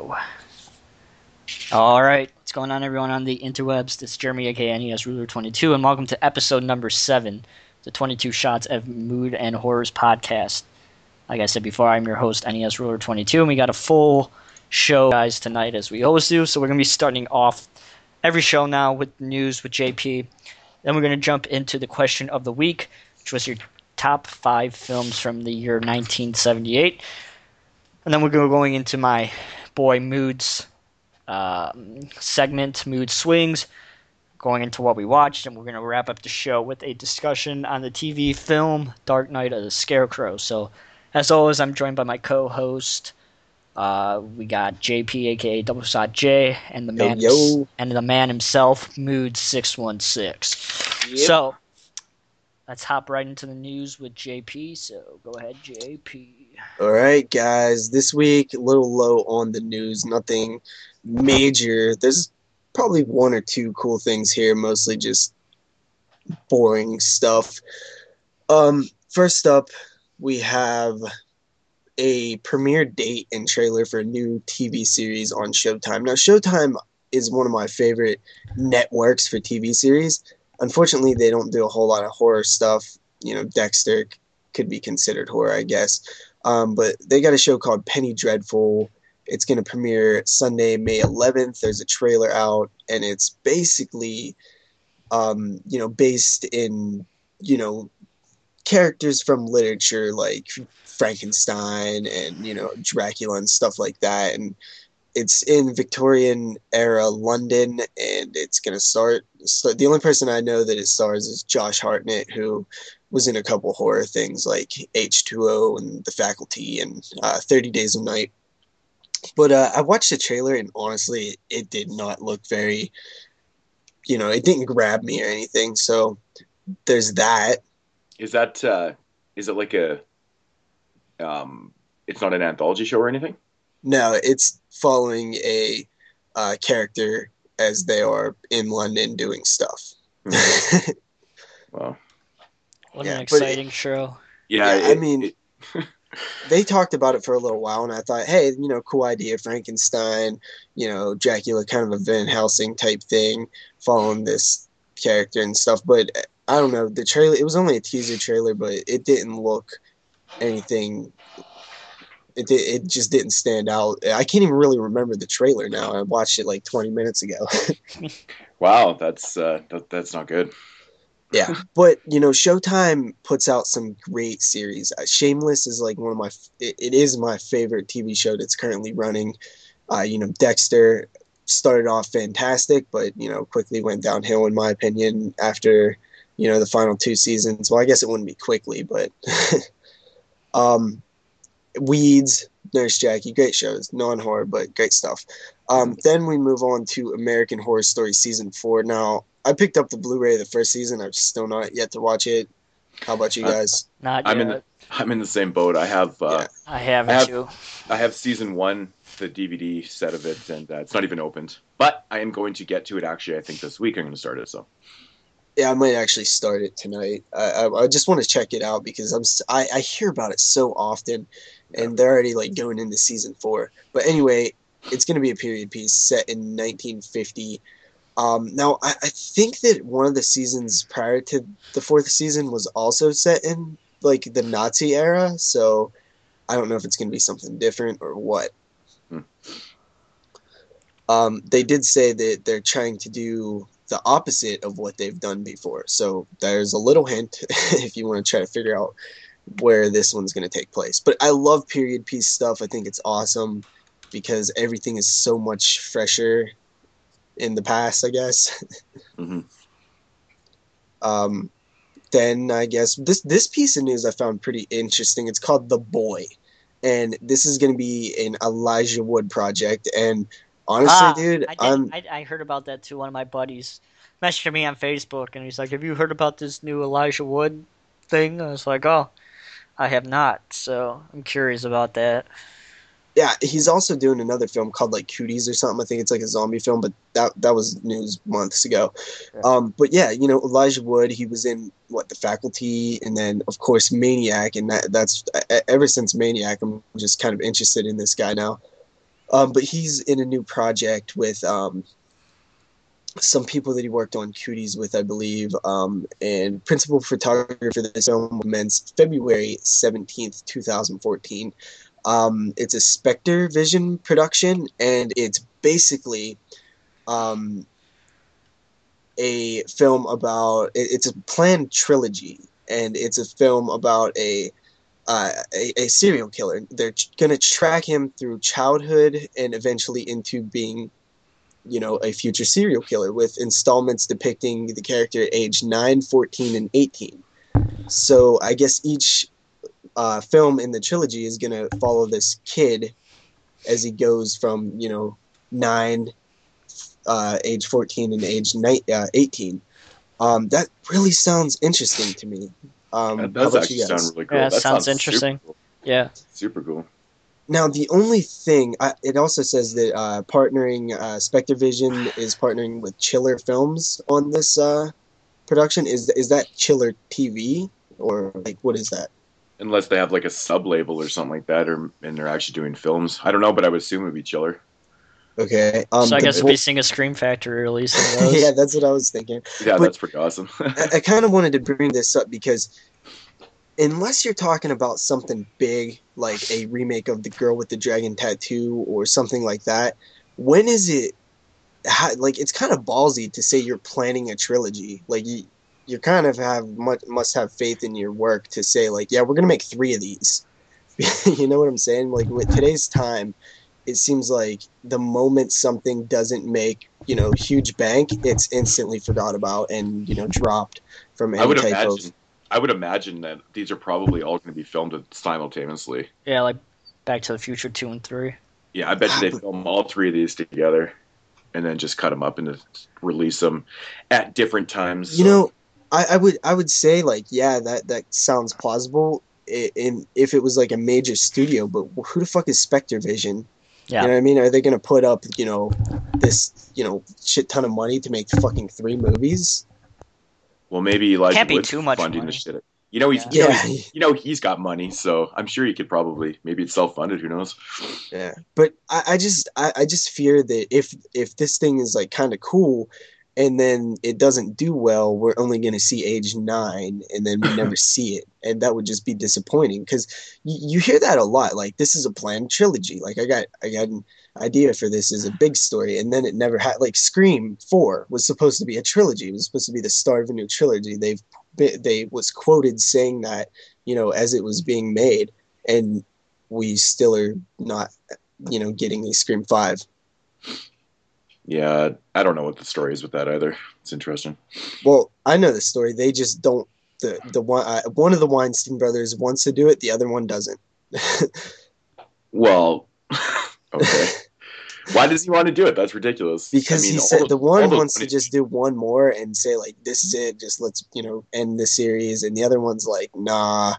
go. All right, what's going on, everyone on the interwebs? This is Jeremy, aka NES Ruler 22, and welcome to episode number 7, the 22 Shots of Mood and Horrors podcast. Like I said before, I'm your host, NES Ruler 22, and we got a full show, guys, tonight, as we always do. So we're going to be starting off every show now with news with JP. Then we're going to jump into the question of the week, which was your top 5 films from the year 1978. And then we're going into my boy Mood's segment, Mood Swings, going into what we watched, and we're going to wrap up the show with a discussion on the TV film Dark Knight of the Scarecrow. So, as always, I'm joined by my co-host. We got JP, aka Double Shot J, and the man himself, Mood 616. Yep. So, let's hop right into the news with JP. So, go ahead, JP. All right, guys. This week, a little low on the news. Nothing major. There's probably one or two cool things here, mostly just boring stuff. First up, we have a premiere date and trailer for a new TV series on Showtime. Now, Showtime is one of my favorite networks for TV series. Unfortunately, they don't do a whole lot of horror stuff. You know, Dexter could be considered horror, I guess. But they got a show called Penny Dreadful. It's going to premiere Sunday, May 11th. There's a trailer out, and it's basically, based in, characters from literature like Frankenstein and, Dracula and stuff like that. And it's in Victorian era London, and it's going to start. The only person I know that it stars is Josh Hartnett, who was in a couple horror things like H2O and The Faculty and 30 Days of Night. But I watched the trailer, and honestly, it did not look very, it didn't grab me or anything. So there's that. Is it like a, it's not an anthology show or anything? No, it's following a character as they are in London doing stuff. Mm-hmm. Wow. What an exciting show. Yeah, they talked about it for a little while, and I thought, hey, cool idea, Frankenstein, Dracula, kind of a Van Helsing type thing, following this character and stuff. But I don't know, the trailer, it was only a teaser trailer, but it didn't look anything. It just didn't stand out. I can't even really remember the trailer now. I watched it like 20 minutes ago. Wow, that's not good. Yeah, but Showtime puts out some great series. Shameless is like one of it is my favorite TV show that's currently running. Dexter started off fantastic, but quickly went downhill in my opinion after the final 2 seasons. Well, I guess it wouldn't be quickly, but Weeds, Nurse Jackie, great shows, non-horror, but great stuff. Then we move on to American Horror Story Season 4. Now, I picked up the Blu-ray of the first season. I've still not yet to watch it. How about you guys? Not yet. I'm in the same boat. I have too. I have season 1, the DVD set of it, and it's not even opened. But I am going to get to it, actually. I think this week I'm going to start it. So yeah, I might actually start it tonight. I just want to check it out because I hear about it so often, and they're already like going into season 4. But anyway, it's going to be a period piece set in 1950. Now, I think that one of the seasons prior to the 4th season was also set in like the Nazi era, so I don't know if it's going to be something different or what. They did say that they're trying to do the opposite of what they've done before, so there's a little hint if you want to try to figure out where this one's going to take place. But I love period piece stuff. I think it's awesome because everything is so much fresher in the past, I guess. Mm-hmm. Then I guess this piece of news I found pretty interesting. It's called The Boy, and this is going to be an Elijah Wood project. And honestly, dude, I heard about that too. One of my buddies messaged me on Facebook, and he's like, "Have you heard about this new Elijah Wood thing?" I was like, "Oh, I have not." So I'm curious about that. Yeah, he's also doing another film called like Cooties or something. I think it's like a zombie film, but that was news months ago. But yeah, Elijah Wood, he was in The Faculty, and then of course Maniac, and that's ever since Maniac, I'm just kind of interested in this guy now. But he's in a new project with some people that he worked on Cooties with, I believe. And principal photographer for this film commenced February 17th, 2014. It's a Spectre Vision production, and it's basically um, a film about it's a planned trilogy, and it's a film about a serial killer. They're going to track him through childhood and eventually into being, a future serial killer, with installments depicting the character at age 9, 14, and 18. So I guess each film in the trilogy is going to follow this kid as he goes from, 9, age 14, and age 18. That really sounds interesting to me. That How does about you actually sound guys? really cool. Yeah, That sounds sounds interesting. super cool. Yeah. Super cool. Now, the only thing, it also says that Spectre Vision is partnering with Chiller Films on this production. Is that Chiller TV, or like what is that? Unless they have like a sub label or something like that, and they're actually doing films. I don't know, but I would assume it would be Chiller. Okay. So I guess we'll be seeing a Scream Factory release of those. Yeah, that's what I was thinking. Yeah, But that's pretty awesome. I kind of wanted to bring this up because unless you're talking about something big like a remake of The Girl with the Dragon Tattoo or something like that, when is it like it's kind of ballsy to say you're planning a trilogy. Like you kind of must have faith in your work to say like, yeah, we're gonna make 3 of these. You know what I'm saying? Like with today's time, it seems like the moment something doesn't make huge bank, it's instantly forgot about and dropped from I any would type of. imagine. I would imagine that these are probably all going to be filmed simultaneously. Yeah, like Back to the Future 2 and 3. Yeah, I bet you Ah, they but film all 3 of these together, and then just cut them up and release them at different times. you So. know, I would say like, yeah, that sounds plausible. If it was like a major studio, but who the fuck is Spectre Vision? Yeah. You know what I mean? Are they going to put up, this, shit ton of money to make fucking 3 movies? Well, maybe Elijah Can't be Wood's too much funding money. the shit. You know, he's Yeah. he's got money, so I'm sure he could probably maybe it's self-funded. Who knows? Yeah. But I just fear that if this thing is like kind of cool and then it doesn't do well, we're only going to see age 9 and then we never see it. And that would just be disappointing because you hear that a lot. Like, this is a planned trilogy. Like, I got an idea for this as a big story, and then it never had. Like, Scream 4 was supposed to be a trilogy. It was supposed to be the start of a new trilogy. They was quoted saying that, as it was being made, and we still are not, getting a Scream 5. Yeah, I don't know what the story is with that either. It's interesting. Well, I know the story. They just don't. One of the Weinstein brothers wants to do it. The other one doesn't. Well, okay. Why does he want to do it? That's ridiculous. Because I mean, he all said those- the all one those wants to money- just do one more and say like, this is it. Just let's end the series. And the other one's like, nah,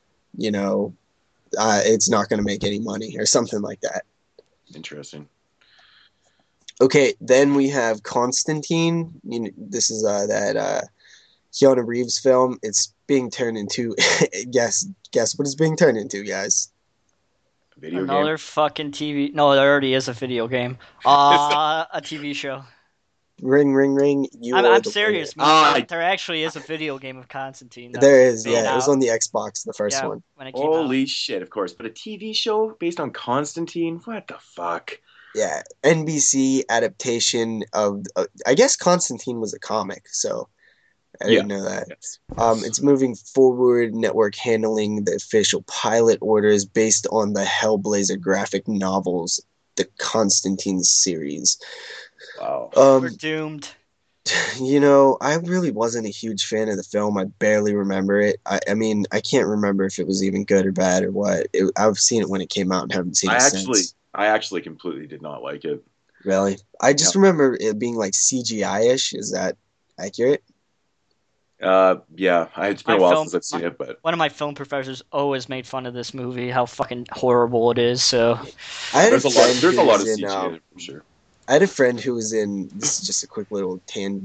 it's not going to make any money or something like that. Interesting. Okay, then we have Constantine. This is that Keanu Reeves film. It's being turned into guess what it's being turned into, guys. Video Another game. fucking TV. No, there already is a video game. A TV show. Ring, ring, ring. You are I'm the serious, winner. man. There actually is a video game of Constantine. There is, made yeah. It was out. on the Xbox, the first Yeah, one. when it came out. Holy shit! Of course, but a TV show based on Constantine. What the fuck? Yeah, NBC adaptation of. I guess Constantine was a comic, so I didn't know that. Yes. It's moving forward. Network handling the official pilot orders based on the Hellblazer graphic novels, the Constantine series. Wow. We're doomed. I really wasn't a huge fan of the film. I barely remember it. I mean, I can't remember if it was even good or bad or what. I've seen it when it came out and haven't seen it since. I actually completely did not like it. Really? I just remember it being like CGI-ish. Is that accurate? Yeah, it's been a while since I've seen it, but one of my film professors always made fun of this movie, how fucking horrible it is. So there's a lot of CGI in it, for sure. I had a friend who was in. This is just a quick little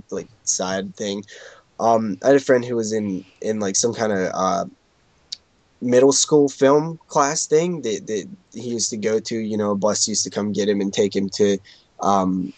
side thing. I had a friend who was in like some kind of middle school film class thing that he used to go to. You know, a bus used to come get him and take him to. Um,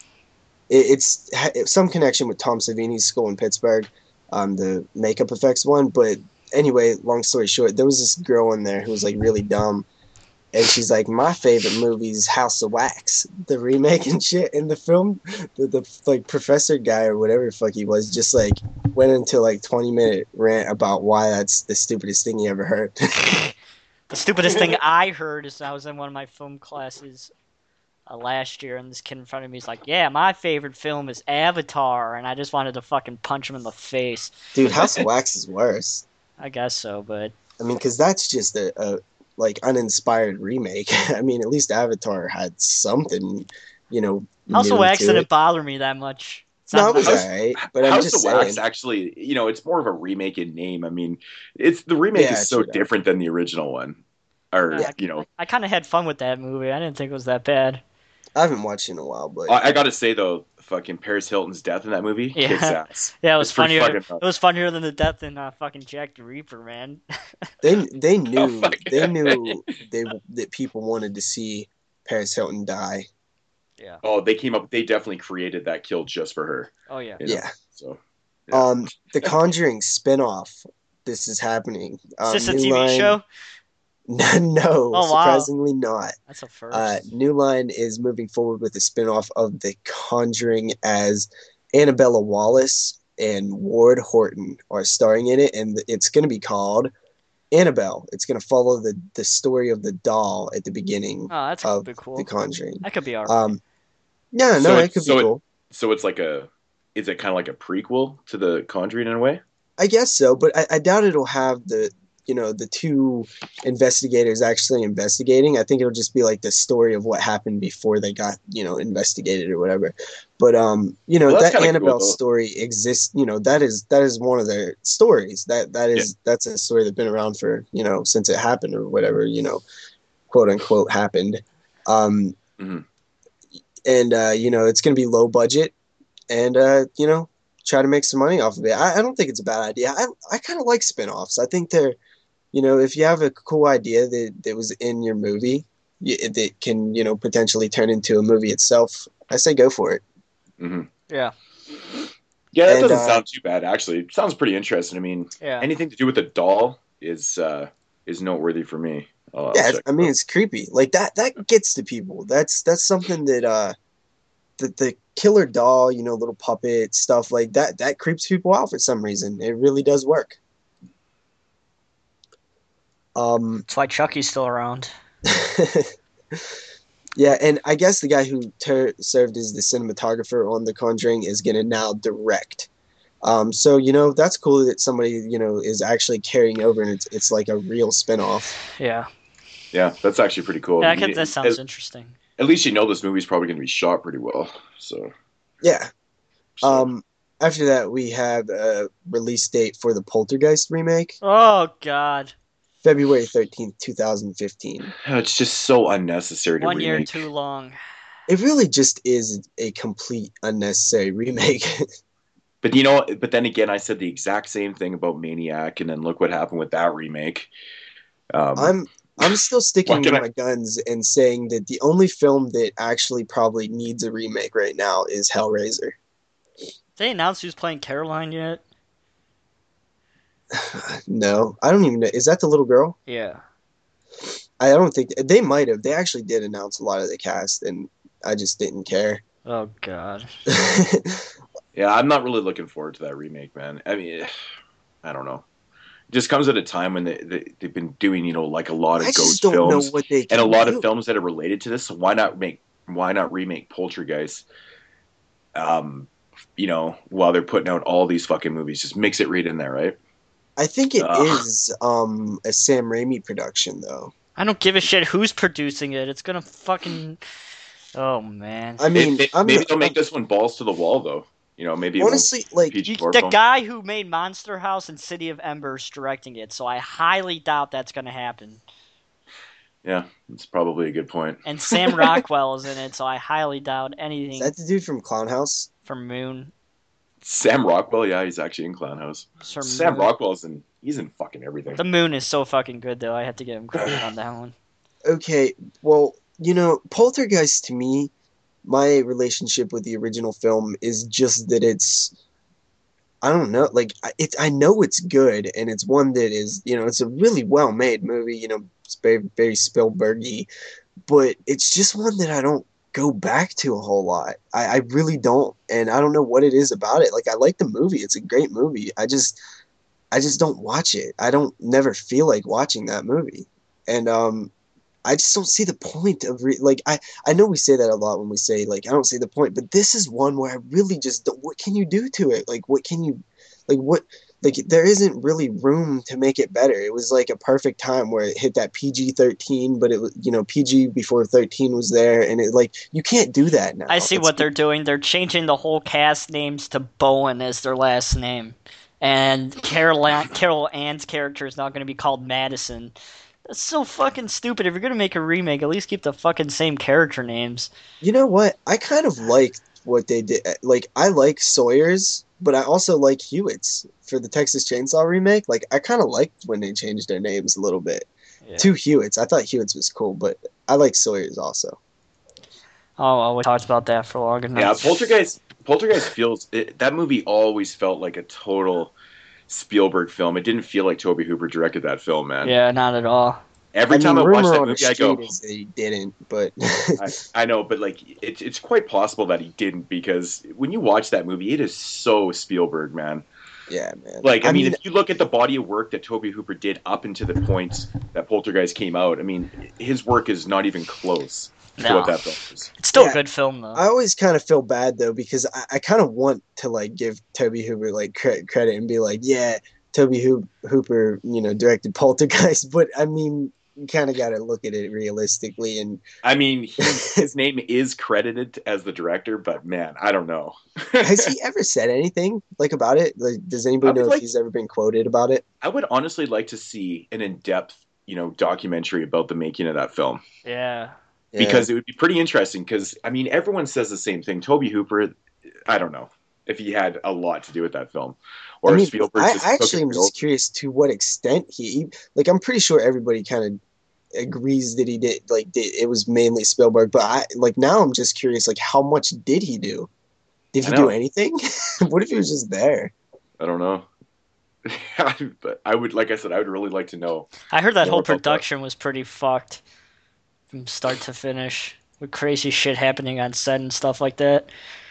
it's some connection with Tom Savini's school in Pittsburgh, the makeup effects one. But anyway, long story short, there was this girl in there who was like really dumb, and she's like, my favorite movie is House of Wax, the remake and shit. In the film, the like professor guy or whatever the fuck he was, just like went into like 20-minute rant about why that's the stupidest thing he ever heard. The stupidest thing I heard is I was in one of my film classes last year, and this kid in front of me is like, "Yeah, my favorite film is Avatar," and I just wanted to fucking punch him in the face. Dude, House of Wax is worse. I guess so, but I mean, because that's just a like uninspired remake. I mean, at least Avatar had something, you know, House of new Wax to didn't it. bother me that much. It's No, not it was House- alright, but I'm House just of Wax saying. actually, it's more of a remake in name. I mean, the remake Yeah, is so true that. different than the original one. Or, Yeah, I kind of had fun with that movie. I didn't think it was that bad. I haven't watched it in a while, but I gotta say though, fucking Paris Hilton's death in that movie kicks Yeah. ass. Yeah, it was It's pretty funnier. fucking It was funnier than the death in fucking Jack the Reaper, man. they Oh, knew fuck. that people wanted to see Paris Hilton die. Yeah. Oh, they definitely created that kill just for her. Oh yeah. you know? Yeah. So yeah. The Conjuring spinoff. This is happening. Is this a New TV Line, show? No, Oh, wow. surprisingly not. That's a first. New Line is moving forward with a spinoff of The Conjuring as Annabella Wallace and Ward Horton are starring in it, and it's going to be called Annabelle. It's going to follow the story of the doll at the beginning Oh, that's of pretty cool. The Conjuring. That could be alright. Yeah, So it could be cool. So it's is it kind of like a prequel to The Conjuring in a way? I guess so, but I doubt it'll have the two investigators actually investigating. I think it'll just be like the story of what happened before they got investigated or whatever. But Well, that's that kinda Annabelle cool, though. story exists. That is one of their stories. That's a story that's been around for since it happened or whatever quote unquote happened. Mhm. And it's going to be low budget and try to make some money off of it. I don't think it's a bad idea. I kind of like spin-offs. I think they're if you have a cool idea that was in your movie that can potentially turn into a movie itself, I say go for it. Mm-hmm. Yeah. Yeah, that And, doesn't sound too bad actually. It sounds pretty interesting. I mean, Yeah. anything to do with a doll is noteworthy for me. I'll Yeah, check I it mean out. it's creepy. Like that gets to people. That's something that the killer doll, little puppet stuff like that creeps people out for some reason. It really does work. That's why Chucky's still around. Yeah, and I guess the guy who served as the cinematographer on The Conjuring is going to now direct. So that's cool that somebody is actually carrying over, and it's like a real spinoff. Yeah. Yeah, that's actually pretty cool. Yeah, that sounds interesting. At least this movie's probably going to be shot pretty well. So Yeah. so- After that, we have a release date for the Poltergeist remake, Oh God. February 13th, 2015. it's just so unnecessary to 1 year remake. too long. It really just is a complete unnecessary remake. But but then again, I said the exact same thing about Maniac, and then look what happened with that remake. I'm still sticking What to can my guns and saying that the only film that actually probably needs a remake right now is Hellraiser. They announced who's playing Caroline yet? No, I don't even know. Is that the little girl? Yeah. I don't think they might have. They actually did announce a lot of the cast, and I just didn't care. Oh God. Yeah, I'm not really looking forward to that remake, man. I mean, I don't know. It just comes at a time when they've been doing, like a lot of I just ghost don't know films what they and a can lot do. of films that are related to this. So why not remake Poltergeist? While they're putting out all these fucking movies, just mix it right in there, right? I think it Ugh. is a Sam Raimi production, though. I don't give a shit who's producing it. It's gonna fucking. Oh man. I mean, Maybe they'll make this one balls to the wall, though. Maybe it won't honestly, like, PG The film. guy who made Monster House and City of Embers directing it, so I highly doubt that's gonna happen. Yeah, it's probably a good point. And Sam Rockwell is in it, so I highly doubt is anything that the dude from Clown House? from Moon. Sam Rockwell, yeah, he's actually in Clown House. Sir Sam Moon. Rockwell's he's in fucking everything. The Moon is so fucking good, though. I have to give him credit on that one. Okay, well, Poltergeist to me, my relationship with the original film is just that it's, I don't know, like I know it's good, and it's one that is, it's a really well made movie. It's very very Spielbergy, but it's just one that I don't go back to a whole lot. I really don't, and I don't know what it is about it. Like I like the movie; it's a great movie. I just don't watch it. I don't never feel like watching that movie, and I just don't see the point of I know we say that a lot when we say like I don't see the point, but this is one where I really just don't. What can you do to it? Like what can you like what like there isn't really room to make it better. It was like a perfect time where it hit that PG-13, but it was PG before 13 was there, and it like you can't do that now. I see what they're doing. They're changing the whole cast names to Bowen as their last name, and Carol Ann's character is not going to be called Madison. That's so fucking stupid. If you're gonna make a remake, at least keep the fucking same character names. You know what? I kind of like what they did. Like, I like Sawyer's, but I also like Hewitt's for the Texas Chainsaw remake. Like, I kind of liked when they changed their names a little bit Yeah. to Hewitt's. I thought Hewitt's was cool, but I like Sawyer's also. Oh, well, we talked about that for long enough. Yeah, Poltergeist feels that movie always felt like a total Spielberg film. It didn't feel like Tobe Hooper directed that film, man. Yeah, not at all. Every time I watch that movie, I go, is that he didn't, but I know, but like it's quite possible that he didn't, because when you watch that movie, it is so Spielberg, man. yeah, man. Like, I mean, if you look at the body of work that Tobe Hooper did up into the point that Poltergeist came out, I mean, his work is not even close to what that film is. It's still Yeah. a good film, though. I always kind of feel bad though because I kind of want to like give Tobe Hooper like credit and be like, yeah, Tobe Hooper, directed Poltergeist, but I mean, you kind of got to look at it realistically. And I mean, his name is credited as the director, but man, I don't know. has he ever said anything like about it? Like, does anybody know if he's ever been quoted about it? I would honestly like to see an in-depth, documentary about the making of that film. Yeah. Because it would be pretty interesting. Because I mean, everyone says the same thing. Tobe Hooper, I don't know if he had a lot to do with that film, or if Spielberg. I actually am just curious to what extent he like. I'm pretty sure everybody kind of agrees that he did. Like, it was mainly Spielberg, but now I'm just curious. Like, how much did he do? Did he do anything? What if he was just there? I don't know. But I would, like I said, I would really like to know. I heard that whole production was pretty fucked from start to finish, with crazy shit happening on set and stuff like that.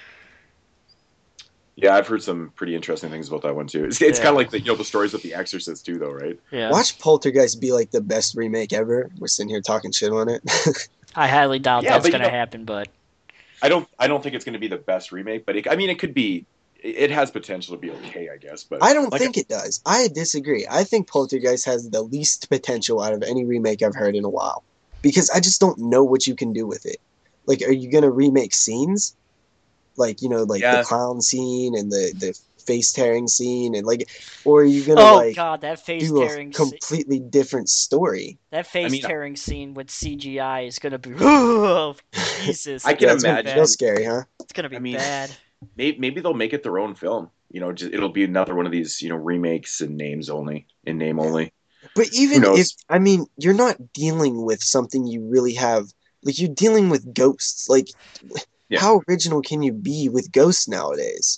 Yeah, I've heard some pretty interesting things about that one too. It's kind of like the stories of The Exorcist too, though, right? Yeah. Watch Poltergeist be like the best remake ever. We're sitting here talking shit on it. I highly doubt that's going to happen, but I don't think it's going to be the best remake, but it could be. It has potential to be okay, I guess. But I don't think it does. I disagree. I think Poltergeist has the least potential out of any remake I've heard in a while, because I just don't know what you can do with it. Like, are you going to remake scenes? Like, the clown scene and the face tearing scene, and or are you gonna God, that face do tearing a completely different story? That face tearing scene with CGI is gonna be oh Jesus! I can imagine. Real scary, huh? It's gonna be bad. Maybe they'll make it their own film. It'll be another one of these remakes in name only. But even if you're not dealing with something you really have, like, you're dealing with ghosts, like. Yeah. How original can you be with ghosts nowadays?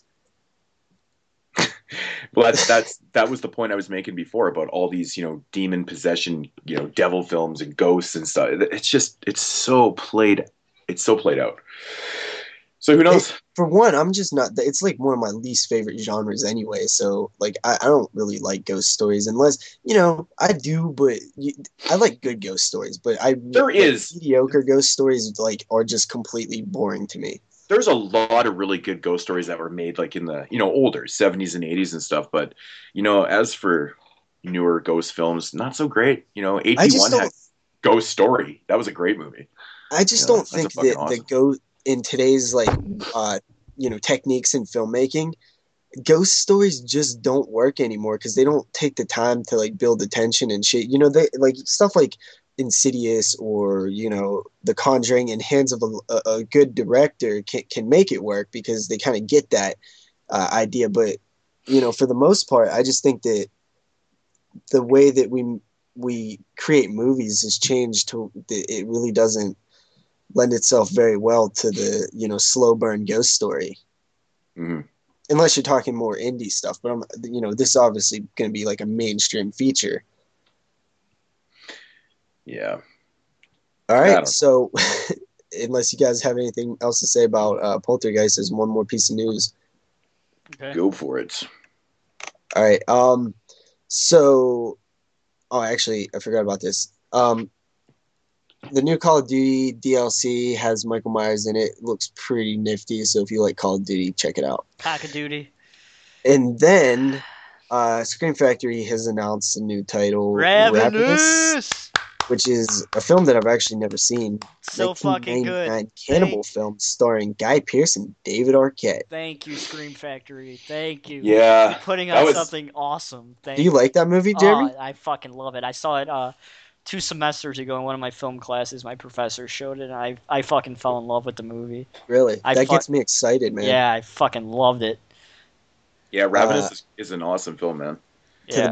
Well, that was the point I was making before about all these, demon possession, devil films and ghosts and stuff. It's so played out. So who knows? For one, I'm just not. It's like one of my least favorite genres anyway. So like, I don't really like ghost stories unless I do. But I like good ghost stories. But mediocre ghost stories are just completely boring to me. There's a lot of really good ghost stories that were made like in the older 70s and 80s and stuff. But as for newer ghost films, not so great. 81 had Ghost Story. That was a great movie. I just don't think that the ghost. In today's techniques in filmmaking, ghost stories just don't work anymore because they don't take the time to build the tension and shit. They stuff like Insidious or The Conjuring in hands of a good director can make it work because they kind of get that. idea. But for the most part, I just think that the way that we create movies has changed to it really doesn't lend itself very well to the slow burn ghost story. Mm-hmm. Unless you're talking more indie stuff, but this is obviously going to be like a mainstream feature. Yeah. All right. So, unless you guys have anything else to say about Poltergeist, there's one more piece of news. Okay. Go for it. All right. So, actually, I forgot about this. The new Call of Duty DLC has Michael Myers in it. It looks pretty nifty. So if you like Call of Duty, check it out. Cock-a-doodie. And then Scream Factory has announced a new title, Ravenous, which is a film that I've actually never seen. So fucking good. Cannibal film starring Guy Pearce and David Arquette. Thank you, Scream Factory. Thank you. Yeah. You're putting out something awesome. Do you like that movie, Jeremy? Oh, I fucking love it. I saw it 2 semesters ago in one of my film classes. My professor showed it, and I fucking fell in love with the movie. Really? That gets me excited, man. Yeah, I fucking loved it. Yeah, Ravenous is an awesome film, man. Yeah,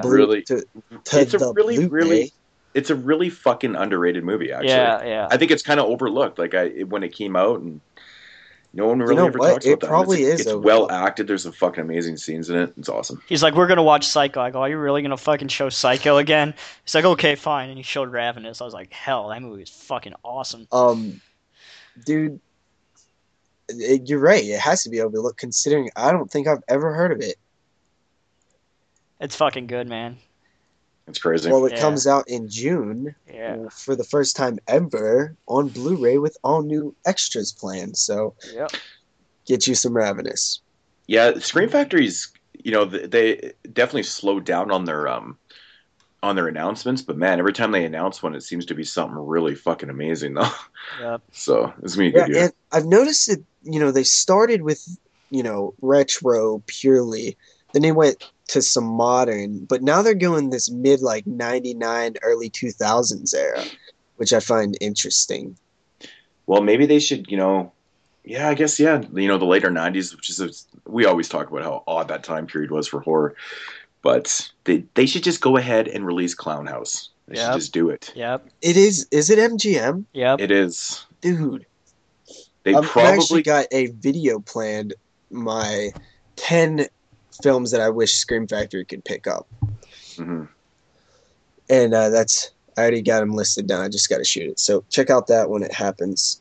it's a really fucking underrated movie. Actually, yeah. I think it's kind of overlooked. Like when it came out, and no one really ever talks about that. Probably it's well acted. There's some fucking amazing scenes in it. It's awesome. He's like, we're gonna watch Psycho. I go, are you really gonna fucking show Psycho again? He's like, okay, fine. And he showed Ravenous. I was like, hell, that movie is fucking awesome. Dude. You're right. It has to be overlooked, considering I don't think I've ever heard of it. It's fucking good, man. It's crazy. Well, it comes out in June for the first time ever on Blu-ray with all new extras planned. So, get you some Ravenous. Yeah, Scream Factory's. They definitely slowed down on their announcements, but man, every time they announce one, it seems to be something really fucking amazing, though. Yep. So it's gonna be a good year. And I've noticed that they started with retro purely, then they went to some modern, but now they're going this mid 99 early 2000s era, which I find interesting. Well, maybe they should I guess the later 90s, which is we always talk about how odd that time period was for horror, but they should just go ahead and release Clown House. They should just do it. Yep. It is it MGM? Yep. It is. Dude. I've actually got a video planned, my 10 films that I wish Scream Factory could pick up. Mm-hmm. And I already got them listed down. I just got to shoot it. So check out that when it happens.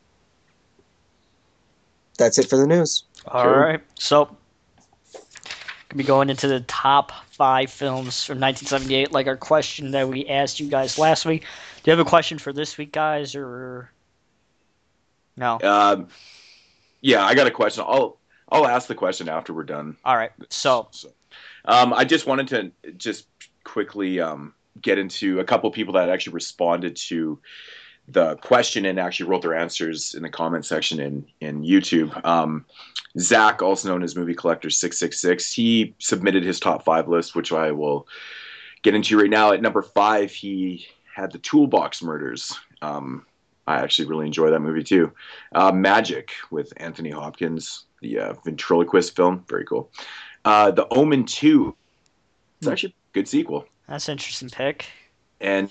That's it for the news. All right. So, could be going into the top 5 films from 1978, like our question that we asked you guys last week. Do you have a question for this week, guys, or no? Yeah, I got a question. I'll ask the question after we're done. All right. So I just wanted to just quickly get into a couple of people that actually responded to the question and actually wrote their answers in the comment section in YouTube. Zach, also known as Movie Collector 666, he submitted his top 5 list, which I will get into right now. At number 5, he had the Toolbox Murders. I actually really enjoy that movie too. Magic with Anthony Hopkins, the ventriloquist film, very cool. The Omen 2, it's actually a good sequel. That's an interesting pick. And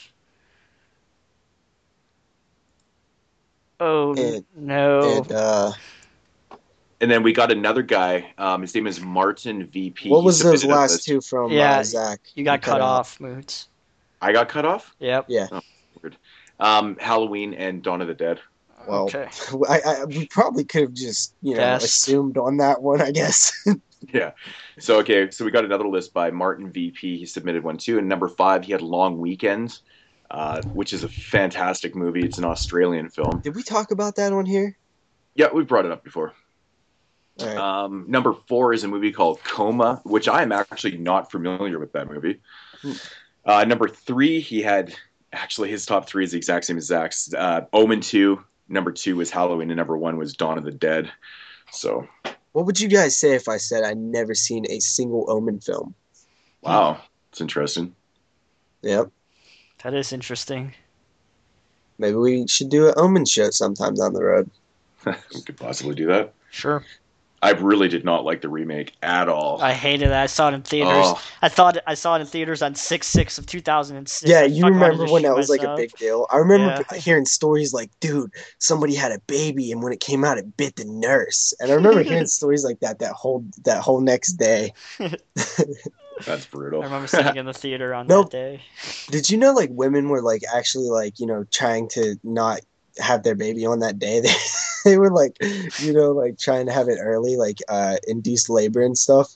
no. And then we got another guy. His name is Martin VP. What was those last 2 from Zach? You got cut off, Moods. I got cut off? Yep. Yeah. Oh, weird. Halloween and Dawn of the Dead. Well, okay. We probably could have just, assumed on that one, I guess. Yeah. So we got another list by Martin VP. He submitted one too. And number 5, he had Long Weekend, which is a fantastic movie. It's an Australian film. Did we talk about that on here? Yeah, we brought it up before. All right. Number 4 is a movie called Coma, which I am actually not familiar with that movie. Number 3, he had actually his top 3 is the exact same as Zach's. Omen 2, number 2 was Halloween, and number 1 was Dawn of the Dead. So, what would you guys say if I said I'd never seen a single Omen film? Wow, that's interesting. Yep. That is interesting. Maybe we should do an Omen show sometime down the road. We could possibly do that. Sure. I really did not like the remake at all. I hated it. I saw it in theaters. Oh, I saw it in theaters on 6/6 of 2006. Yeah, I you fucking wanted remember to when shoot that was like a myself. big deal? I remember Yeah. hearing stories like, dude, somebody had a baby, and when it came out, it bit the nurse. And I remember hearing stories like that whole next day. that's brutal. I remember sitting in the theater on that No, day. did you know like women were like actually like trying to not have their baby on that day? They were like like trying to have it early, like induced labor and stuff.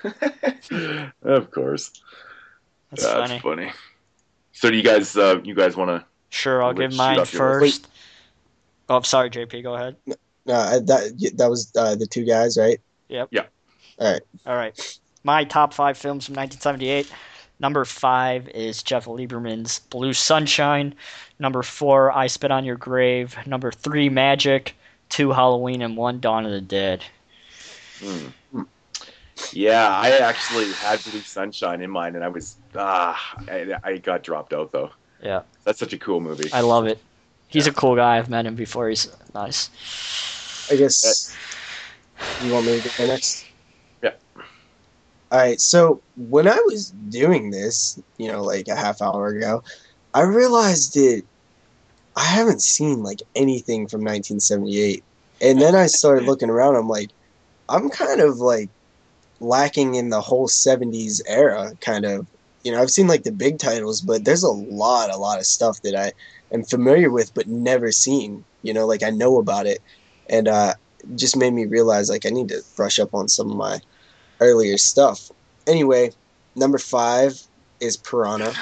Of course. That's That's funny. funny. So do you guys want to Sure, I'll give shoot mine off your list? Wait, first. Oh, I'm sorry, JP. Go ahead. that was the two guys, right? Yep. Yeah. All right. All right. My top 5 films from 1978. Number 5 is Jeff Lieberman's Blue Sunshine. Number 4, I Spit on Your Grave. Number 3, Magic. 2, Halloween, and 1, Dawn of the Dead. Hmm. Yeah, I actually had Blue Sunshine in mind, and I got dropped out though. Yeah, That's such a cool movie. I love it. He's Yeah. a cool guy. I've met him before. He's nice. I guess you want me to go next? Yeah. All right. So when I was doing this, like a half hour ago, I realized that I haven't seen like anything from 1978. And then I started looking around. I'm like, I'm kind of like lacking in the whole 70s era, kind of. I've seen like the big titles, but there's a lot of stuff that I am familiar with but never seen. Like I know about it. And just made me realize like I need to brush up on some of my earlier stuff. Anyway, number 5 is Piranha.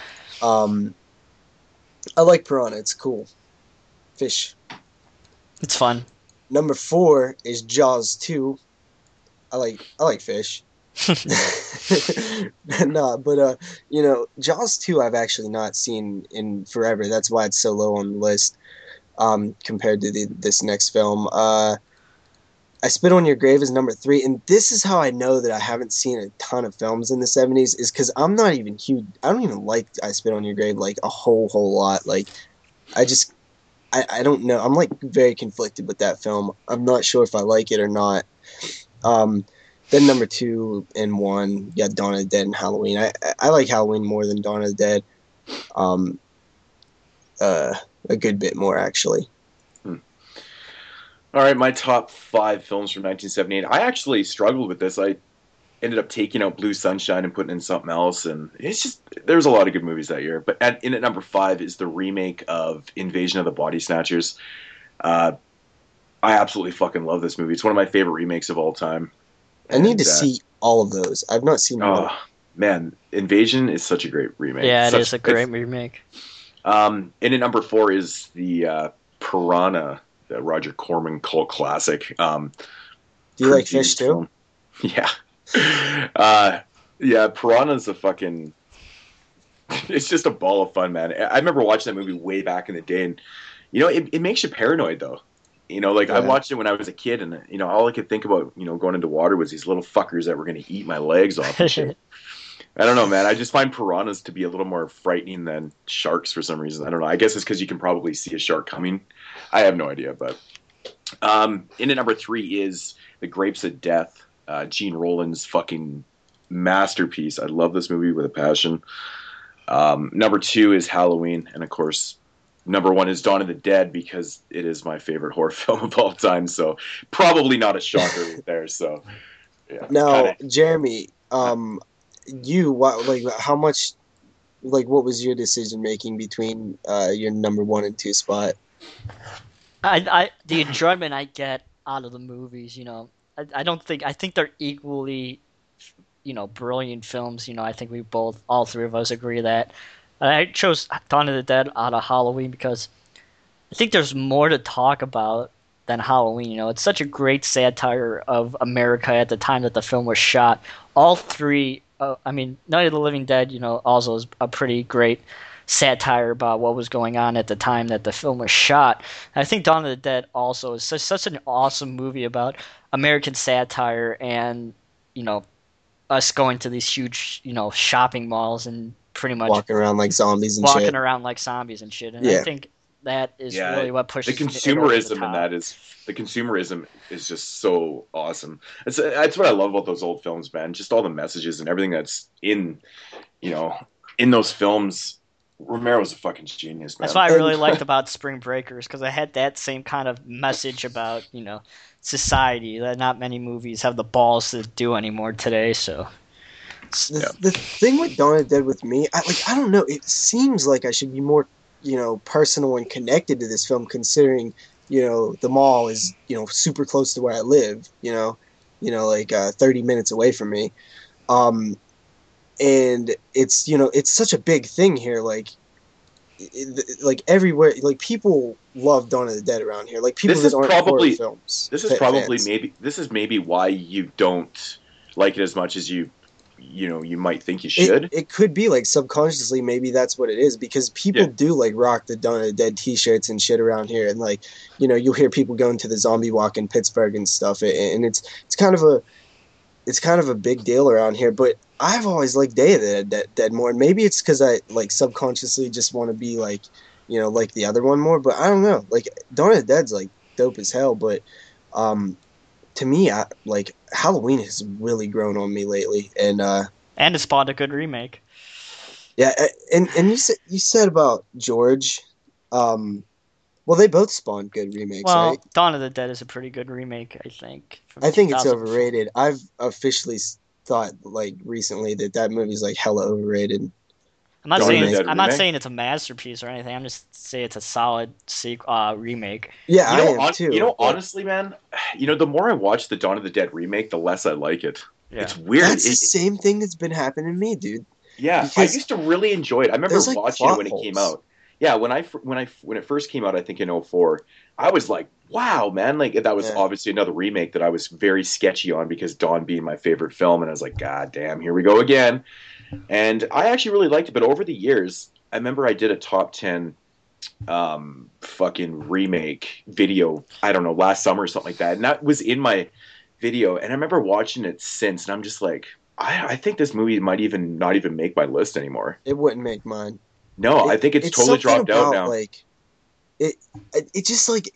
I like Piranha. It's cool. Fish. It's fun. Number 4 is Jaws 2. I like fish. Nah, but Jaws 2 I've actually not seen in forever. That's why it's so low on the list compared to this next film. I Spit on Your Grave is number 3, and this is how I know that I haven't seen a ton of films in the 70s is because I'm not even huge. I don't even like I Spit on Your Grave like a whole lot. Like I don't know. I'm like very conflicted with that film. I'm not sure if I like it or not. Then number 2 and 1, yeah, Dawn of the Dead and Halloween. I like Halloween more than Dawn of the Dead. A good bit more actually. All right, my top 5 films from 1978. I actually struggled with this. I ended up taking out Blue Sunshine and putting in something else, and it's just there's a lot of good movies that year. But in at number 5 is the remake of Invasion of the Body Snatchers. I absolutely fucking love this movie. It's one of my favorite remakes of all time. I need to see all of those. I've not seen them. Oh man, Invasion is such a great remake. Yeah, it is a great remake. In at number 4 is the Piranha, the Roger Corman cult classic. Do you like fish too? Yeah. Yeah, Piranha's a fucking... It's just a ball of fun, man. I remember watching that movie way back in the day, and, it makes you paranoid, though. Yeah. I watched it when I was a kid, and, all I could think about, going into water was these little fuckers that were going to eat my legs off and shit. I don't know, man. I just find piranhas to be a little more frightening than sharks for some reason. I don't know. I guess it's because you can probably see a shark coming. I have no idea, but in at number 3 is The Grapes of Death, Gene Roland's fucking masterpiece. I love this movie with a passion. Number 2 is Halloween, and of course, number 1 is Dawn of the Dead because it is my favorite horror film of all time. So probably not a shocker there. So yeah. Now, Jeremy, how much, what was your decision making between your number 1 and 2 spot? The enjoyment I get out of the movies, I think they're equally, brilliant films. I think all 3 of us agree that. I chose Dawn of the Dead out of Halloween because I think there's more to talk about than Halloween. It's such a great satire of America at the time that the film was shot. All 3, Night of the Living Dead, also is a pretty great satire about what was going on at the time that the film was shot. And I think Dawn of the Dead also is such an awesome movie about American satire and, us going to these huge, shopping malls and pretty much walking around like zombies and walking shit. around like zombies and shit. And Yeah. I think that is Yeah, really what the pushes it over the consumerism in top. that is the consumerism is just so awesome. That's what I love about those old films, man. Just all the messages and everything that's you know, in those films. Romero's a fucking genius, That's man. what I And really liked about Spring Breakers, because I had that same kind of message about society that not many movies have the balls to do anymore today. So Yeah. the thing with Dawn of the Dead with me, I don't know. It seems like I should be more personal and connected to this film, considering the mall is super close to where I live. Like 30 minutes away from me. Um, and it's such a big thing here. Like everywhere, like people love Dawn of the Dead around here. Like people This that is aren't horror probably films this is probably fans. maybe this is maybe why you don't like it as much as you might think you It should. it could be like subconsciously, maybe that's what it is, because people Yeah. do like rock the Dawn of the Dead T-shirts and shit around here, and like you'll hear people going to the zombie walk in Pittsburgh and stuff, and it's kind of a big deal around here. But I've always liked Day of the Dead more, and maybe it's because I like subconsciously just want to be like like the other one more. But I don't know, like Dawn of the Dead's like dope as hell, but um to me, I like Halloween has really grown on me lately, and it spawned a good remake. yeah, and you said about George, well, they both spawned good remakes, right? Well, Dawn of the Dead is a pretty good remake, I think, from I think it's 2004. overrated. I've officially thought like recently that movie's like hella overrated. I'm not The Dawn of saying the it's remake. Dead I'm not remake. saying it's a masterpiece or anything. I'm just saying it's a solid remake. Yeah, I am too. But Honestly, man, the more I watch the Dawn of the Dead remake, the less I like it. Yeah. It's weird. that's the same thing that's been happening to me, dude. Yeah, I Because used to really enjoy it. I remember there's like watching it plot when it came holes. out. Yeah, when it first came out, I think in '04, I was like, "Wow, man!" Like that was Yeah, obviously another remake that I was very sketchy on because Dawn being my favorite film, and I was like, "God damn, here we go again." And I actually really liked it, but over the years, I remember I did a top 10 fucking remake video, I don't know, last summer or something like that. And that was in my video. And I remember watching it since, and I'm just like, I think this movie might even not even make my list anymore. it wouldn't make mine. No, I think it's It's totally something dropped out about now. like it just like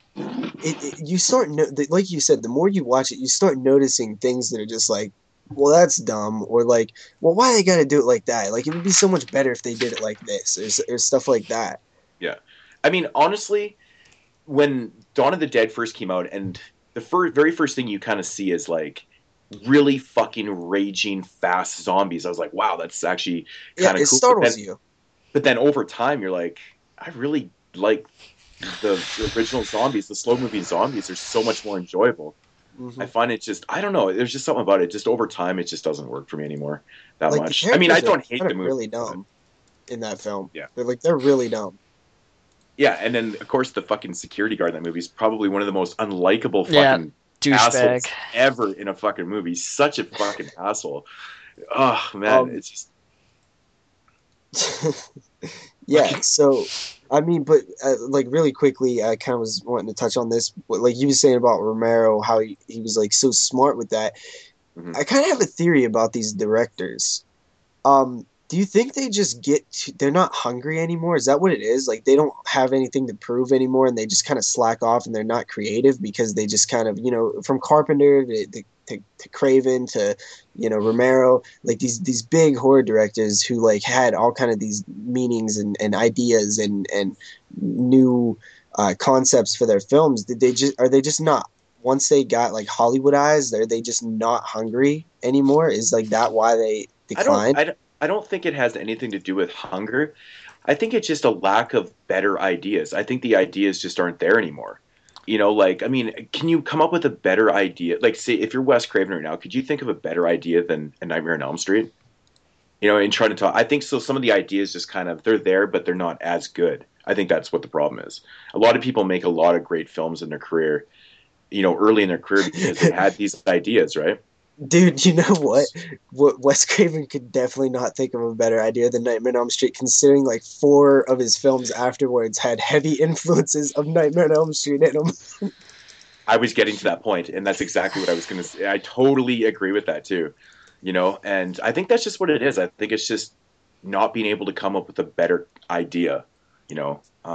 you start like you said, the more you watch it, you start noticing things that are just like, well, that's dumb, or like, well, why they got to do it like that? Like, it would be so much better if they did it like this, or stuff like that. Yeah. I mean, honestly, when Dawn of the Dead first came out, and the very first thing you kind of see is like really fucking raging fast zombies. I was like, wow, that's actually Yeah, kind of it cool. startles you. But then over time, you're like, I really like the original zombies. The slow moving zombies are so much more enjoyable. I Hmm. find it just, I don't know. There's just something about it. Just over time, it just doesn't work for me anymore that Like the much. I mean, I characters are don't hate kind the of movie, really but dumb in that film. yeah. They're really dumb. Yeah, and then of course the fucking security guard in that movie is probably one of the most unlikable Yeah, fucking douchebag. assholes ever in a fucking movie. Such a fucking asshole. Oh man, Um, it's just yeah. So, I mean, but like really quickly, I kind of was wanting to touch on this. Like you were saying about Romero, how he was like so smart with that. mhm. I kind of have a theory about these directors. Do you think they just they're not hungry anymore? Is that what it is? Like they don't have anything to prove anymore, and they just kind of slack off, and they're not creative because they just kind of, from Carpenter to Craven to, Romero, like these big horror directors who like had all kind of these meanings and ideas and new concepts for their films. Did they just are they just not, once they got like Hollywoodized, are they just not hungry anymore? Is like that why they I don't declined? I don't I don't think it has anything to do with hunger. I think it's just a lack of better ideas. I think the ideas just aren't there anymore. Like I mean, can you come up with a better idea? Like say if you're Wes Craven right now, could you think of a better idea than A Nightmare on Elm Street? And trying to talk. I think so. Some of the ideas just kind of they're there, but they're not as good. I think that's what the problem is. A lot of people make a lot of great films in their career, early in their career because they had these ideas, right? Dude, you know what? What Wes Craven could definitely not think of a better idea than Nightmare on Elm Street, considering like four of his films afterwards had heavy influences of Nightmare on Elm Street in them. I was getting to that point, and that's exactly what I was going to say. I totally agree with that too. And I think that's just what it is. I think it's just not being able to come up with a better idea. You know,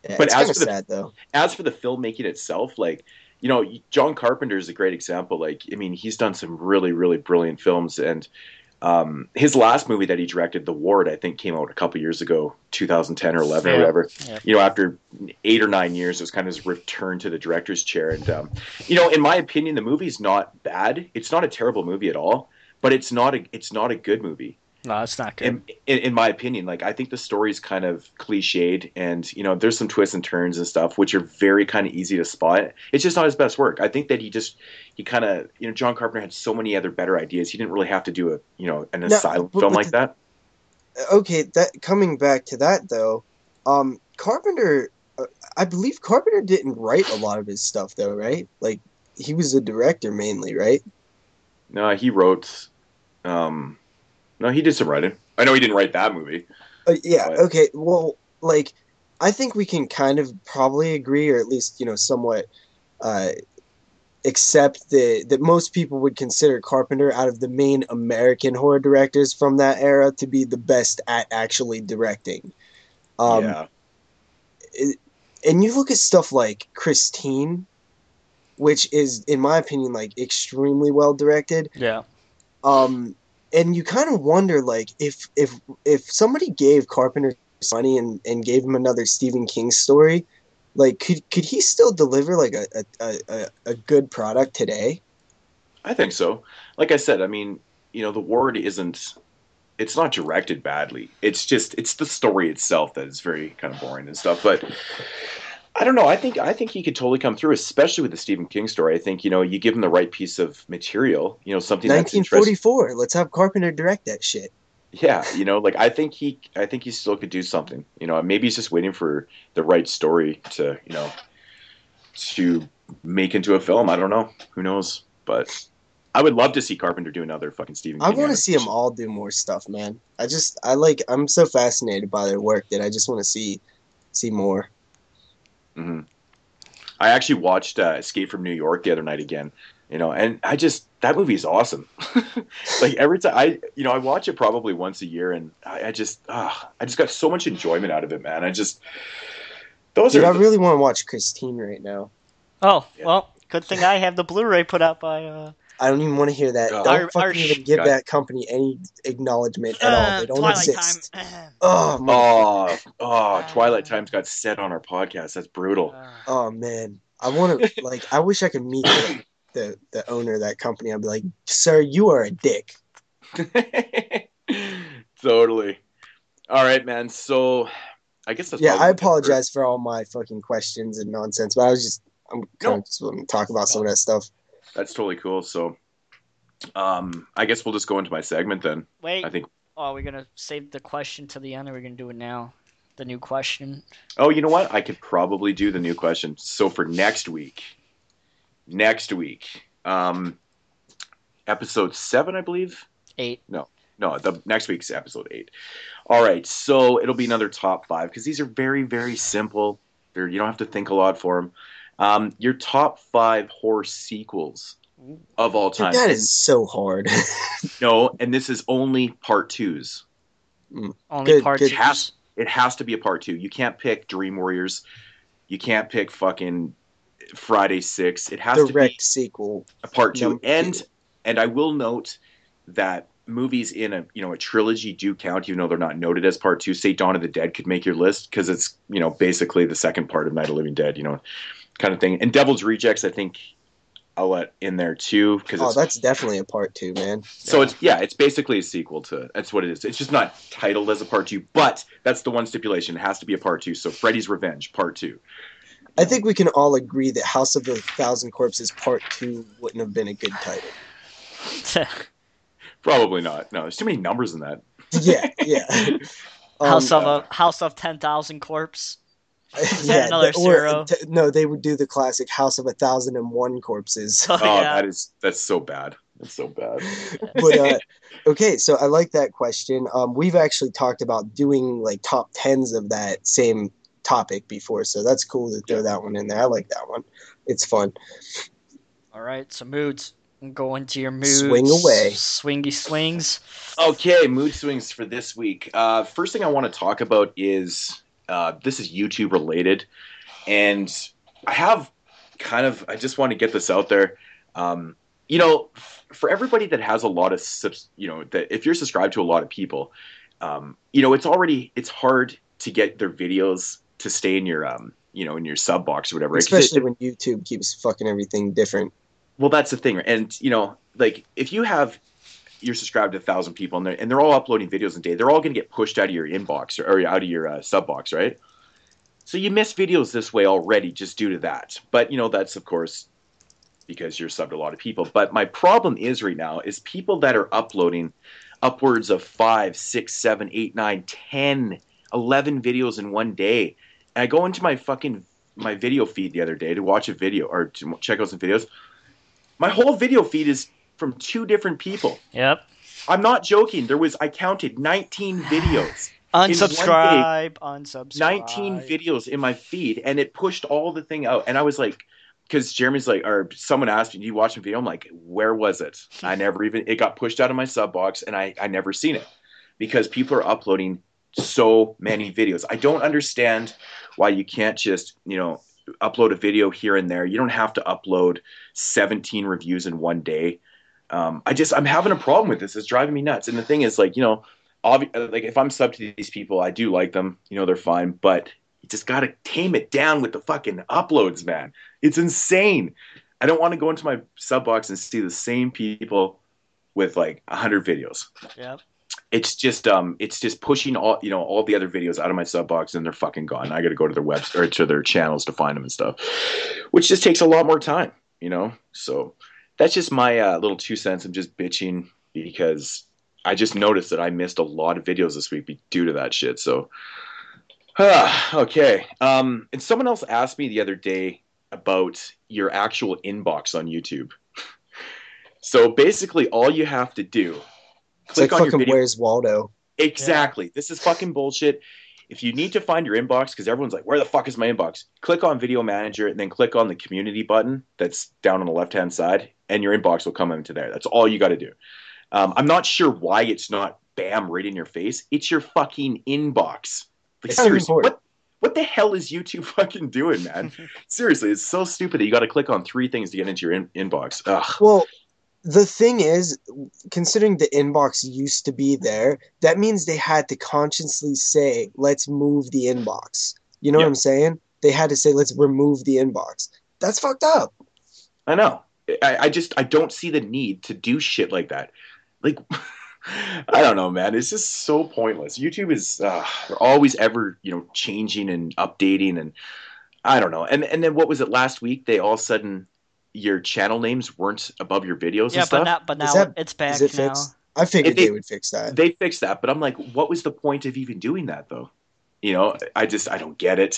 Yeah, But it's kind of sad though. as for the filmmaking itself, like, John Carpenter is a great example. Like, I mean, he's done some really, really brilliant films, and his last movie that he directed, The Ward, I think came out a couple years ago, 2010 or 11 or whatever. Yeah. After 8 or 9 years, it was kind of his return to the director's chair. And in my opinion, the movie's not bad. It's not a terrible movie at all, but it's not a good movie. No, it's not good. In my opinion, like, I think the story's kind of cliched, and there's some twists and turns and stuff which are very kind of easy to spot. It's just not his best work. I think that he kind of, John Carpenter had so many other better ideas. He didn't really have to do an asylum film like that. Okay, that coming back to that though, Carpenter, I believe Carpenter didn't write a lot of his stuff though, right? Like he was the director mainly, right? No, he wrote. No, he did some writing. I know he didn't write that movie. Yeah. But... Okay. Well, like, I think we can kind of probably agree, or at least somewhat accept that most people would consider Carpenter, out of the main American horror directors from that era, to be the best at actually directing. Yeah. And you look at stuff like Christine, which is, in my opinion, like extremely well directed. Yeah. And you kind of wonder, like, if somebody gave Carpenter money and gave him another Stephen King story, like, could he still deliver like a good product today? I think so. Like I said, I mean, The Ward it's not directed badly. It's the story itself that is very kind of boring and stuff. But I don't know. I think he could totally come through, especially with the Stephen King story. I think you give him the right piece of material. Something 1944. Let's have Carpenter direct that shit. Yeah, like I think he still could do something. Maybe he's just waiting for the right story to to make into a film. I don't know. Who knows? But I would love to see Carpenter do another fucking Stephen King. I want to see them all do more stuff, man. I'm so fascinated by their work that I just want to see more. Mm-hmm. I actually watched Escape from New York the other night again, and that movie is awesome. Like every time I watch it probably once a year, and I just got so much enjoyment out of it, man. I really want to watch Christine right now. Oh, yeah. Well, good thing I have the Blu-ray put out by. I don't even want to hear that. Don't fucking even give that company any acknowledgement at all. They don't Twilight exist. Time. Twilight Time's got said on our podcast. That's brutal. Oh man, I want to I wish I could meet the owner of that company. I'd be like, sir, you are a dick. Totally. All right, man. So I guess that's I apologize for all my fucking questions and nonsense, but I'm kind of just want to talk about some of that stuff. That's totally cool. So, I guess we'll just go into my segment then. Wait. I think. Oh, we're gonna save the question till the end, or we're gonna do it now? The new question. Oh, you know what? I could probably do the new question. So for next week, episode 7, I believe. 8. No. The next week's episode 8. All right. So it'll be another top 5 because these are very, very simple. You don't have to think a lot for them. Your top 5 horror sequels of all time. That is so hard. No, and this is only part 2s. Only part 2s. It has to be a part 2. You can't pick Dream Warriors. You can't pick fucking Friday 6. It has to be sequel. A part 2. And I will note that movies in a trilogy do count, even though they're not noted as part 2. Say Dawn of the Dead could make your list because it's basically the second part of Night of the Living Dead, kind of thing. And Devil's Rejects, I think I'll let in there too because that's definitely a part 2, man. So it's basically a sequel to. That's what it is. It's just not titled as a part 2, but that's the one stipulation. It has to be a part 2. So Freddy's Revenge part 2. I think we can all agree that House of the Thousand Corpses part 2 wouldn't have been a good title. Probably not. No, there's too many numbers in that. Yeah. House of 10,000 Corpse. Another zero. No, they would do the classic House of 1,001 Corpses. Yeah. That's so bad. That's so bad. But okay, so I like that question. We've actually talked about doing like top 10s of that same topic before, so that's cool to throw that one in there. I like that one. It's fun. All right, so moods. Go into your moods. Swing away. Swingy swings. Okay, mood swings for this week. First thing I want to talk about is This is YouTube related, and I just want to get this out there. You know, for everybody that has a lot of that if you're subscribed to a lot of people, it's hard to get their videos to stay in your in your sub box or whatever. Especially when YouTube keeps fucking everything different. Well, that's the thing, and like if you're subscribed to 1,000 people and they're all uploading videos a day, they're all going to get pushed out of your inbox or out of your sub box, right? So you miss videos this way already just due to that. But that's of course because you're subbed to a lot of people. But my problem is right now is people that are uploading upwards of 5, 6, 7, 8, 9, 10, 11 videos in one day. And I go into my video feed the other day to watch a video or to check out some videos. My whole video feed is from 2 different people. Yep. I'm not joking. I counted 19 videos. Unsubscribe. 19 videos in my feed, and it pushed all the thing out. And I was like, because Jeremy's like, or someone asked me, "Do you watch a video?" I'm like, "Where was it?" It got pushed out of my sub box, and I never seen it because people are uploading so many videos. I don't understand why you can't just, upload a video here and there. You don't have to upload 17 reviews in one day. I'm having a problem with this. It's driving me nuts. And the thing is, like, like if I'm subbed to these people, I do like them. They're fine, but you just got to tame it down with the fucking uploads, man. It's insane. I don't want to go into my sub box and see the same people with like 100 videos. Yep. It's just pushing all the other videos out of my sub box and they're fucking gone. I got to go to their website or to their channels to find them and stuff, which just takes a lot more time, So that's just my little 2 cents. I'm just bitching because I just noticed that I missed a lot of videos this week due to that shit. So, okay. And someone else asked me the other day about your actual inbox on YouTube. So basically, all you have to do, click on your video. Where's Waldo? Exactly. Yeah. This is fucking bullshit. If you need to find your inbox, because everyone's like, where the fuck is my inbox? Click on Video Manager and then click on the community button that's down on the left-hand side, and your inbox will come into there. That's all you got to do. I'm not sure why it's not bam right in your face. It's your fucking inbox. Like, seriously, what the hell is YouTube fucking doing, man? Seriously, it's so stupid that you got to click on 3 things to get into your inbox. Ugh. Well, the thing is, considering the inbox used to be there, that means they had to consciously say, let's move the inbox. You know what I'm saying? They had to say, let's remove the inbox. That's fucked up. I know. I don't see the need to do shit like that. Like, I don't know, man. It's just so pointless. YouTube is they're always ever, changing and updating, and I don't know. And then what was it last week? They all of a sudden your channel names weren't above your videos and stuff. But now it's back now. Fixed? I figured they would fix that. They fixed that, but I'm like, what was the point of even doing that though? I don't get it.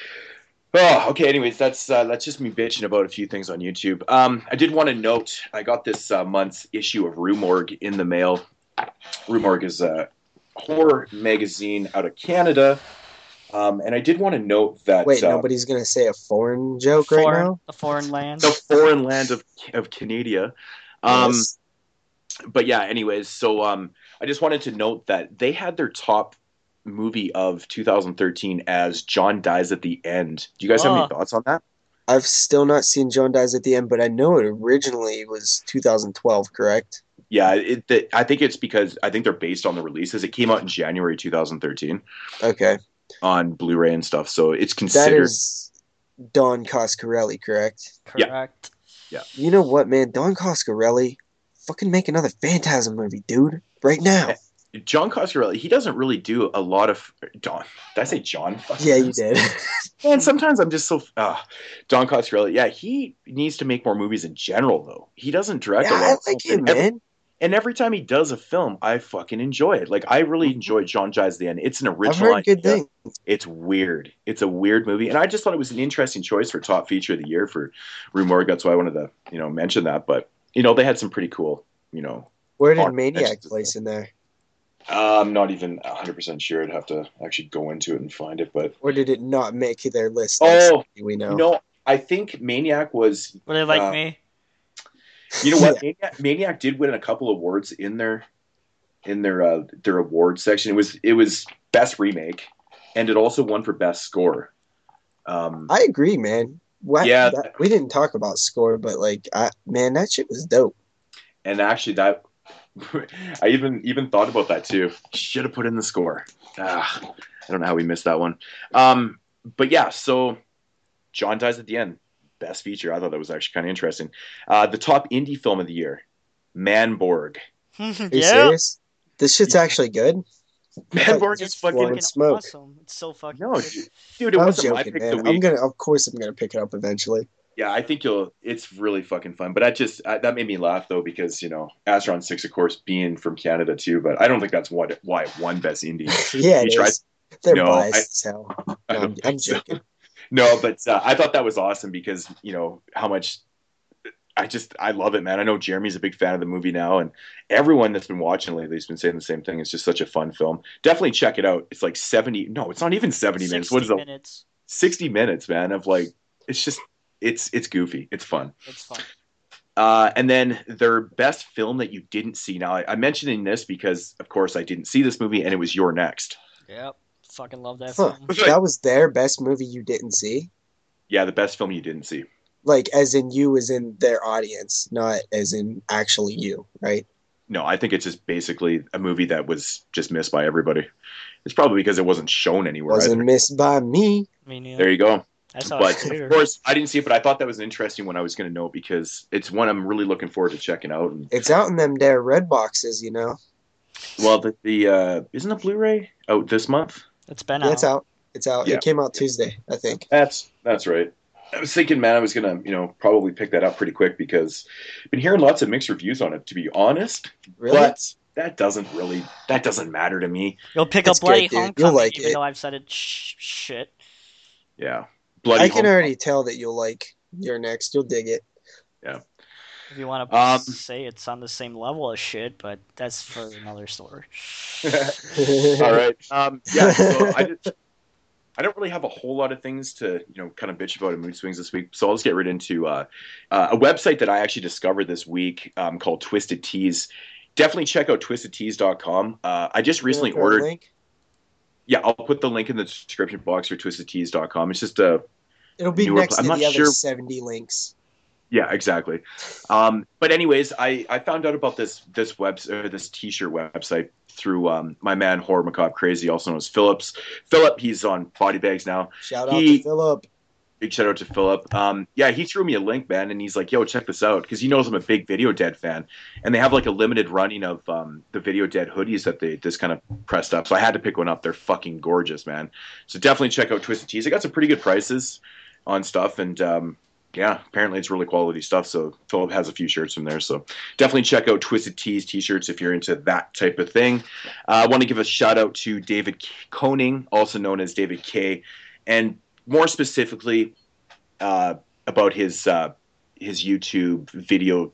Oh, okay. Anyways, that's just me bitching about a few things on YouTube. I did want to note I got this month's issue of Rue Morgue in the mail. Rue Morgue is a horror magazine out of Canada, and I did want to note that. Wait, nobody's gonna say a foreign joke right now. A foreign land. The foreign land of Canada. Yes. But yeah. Anyways, so I just wanted to note that they had their top movie of 2013 as John Dies at the End. Do you guys have any thoughts on that? I've still not seen John Dies at the End, but I know it originally was 2012, correct? Yeah, I think it's because I think they're based on the releases. It came out in January 2013. Okay. On Blu-ray and stuff, so it's considered. That is Don Coscarelli, correct? Correct. Yeah. You know what, man? Don Coscarelli, fucking make another Phantasm movie, dude, right now. John Coscarelli, he doesn't really do a lot of Don. Did I say John? Yeah, you did. And sometimes I'm just so John Coscarelli. Yeah, he needs to make more movies in general, though. He doesn't direct a lot. I like him, man. And every time he does a film, I fucking enjoy it. Like, I really enjoy John Dies at the End. It's an original. I've heard good things. It's weird. It's a weird movie, and I just thought it was an interesting choice for top feature of the year for Rue Morgue. That's why I wanted to, mention that. But they had some pretty cool, Where did Maniac place in there? I'm not even 100% sure. I'd have to actually go into it and find it. But or did it not make their list? We know. No, I think Maniac was. Were they like me? You know what? Maniac did win a couple awards in their award section. It was best remake, and it also won for best score. I agree, man. Yeah, We didn't talk about score, but like, man, that shit was dope. and actually, that I even thought about that too. Should have put in the score. I don't know how we missed that one. But yeah, so John dies at the end. Best feature. I thought that was actually kind of interesting. The top indie film of the year, Manborg. Are you serious? This shit's actually good. Manborg is fucking smoke. Awesome. It's so fucking no, good. dude. It wasn't joking, my pick man. of the week. Of course, I'm gonna pick it up eventually. Yeah, I think you'll. It's really fucking fun. But that made me laugh though because Astron 6, of course, being from Canada too. But I don't think that's why it won Best Indie. Yeah, it is. They're biased as hell. No, I'm joking. So. No, but I thought that was awesome because how much I love it, man. I know Jeremy's a big fan of the movie now, and everyone that's been watching lately has been saying the same thing. It's just such a fun film. Definitely check it out. It's like 70. No, it's not even 70 minutes. What is it? 60 minutes, man. Of like, it's just it's goofy. It's fun. It's fun. And then their best film that you didn't see. Now, I'm mentioning this because, of course, I didn't see this movie, and it was You're Next. Yep. Fucking love that film. That was their best movie you didn't see? Yeah, the best film you didn't see. Like, as in you as in their audience, not as in actually you, right? No, I think it's just basically a movie that was just missed by everybody. It's probably because it wasn't shown anywhere. Wasn't missed by me. There you go. But of course, I didn't see it, but I thought that was an interesting one I was going to know because it's one I'm really looking forward to checking out. And, it's out in them there red boxes, Well, the isn't a Blu-ray out this month? It's been out. It's out. It's out. Yeah. It came out Tuesday, I think. That's right. I was thinking, man, I was gonna, probably pick that up pretty quick because I've been hearing lots of mixed reviews on it. To be honest, really? But that doesn't matter to me. You'll pick up Bloody Homecoming, even though I've said it shit. Yeah, Bloody. I can already tell that you'll like You're Next. You'll dig it. Yeah. If you want to say it's on the same level as shit, but that's for another story. All right. Yeah. So I don't really have a whole lot of things to, kind of bitch about in Mood Swings this week. So I'll just get right into a website that I actually discovered this week called Twisted Teas. Definitely check out twistedteas.com. I just recently ordered. Link? Yeah, I'll put the link in the description box for twistedteas.com. It's just it'll be next to the other 70 links. Yeah, exactly. But anyways, I found out about this this t-shirt website through my man Horror Macabre Crazy, also known as Phillips. Philip, he's on Body Bags now. Shout out to Philip. Big shout out to Philip. Yeah, he threw me a link, man, and he's like, "Yo, check this out," because he knows I'm a big Video Dead fan, and they have like a limited running of the Video Dead hoodies that they just kind of pressed up. So I had to pick one up. They're fucking gorgeous, man. So definitely check out Twisted Teas. They got some pretty good prices on stuff, and yeah, apparently it's really quality stuff. So Philip has a few shirts from there. So definitely check out Twisted Teas t-shirts if you're into that type of thing. I want to give a shout out to David Koning, also known as David K, and more specifically about his YouTube video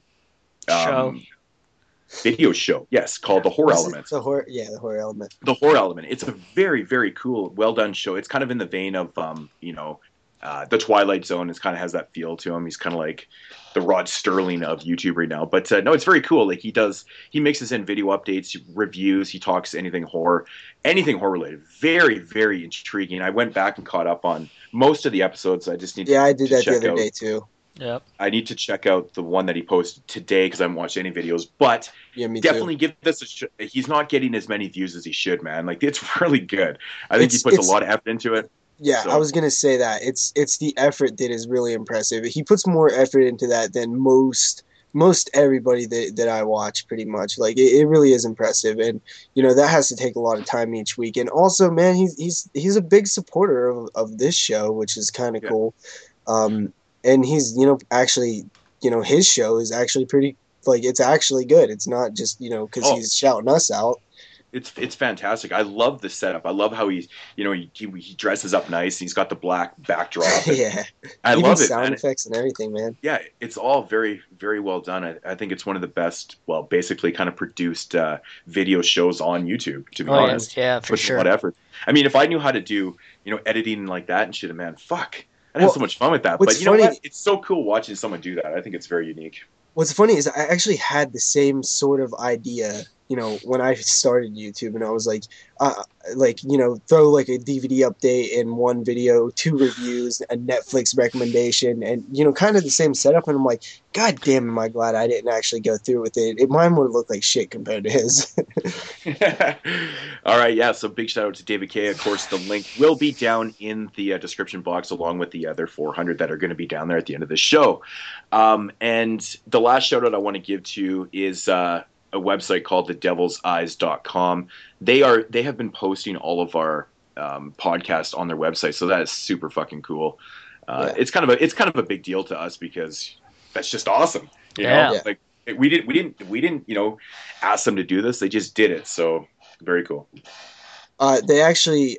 show. Yes, called The Horror Element. The Horror Element. The Horror Element. It's a very, very cool, well done show. It's kind of in the vein of The Twilight Zone. It kind of has that feel to him. He's kind of like the Rod Sterling of YouTube right now. But no, it's very cool. Like he mixes in video updates, reviews. He talks anything horror related. Very, very intriguing. I went back and caught up on most of the episodes. I just need. Yeah, I did that the other day too. Yep. I need to check out the one that he posted today because I haven't watched any videos. But definitely give this he's not getting as many views as he should, man. Like it's really good. I think he puts a lot of effort into it. Yeah, so. I was gonna say that it's the effort that is really impressive. He puts more effort into that than most everybody that I watch, pretty much. Like it really is impressive, and that has to take a lot of time each week. And also, man, he's a big supporter of this show, which is kind of cool. And he's actually his show is actually pretty, like, it's actually good. It's not just because he's shouting us out. It's fantastic. I love the setup. I love how he dresses up nice. He's got the black backdrop. Yeah, I love it. Sound effects and everything, man. Yeah, it's all very, very well done. I think it's one of the best, well, basically kind of produced video shows on YouTube. To be honest, yeah, for sure. A lot of effort. I mean, if I knew how to do editing like that and shit, man, fuck, I'd have so much fun with that. But you know what? It's so cool watching someone do that. I think it's very unique. What's funny is I actually had the same sort of idea when I started YouTube, and I was throw like a DVD update and one video, 2 reviews, a Netflix recommendation, and kind of the same setup. And I'm like, God damn, am I glad I didn't actually go through with it. Mine would have looked like shit compared to his. All right, yeah. So big shout out to David K. Of course, the link will be down in the description box, along with the other 400 that are going to be down there at the end of the show. And the last shout out I want to give to is a website called thedevilseyes.com. They have been posting all of our podcasts on their website, so that is super fucking cool. Yeah. It's kind of a big deal to us because that's just awesome. You Yeah. know, like we didn't ask them to do this. They just did it. So very cool. They actually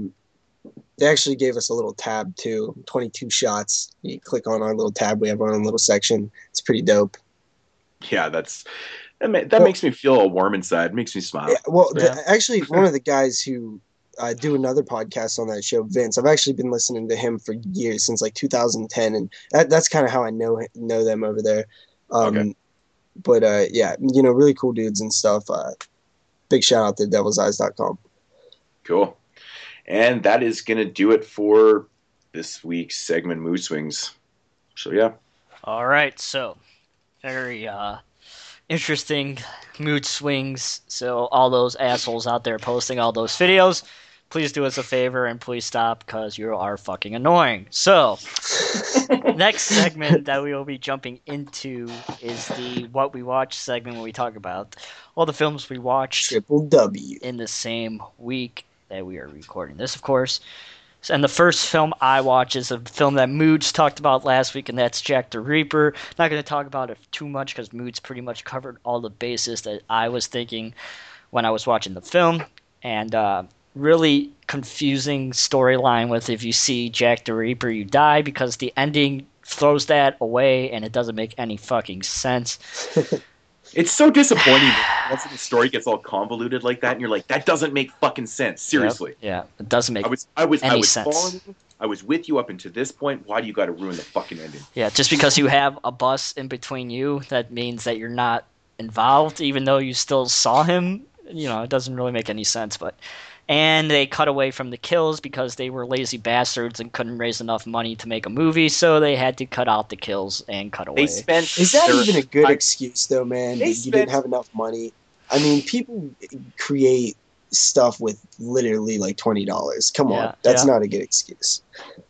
gave us a little tab too. 22 shots. You click on our little tab. We have our own little section. It's pretty dope. Yeah, that makes me feel all warm inside. It makes me smile. Yeah, well, actually, one of the guys who do another podcast on that show, Vince, I've actually been listening to him for years, since like 2010, and that's kind of how I know them over there. Okay. But yeah, really cool dudes and stuff. Big shout out to devilseyes.com. Cool. And that is going to do it for this week's segment, Mood Swings. So, yeah. All right, so very interesting mood swings. So all those assholes out there posting all those videos, please do us a favor and please stop, because you are fucking annoying. So next segment that we will be jumping into is the What We Watch segment, where we talk about all the films we watched Triple W in the same week that we are recording this, of course. And the first film I watch is a film that Moods talked about last week, and that's Jack the Reaper. Not going to talk about it too much because Moods pretty much covered all the bases that I was thinking when I was watching the film. And really confusing storyline with, if you see Jack the Reaper, you die, because the ending throws that away and it doesn't make any fucking sense. It's so disappointing once the story gets all convoluted like that, and you're like, that doesn't make fucking sense. Seriously. Yep. Yeah, it doesn't make I was sense. following you. I was with you up until this point. Why do you got to ruin the fucking ending? Yeah, just because you have a bus in between you, that means that you're not involved, even though you still saw him. It doesn't really make any sense. And they cut away from the kills because they were lazy bastards and couldn't raise enough money to make a movie, so they had to cut out the kills and cut away. Is that even a good excuse, though, man? You didn't have enough money. I mean, people create stuff with literally like $20. Come on, that's not a good excuse.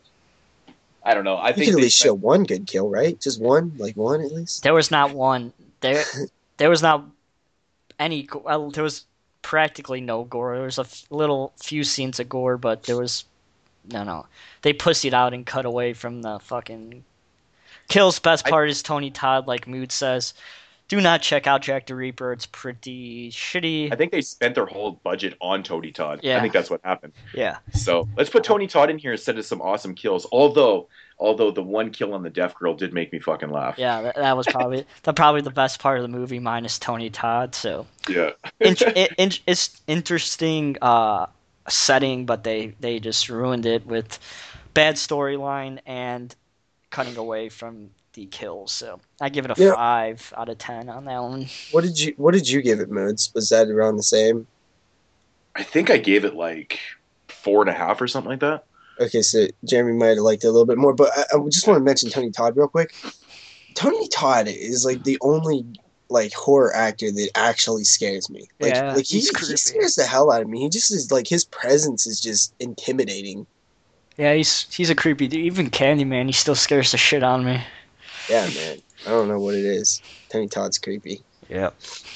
I don't know. I think you could at least show one good kill, right? Just one, like one at least. There was not one. There was not any. Well, there was practically no gore. There was a few scenes of gore, but there was no. They pussied out and cut away from the fucking kills. Best part is Tony Todd, like Mood says, do not check out Jack the Reaper. It's pretty shitty. I think they spent their whole budget on Tony Todd. Yeah. I think that's what happened. Yeah. So let's put Tony Todd in here instead of some awesome kills. Although the one kill on the deaf girl did make me fucking laugh. Yeah, that was probably the best part of the movie, minus Tony Todd. So yeah, it's interesting setting, but they just ruined it with bad storyline and cutting away from the kills. So I give it a 5 out of 10 on that one. What did you give it, Moods? Was that around the same? I think I gave it like 4.5 or something like that. Okay, so Jeremy might have liked it a little bit more, but I just want to mention Tony Todd real quick. Tony Todd is like the only like horror actor that actually scares me. Like he scares the hell out of me. He just is like, his presence is just intimidating. Yeah, he's a creepy dude. Even Candyman, he still scares the shit out of me. Yeah, man. I don't know what it is. Tony Todd's creepy. Yeah.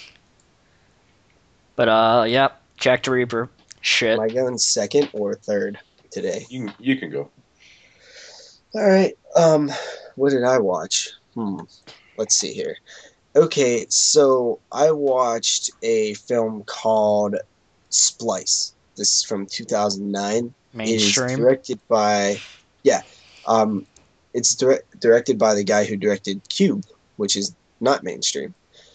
But Jack the Reaper. Shit. Am I going second or third today? You can go. All right. What did I watch? Let's see here. Okay, so I watched a film called Splice. This is from 2009. Mainstream. It is directed by it's directed by the guy who directed Cube, which is not mainstream.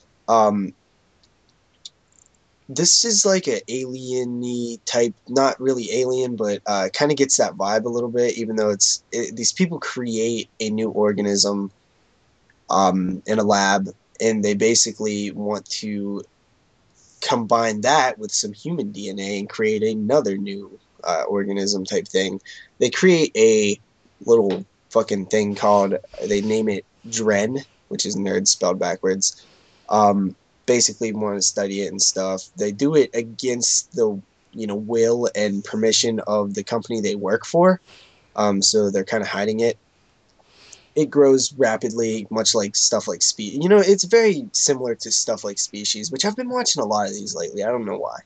This is like an alien-y type, not really alien, but kind of gets that vibe a little bit, even though these people create a new organism in a lab, and they basically want to combine that with some human DNA and create another new organism type thing. They create a little fucking thing called, they name it Dren, which is nerd spelled backwards. Basically want to study it and stuff. They do it against the will and permission of the company they work for. So they're kind of hiding it. It grows rapidly, much like stuff like Species. It's very similar to stuff like Species, which I've been watching a lot of these lately. I don't know why.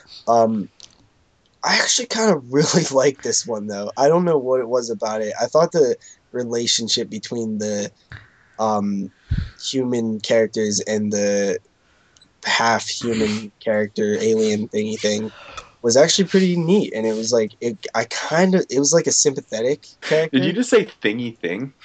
I actually kind of really like this one, though. I don't know what it was about it. I thought the relationship between the human characters and the half-human character alien thingy thing was actually pretty neat, and it was like it was like a sympathetic character. Did you just say thingy thing?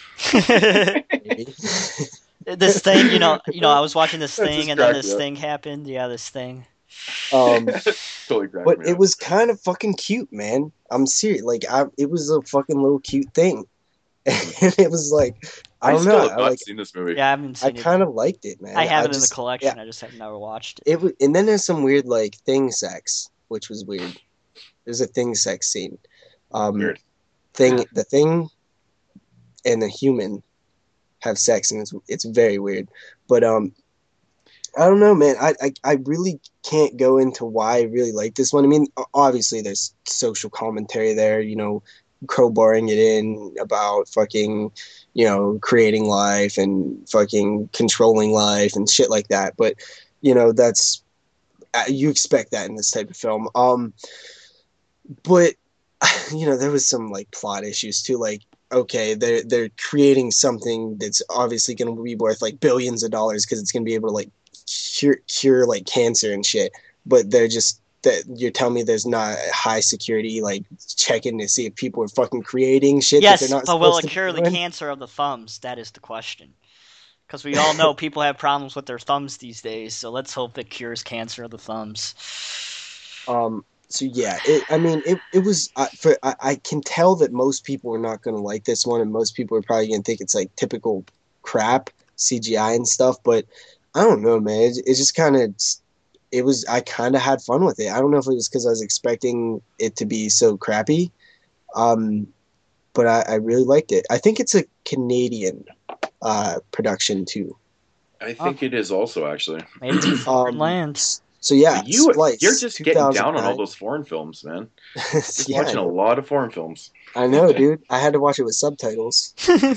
This thing, I was watching this thing, and then this thing happened. Yeah, this thing. Totally but it was kind of fucking cute, man. I'm serious. Like, it was a fucking little cute thing, and it was like, I don't know. I have not seen this movie. Yeah, I haven't seen it. I kind of liked it, man. I have it in the collection. Yeah. I just have never watched it. And then there's some weird like thing sex, which was weird. There's a thing sex scene. Weird. The thing and the human have sex, and it's very weird. But I don't know, man. I really can't go into why I really like this one. I mean, obviously there's social commentary there, crowbarring it in about fucking, creating life and fucking controlling life and shit like that. But, that's, you expect that in this type of film. But, there was some like plot issues too. Like, okay, they're creating something that's obviously going to be worth like billions of dollars because it's going to be able to like cure like cancer and shit. But they're just, that you're telling me there's not a high security like checking to see if people are fucking creating shit. Yes, that they're not but will it cure the cancer of the thumbs? That is the question. Because we all know people have problems with their thumbs these days, so let's hope it cures cancer of the thumbs. So yeah, it was. I can tell that most people are not going to like this one, and most people are probably going to think it's like typical crap CGI and stuff. But I don't know, man. It just kind of. It was. I kind of had fun with it. I don't know if it was because I was expecting it to be so crappy, but I really liked it. I think it's a Canadian production too. I think it is also, actually. Maybe it's foreign land. So yeah, you're just getting down on all those foreign films, man. Just watching a lot of foreign films. I know, dude. I had to watch it with subtitles.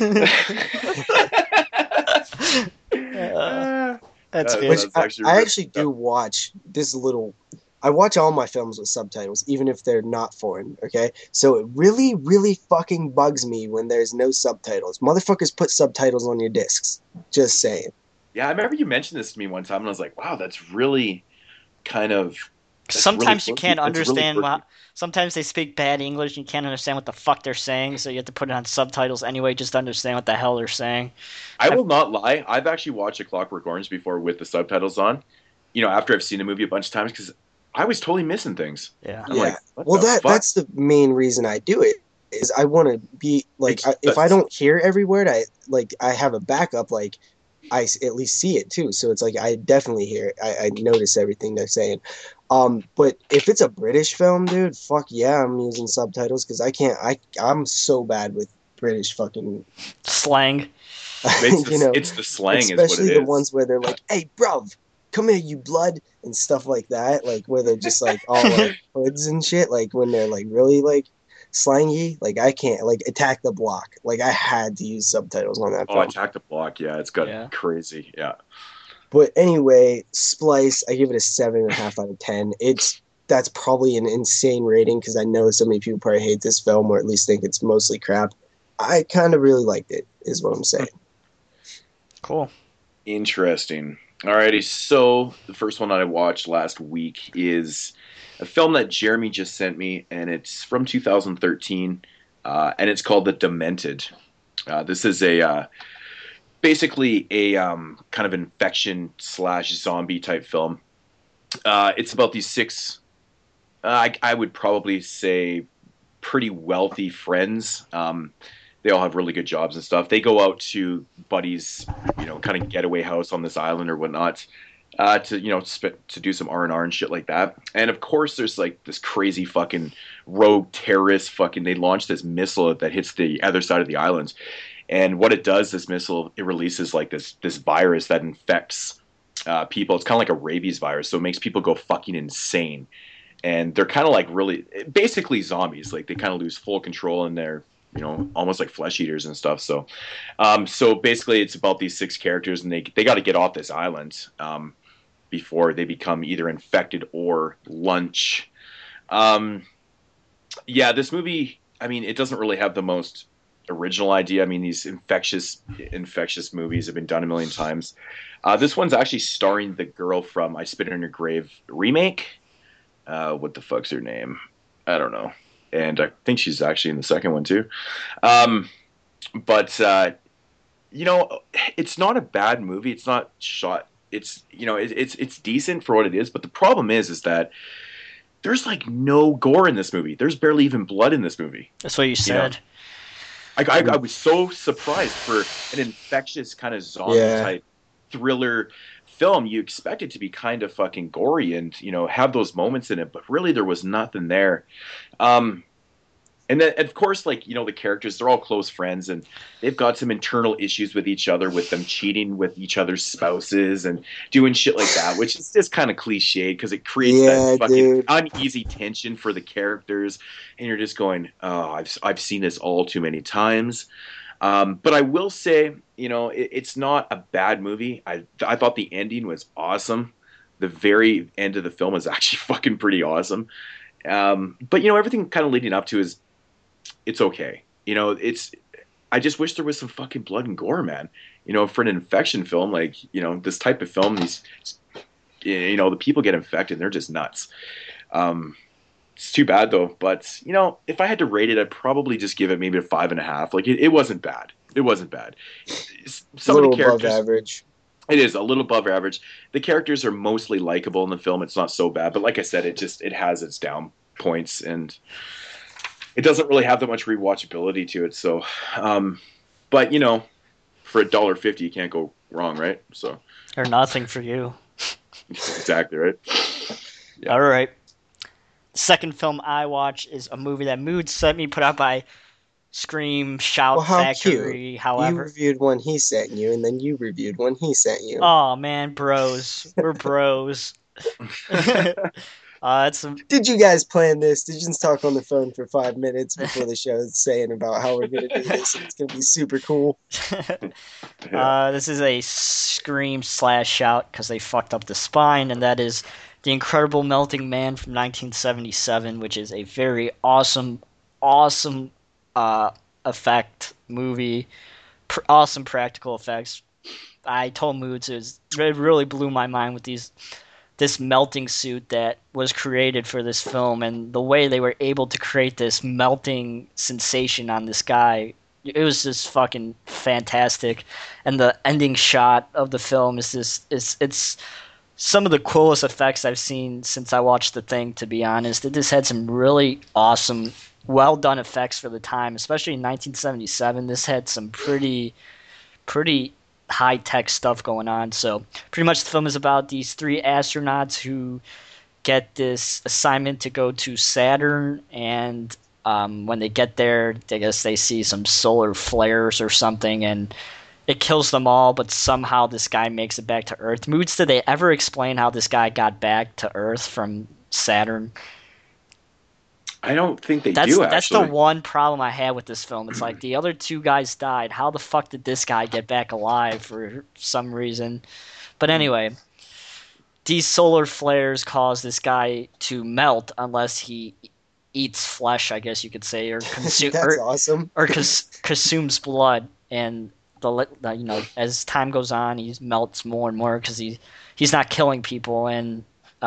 That's good. Which I actually do watch this little. I watch all my films with subtitles, even if they're not foreign, okay? So it really, really fucking bugs me when there's no subtitles. Motherfuckers put subtitles on your discs. Just saying. Yeah, I remember you mentioned this to me one time, and I was like, wow, that's really kind of... Sometimes you can't understand... Sometimes they speak bad English, and you can't understand what the fuck they're saying, so you have to put it on subtitles anyway just to understand what the hell they're saying. I will not lie. I've actually watched A Clockwork Orange before with the subtitles on, after I've seen the movie a bunch of times, because I was totally missing things. Yeah. Like, that's the main reason I do it, is I want to be, like, if I don't hear every word, I have a backup, like, I at least see it too. So it's like, I definitely hear it. I notice everything they're saying. But if it's a British film, dude, fuck yeah, I'm using subtitles, because I'm so bad with British fucking slang. It's the slang, especially is what it is. the ones where they're like, hey, bruv, come here, you blood, and stuff like that. Like, where they're just like all like hoods and shit. Like, when they're like really like slangy, like I can't, like Attack the Block. Like, I had to use subtitles on that film. Attack the Block, yeah, it's got crazy, yeah. But anyway, Splice, I give it a 7.5 out of 10. That's probably an insane rating, because I know so many people probably hate this film, or at least think it's mostly crap. I kind of really liked it, is what I'm saying. Cool. Interesting. Alrighty, so the first one that I watched last week is a film that Jeremy just sent me, and it's from 2013, and it's called The Demented. This is basically a kind of infection / zombie type film. It's about these six, I would probably say, pretty wealthy friends. They all have really good jobs and stuff. They go out to Buddy's, kind of getaway house on this island or whatnot, to do some R&R and shit like that. And of course, there's like this crazy fucking rogue terrorist fucking. They launched this missile that hits the other side of the island, and what it does, this missile, it releases like this virus that infects people. It's kind of like a rabies virus, so it makes people go fucking insane. And they're kind of like really, basically zombies. Like they kind of lose full control, and they're almost like flesh eaters and stuff. So basically, it's about these six characters, and they got to get off this island before they become either infected or lunch. Yeah, this movie. I mean, it doesn't really have the most original idea. I mean, these infectious movies have been done a million times. This one's actually starring the girl from I Spit on Your Grave remake. What the fuck's her name? I don't know. And I think she's actually in the second one too. But it's not a bad movie. It's not shot. It's decent for what it is. But the problem is that there's like no gore in this movie. There's barely even blood in this movie. That's what you said. I was so surprised for an infectious kind of zombie type thriller film. You expect it to be kind of fucking gory and have those moments in it, but really there was nothing there. And then, of course, like, the characters, they're all close friends, and they've got some internal issues with each other, with them cheating with each other's spouses and doing shit like that, which is just kind of cliched because it creates that fucking uneasy tension for the characters. And you're just going, oh, I've seen this all too many times. But I will say, it's not a bad movie. I thought the ending was awesome. The very end of the film is actually fucking pretty awesome. But everything kind of leading up to it's okay. I just wish there was some fucking blood and gore, man. For an infection film, like, this type of film, the people get infected and they're just nuts. It's too bad though. But, if I had to rate it, I'd probably just give it maybe a 5.5. Like it wasn't bad. It wasn't bad. Some of the characters, above average. It is a little above average. The characters are mostly likable in the film. It's not so bad, but like I said, it has its down points, and it doesn't really have that much rewatchability to it. So, but for $1.50, you can't go wrong, right? So, or nothing for you. Exactly right. Yeah. All right. The second film I watch is a movie that Mood sent me, put out by Scream Shout Factory. Cute. However, you reviewed one he sent you, and then you reviewed one he sent you. Oh man, bros, we're bros. Did you guys plan this? Did you just talk on the phone for 5 minutes before the show saying about how we're going to do this? And it's going to be super cool. This is a Scream / Shout because they fucked up the spine, and that is The Incredible Melting Man from 1977, which is a very awesome effect movie. Awesome practical effects. I told Moods it really blew my mind with this melting suit that was created for this film, and the way they were able to create this melting sensation on this guy, it was just fucking fantastic. And the ending shot of the film is it's some of the coolest effects I've seen since I watched The Thing, to be honest. It just had some really awesome, well done effects for the time, especially in 1977. This had some pretty high-tech stuff going on. So pretty much the film is about these three astronauts who get this assignment to go to Saturn, and when they get there, I guess they see some solar flares or something, and it kills them all, but somehow this guy makes it back to Earth. Moods, did they ever explain how this guy got back to Earth from Saturn? I don't think they do, actually. That's the one problem I had with this film. It's like the other two guys died. How the fuck did this guy get back alive for some reason? But anyway, these solar flares cause this guy to melt unless he eats flesh, I guess you could say, or awesome. Or consumes blood. And as time goes on, he melts more and more because he's not killing people, and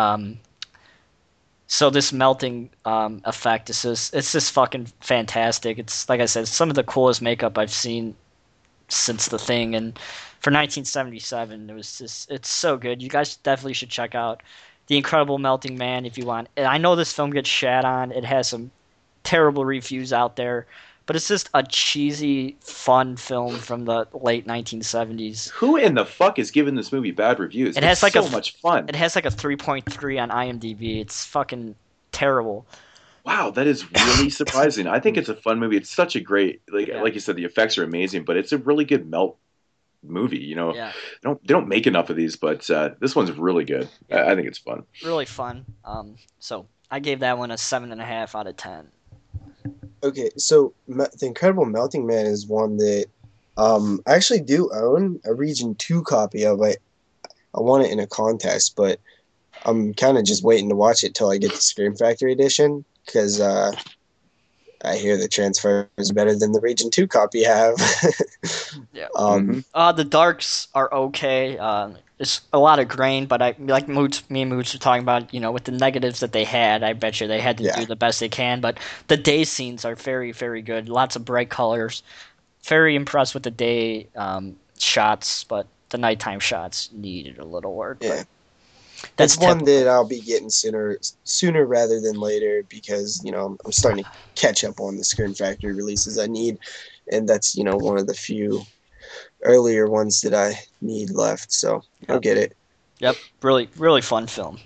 so this melting effect it's just fucking fantastic. It's like I said, some of the coolest makeup I've seen since The Thing, and for 1977, it's so good. You guys definitely should check out The Incredible Melting Man if you want. And I know this film gets shat on. It has some terrible reviews out there, but it's just a cheesy, fun film from the late 1970s. Who in the fuck is giving this movie bad reviews? It's like so much fun. It has like a 3.3 on IMDb. It's fucking terrible. Wow, that is really surprising. I think it's a fun movie. It's such a great, like you said, the effects are amazing, but it's a really good melt movie. You know, they don't make enough of these, but this one's really good. Yeah. I think it's fun. Really fun. So I gave that one a 7.5 out of 10. Okay, so The Incredible Melting Man is one that I actually do own a Region 2 copy of. I won it in a contest, but I'm kind of just waiting to watch it till I get the Scream Factory edition, because I hear the transfer is better than the Region 2 copy I have. Yeah. The darks are okay. It's a lot of grain, but me and Moods were talking about, with the negatives that they had, I bet you they had to do the best they can. But the day scenes are very, very good. Lots of bright colors. Very impressed with the day shots, but the nighttime shots needed a little work. Yeah. That's one that I'll be getting sooner rather than later, because I'm starting to catch up on the Scream Factory releases I need, and that's one of the few earlier ones that I need left. So I'll get it. Yep, really, really fun film.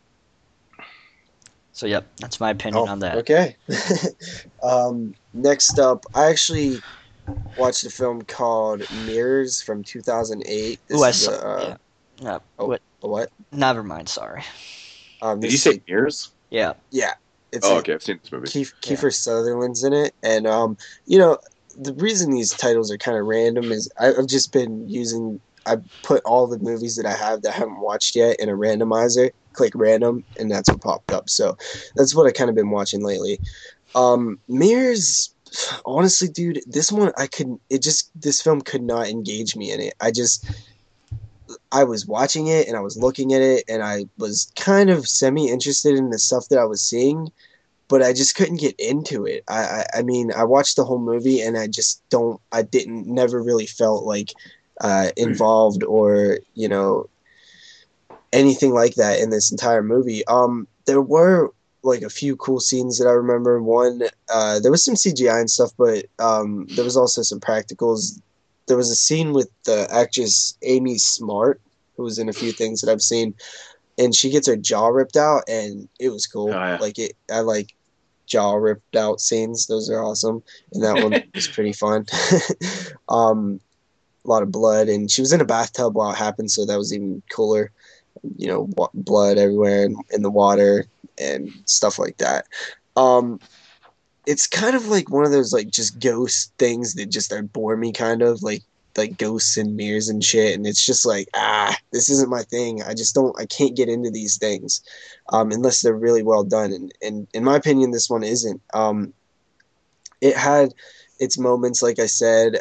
So yep, that's my opinion on that. Okay. Next up, I actually watched a film called Mirrors from 2008. I saw. What? Never mind. Sorry. Did you say Mirrors? Yeah. Yeah. Okay. I've seen this movie. Kiefer Sutherland's in it, and the reason these titles are kind of random is I've just been I put all the movies that I have that I haven't watched yet in a randomizer, click random, and that's what popped up. So that's what I kind of been watching lately. Mirrors, honestly, dude, this one this film could not engage me in it. I was watching it and I was looking at it and I was kind of semi-interested in the stuff that I was seeing, but I just couldn't get into it. I mean, I watched the whole movie and never really felt like involved or, anything like that in this entire movie. There were like a few cool scenes that I remember. One, there was some CGI and stuff, but there was also some practicals. There was a scene with the actress Amy Smart, who was in a few things that I've seen, and she gets her jaw ripped out, and it was cool. Oh, yeah. I like jaw ripped out scenes; those are awesome, and that one was pretty fun. A lot of blood, and she was in a bathtub while it happened, so that was even cooler. Blood everywhere in the water and stuff like that. It's kind of like one of those like just ghost things that just bore me, kind of like ghosts and mirrors and shit, and it's just like, this isn't my thing. I can't get into these things unless they're really well done, and in my opinion this one isn't. It had its moments, like I said,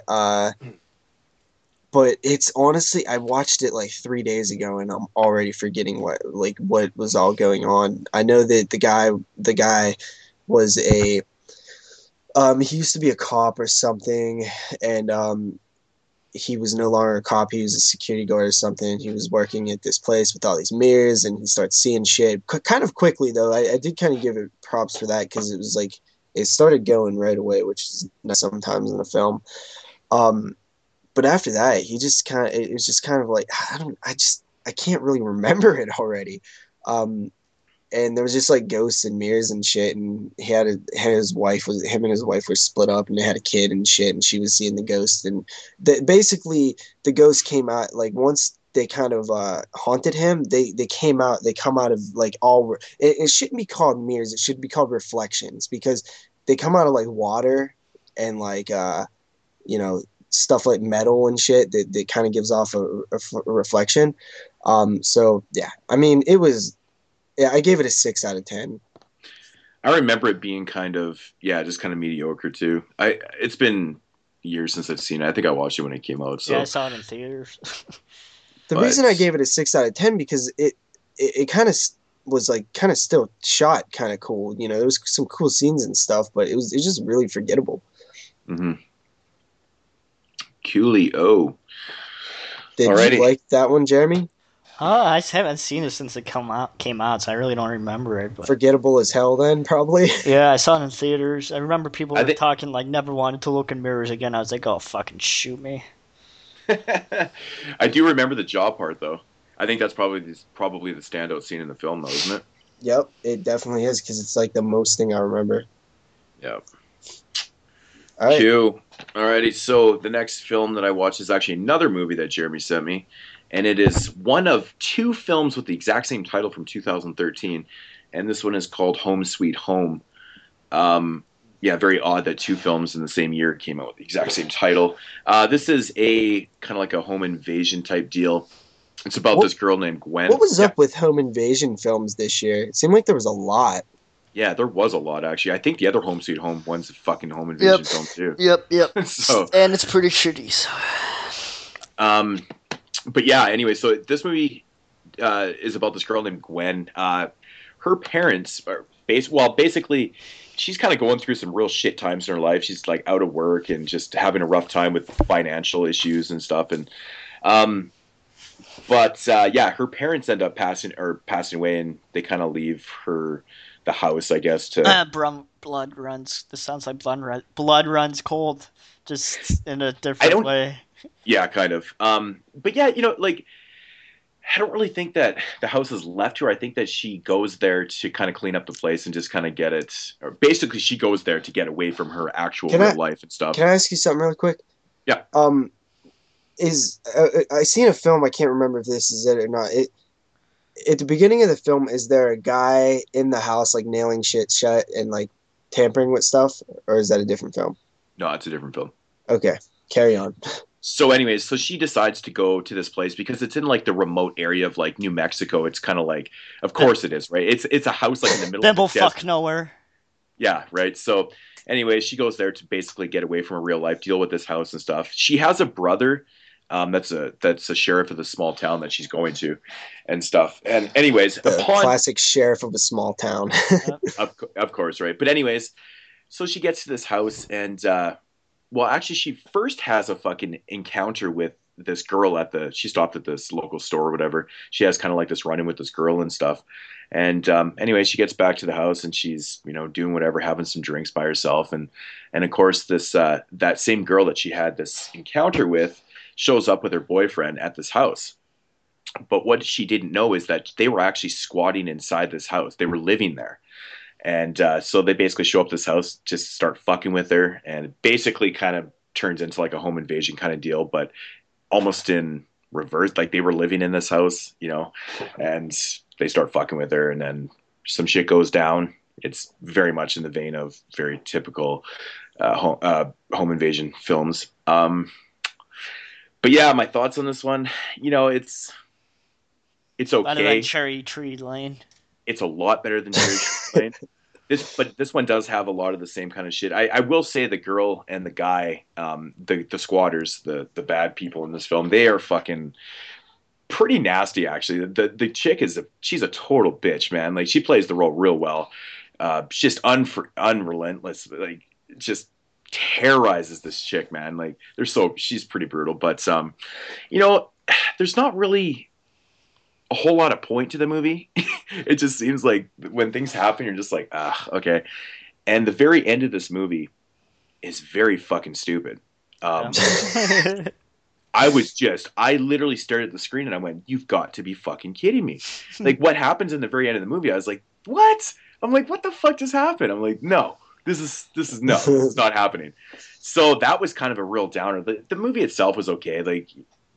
but it's honestly, I watched it like 3 days ago and I'm already forgetting what was all going on. I know that the guy was he used to be a cop or something, and he was no longer a cop. He was a security guard or something. He was working at this place with all these mirrors, and he starts seeing shit kind of quickly, though. I did kind of give it props for that, because it was like it started going right away, which is not sometimes in a film. But after that, it was just kind of like, I can't really remember it already. And there was just like ghosts and mirrors and shit, and him and his wife were split up, and they had a kid and shit, and she was seeing the ghost, and basically the ghost came out, like once they kind of haunted him, they come out of like all, it shouldn't be called mirrors, it should be called reflections, because they come out of like water and like stuff like metal and shit that kind of gives off a reflection. So yeah, I mean, I gave it a 6 out of 10. I remember it being kind of mediocre too. It's been years since I've seen it. I think I watched it when it came out. So. Yeah, I saw it in theaters. The reason I gave it a 6 out of 10 because it kind of was like kind of still shot kind of cool. There was some cool scenes and stuff, but it was just really forgettable. Mm-hmm. Coolio. Did you like that one, Jeremy? I just haven't seen it since it came out, so I really don't remember it. But Forgettable as hell then, probably. yeah, I saw it in theaters. I remember people I were think talking like never wanted to look in mirrors again. I was like, oh fucking shoot me. I do remember the jaw part though. I think that's probably the standout scene in the film, though, isn't it? Yep, it definitely is because it's like the most thing I remember. Yeah. All right. Cool. Alrighty. So the next film that I watched is actually another movie that Jeremy sent me, and it is one of two films with the exact same title from 2013, and this one is called Home Sweet Home. Yeah, very odd that two films in the same year came out with the exact same title. This is a kind of like a home invasion type deal. It's about What this girl named Gwen. what was Yeah, up with home invasion films this year? It seemed like there was a lot. yeah, there was a lot actually. I think the other Home Sweet Home one's a fucking home Yep, invasion film too. yep. So, And it's pretty shitty. So. um, but yeah, anyway, so this movie is about this girl named Gwen. Her parents are basically, she's kind of going through some real shit times in her life. She's like out of work and just having a rough time with financial issues and stuff. And um, yeah, her parents end up passing away, and they kind of leave her the house, I guess. To Blood runs. This sounds like blood runs cold, just in a I different don't, way. yeah, kind of. But yeah, like I don't really think that the house is left to her. I think that she goes there to kind of clean up the place and just kind of get it. Or basically, she goes there to get away from her actual Can real I life and stuff. can I ask you something really quick? Yeah. Is I seen a film? I can't remember if this is it or not. At the beginning of the film, is there a guy in the house like nailing shit shut and like tampering with stuff, or is that a different film? No, it's a different film. Okay, carry on. So, anyways, so she decides to go to this place because it's in like the remote area of like New Mexico. It's kind of like, of course it is, right? It's a house like in the middle of the Bimble desert. fuck nowhere. Yeah, right. So, anyway, she goes there to basically get away from her real life, deal with this house and stuff. She has a brother, that's a sheriff of the small town that she's going to, and stuff. And anyways, The classic sheriff of a small town. of course, right. But anyways, so she gets to this house, and well, actually, she first has a fucking encounter with this girl she stopped at this local store or whatever. She has kind of like this run in with this girl and stuff. And anyway, she gets back to the house and she's, doing whatever, having some drinks by herself. And of course, this that same girl that she had this encounter with shows up with her boyfriend at this house. But what she didn't know is that they were actually squatting inside this house. They were living there. And so they basically show up to this house, just start fucking with her, and it basically kind of turns into like a home invasion kind of deal, but almost in reverse. Like they were living in this house, and they start fucking with her, and then some shit goes down. It's very much in the vein of very typical home invasion films. But yeah, my thoughts on this one, it's okay. Better than Cherry Tree Lane. It's a lot better than Cherry Tree Lane. This one does have a lot of the same kind of shit. I will say the girl and the guy, the squatters, the bad people in this film, they are fucking pretty nasty. Actually, the chick she's a total bitch, man. Like she plays the role real well. Just unrelentless, like just terrorizes this chick, man. Like she's pretty brutal, but there's not really a whole lot of point to the movie. It just seems like when things happen, you're just like, okay. And the very end of this movie is very fucking stupid. I literally stared at the screen and I went, you've got to be fucking kidding me. Like what happens in the very end of the movie? I was like, what? I'm like, what the fuck just happened? I'm like, no, this is not happening. So that was kind of a real downer. The movie itself was okay. Like,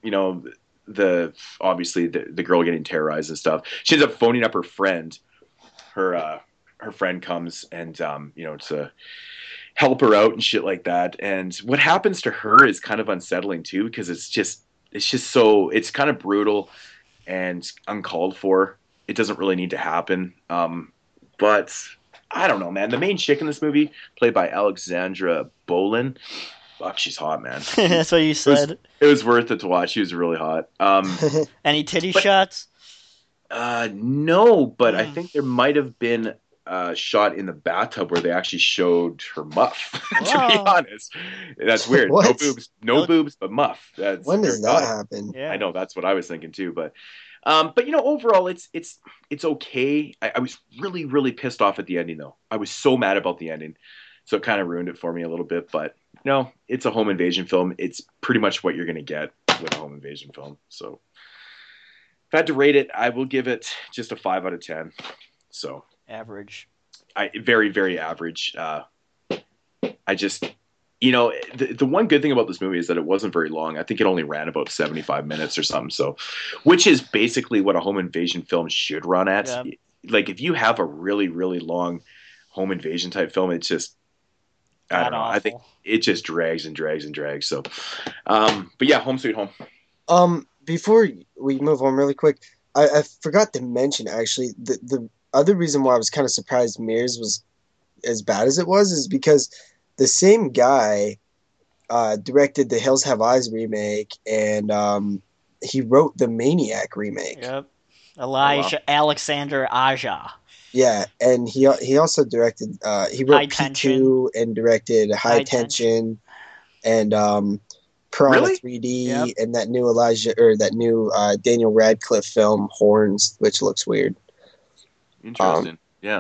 obviously the girl getting terrorized and stuff. She ends up phoning up her friend. Her friend comes and to help her out and shit like that. And what happens to her is kind of unsettling too, because it's just so it's kind of brutal and uncalled for. It doesn't really need to happen. But I don't know, man. The main chick in this movie, played by Alexandra Bolin. Fuck, she's hot, man. That's what you said. It was worth it to watch. She was really hot. Any titty shots? No, but I think there might have been a shot in the bathtub where they actually showed her muff. To be honest, that's weird. What? No boobs, but muff. When does that happen? Yeah. I know that's what I was thinking too, but But overall, it's okay. I was really really pissed off at the ending though. I was so mad about the ending, so it kind of ruined it for me a little bit. But no, it's a home invasion film. It's pretty much what you're gonna get with a home invasion film. So if I had to rate it, I will give it just a 5 out of 10. So average. Very very average. I just the one good thing about this movie is that it wasn't very long. I think it only ran about 75 minutes or something. So, which is basically what a home invasion film should run at. Yeah. Like if you have a really, really long home invasion type film, it's just, I don't know. Awful. I think it just drags and drags and drags. So, but yeah, Home Sweet Home. Before we move on really quick, I forgot to mention actually the other reason why I was kind of surprised Mirrors was as bad as it was is because the same guy directed the Hills Have Eyes remake, and he wrote the Maniac remake. Yep, Alexander Aja. Yeah, and he also directed. He wrote P2 and directed High Tension, and Piranha Really? 3D, and that new Daniel Radcliffe film Horns, which looks weird. Interesting. Yeah.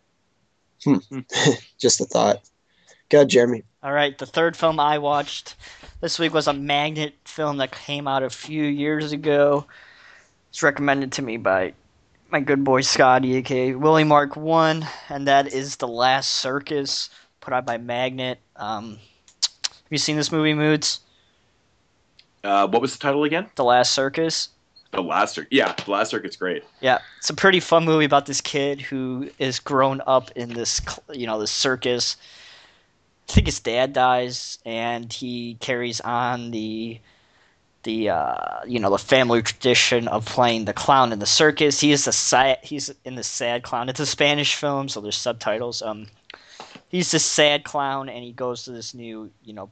Just a thought. Go ahead, Jeremy. All right, the third film I watched this week was a Magnet film that came out a few years ago. It's recommended to me by my good boy Scotty, aka Willie Mark 1, and that is The Last Circus, put out by Magnet. Have you seen this movie, Moods? What was the title again? The Last Circus. The Last Circus. Yeah, The Last Circus. Great. Yeah, it's a pretty fun movie about this kid who is grown up in this, this circus. I think his dad dies, and he carries on the family tradition of playing the clown in the circus. He's in the sad clown. It's a Spanish film, so there's subtitles. He's this sad clown, and he goes to this new,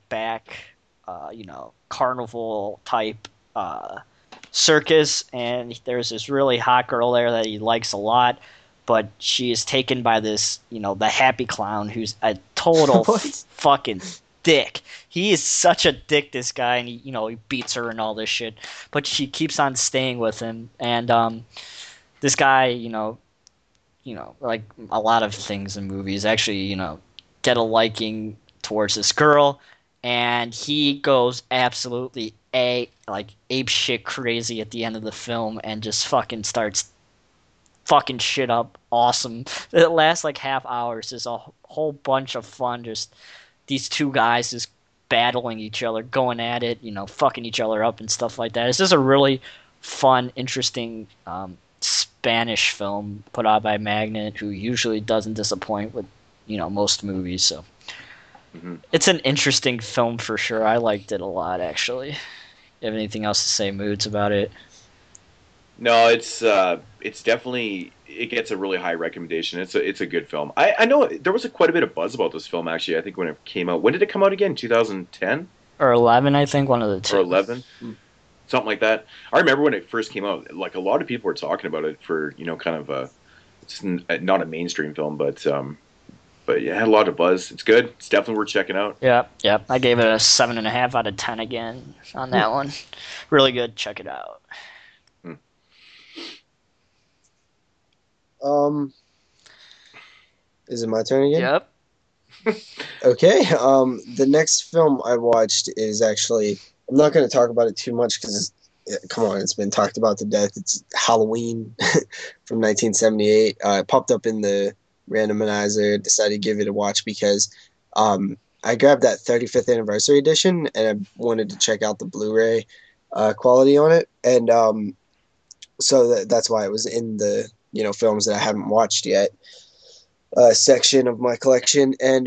carnival type circus, and there's this really hot girl there that he likes a lot. But she is taken by this, the happy clown who's a total fucking dick. He is such a dick, this guy, and he beats her and all this shit. But she keeps on staying with him, and this guy, like a lot of things in movies, actually, get a liking towards this girl, and he goes absolutely ape shit crazy at the end of the film, and just fucking starts fucking shit up awesome. It lasts like half hours. There's a whole bunch of fun, just these two guys just battling each other, going at it, fucking each other up and stuff like that. It's just a really fun, interesting Spanish film put out by Magnet, who usually doesn't disappoint with most movies. So It's an interesting film for sure. I liked it a lot, actually. You have anything else to say, Moods, about it? No, it's definitely, it gets a really high recommendation. It's a good film. I know there was quite a bit of buzz about this film actually. I think when it came out, when did it come out again? 2010 or 11? I think one of the two. Or 11, something like that. I remember when it first came out. Like a lot of people were talking about it for kind of it's not a mainstream film, but yeah, it had a lot of buzz. It's good. It's definitely worth checking out. Yep. I gave it a 7.5 out of 10 again on that one. Really good. Check it out. Is it my turn again? Yep. Okay. The next film I watched is actually, I'm not going to talk about it too much because come on, it's been talked about to death. It's Halloween from 1978. It popped up in the randomizer, decided to give it a watch because I grabbed that 35th anniversary edition and I wanted to check out the Blu-ray quality on it, and so that's why it was in the films that I haven't watched yet section of my collection. And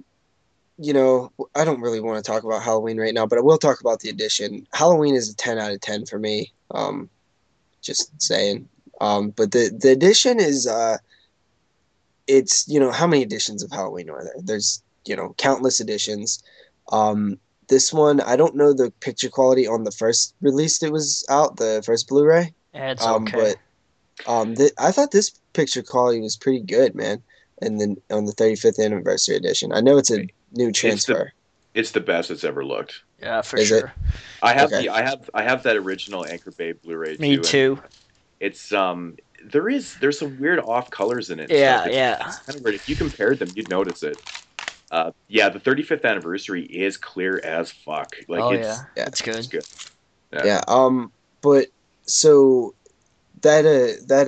I don't really want to talk about Halloween right now, but I will talk about the edition. Halloween is a 10 out of 10 for me. Just saying. But the edition is it's how many editions of Halloween are there? There's countless editions. This one, I don't know the picture quality on the first release that was out, the first Blu-ray. Yeah, it's okay. But I thought this picture quality was pretty good, man. And then on the 35th anniversary edition, I know it's a new transfer. It's the best it's ever looked. Yeah, for sure. I have that original Anchor Bay Blu-ray. Me too. It's there's some weird off colors in it and stuff. Yeah, yeah. It's kind of weird. If you compared them, you'd notice it. Yeah, the 35th anniversary is clear as fuck. Like Oh yeah, Yeah. it's good. it's good. Yeah. Yeah. But so that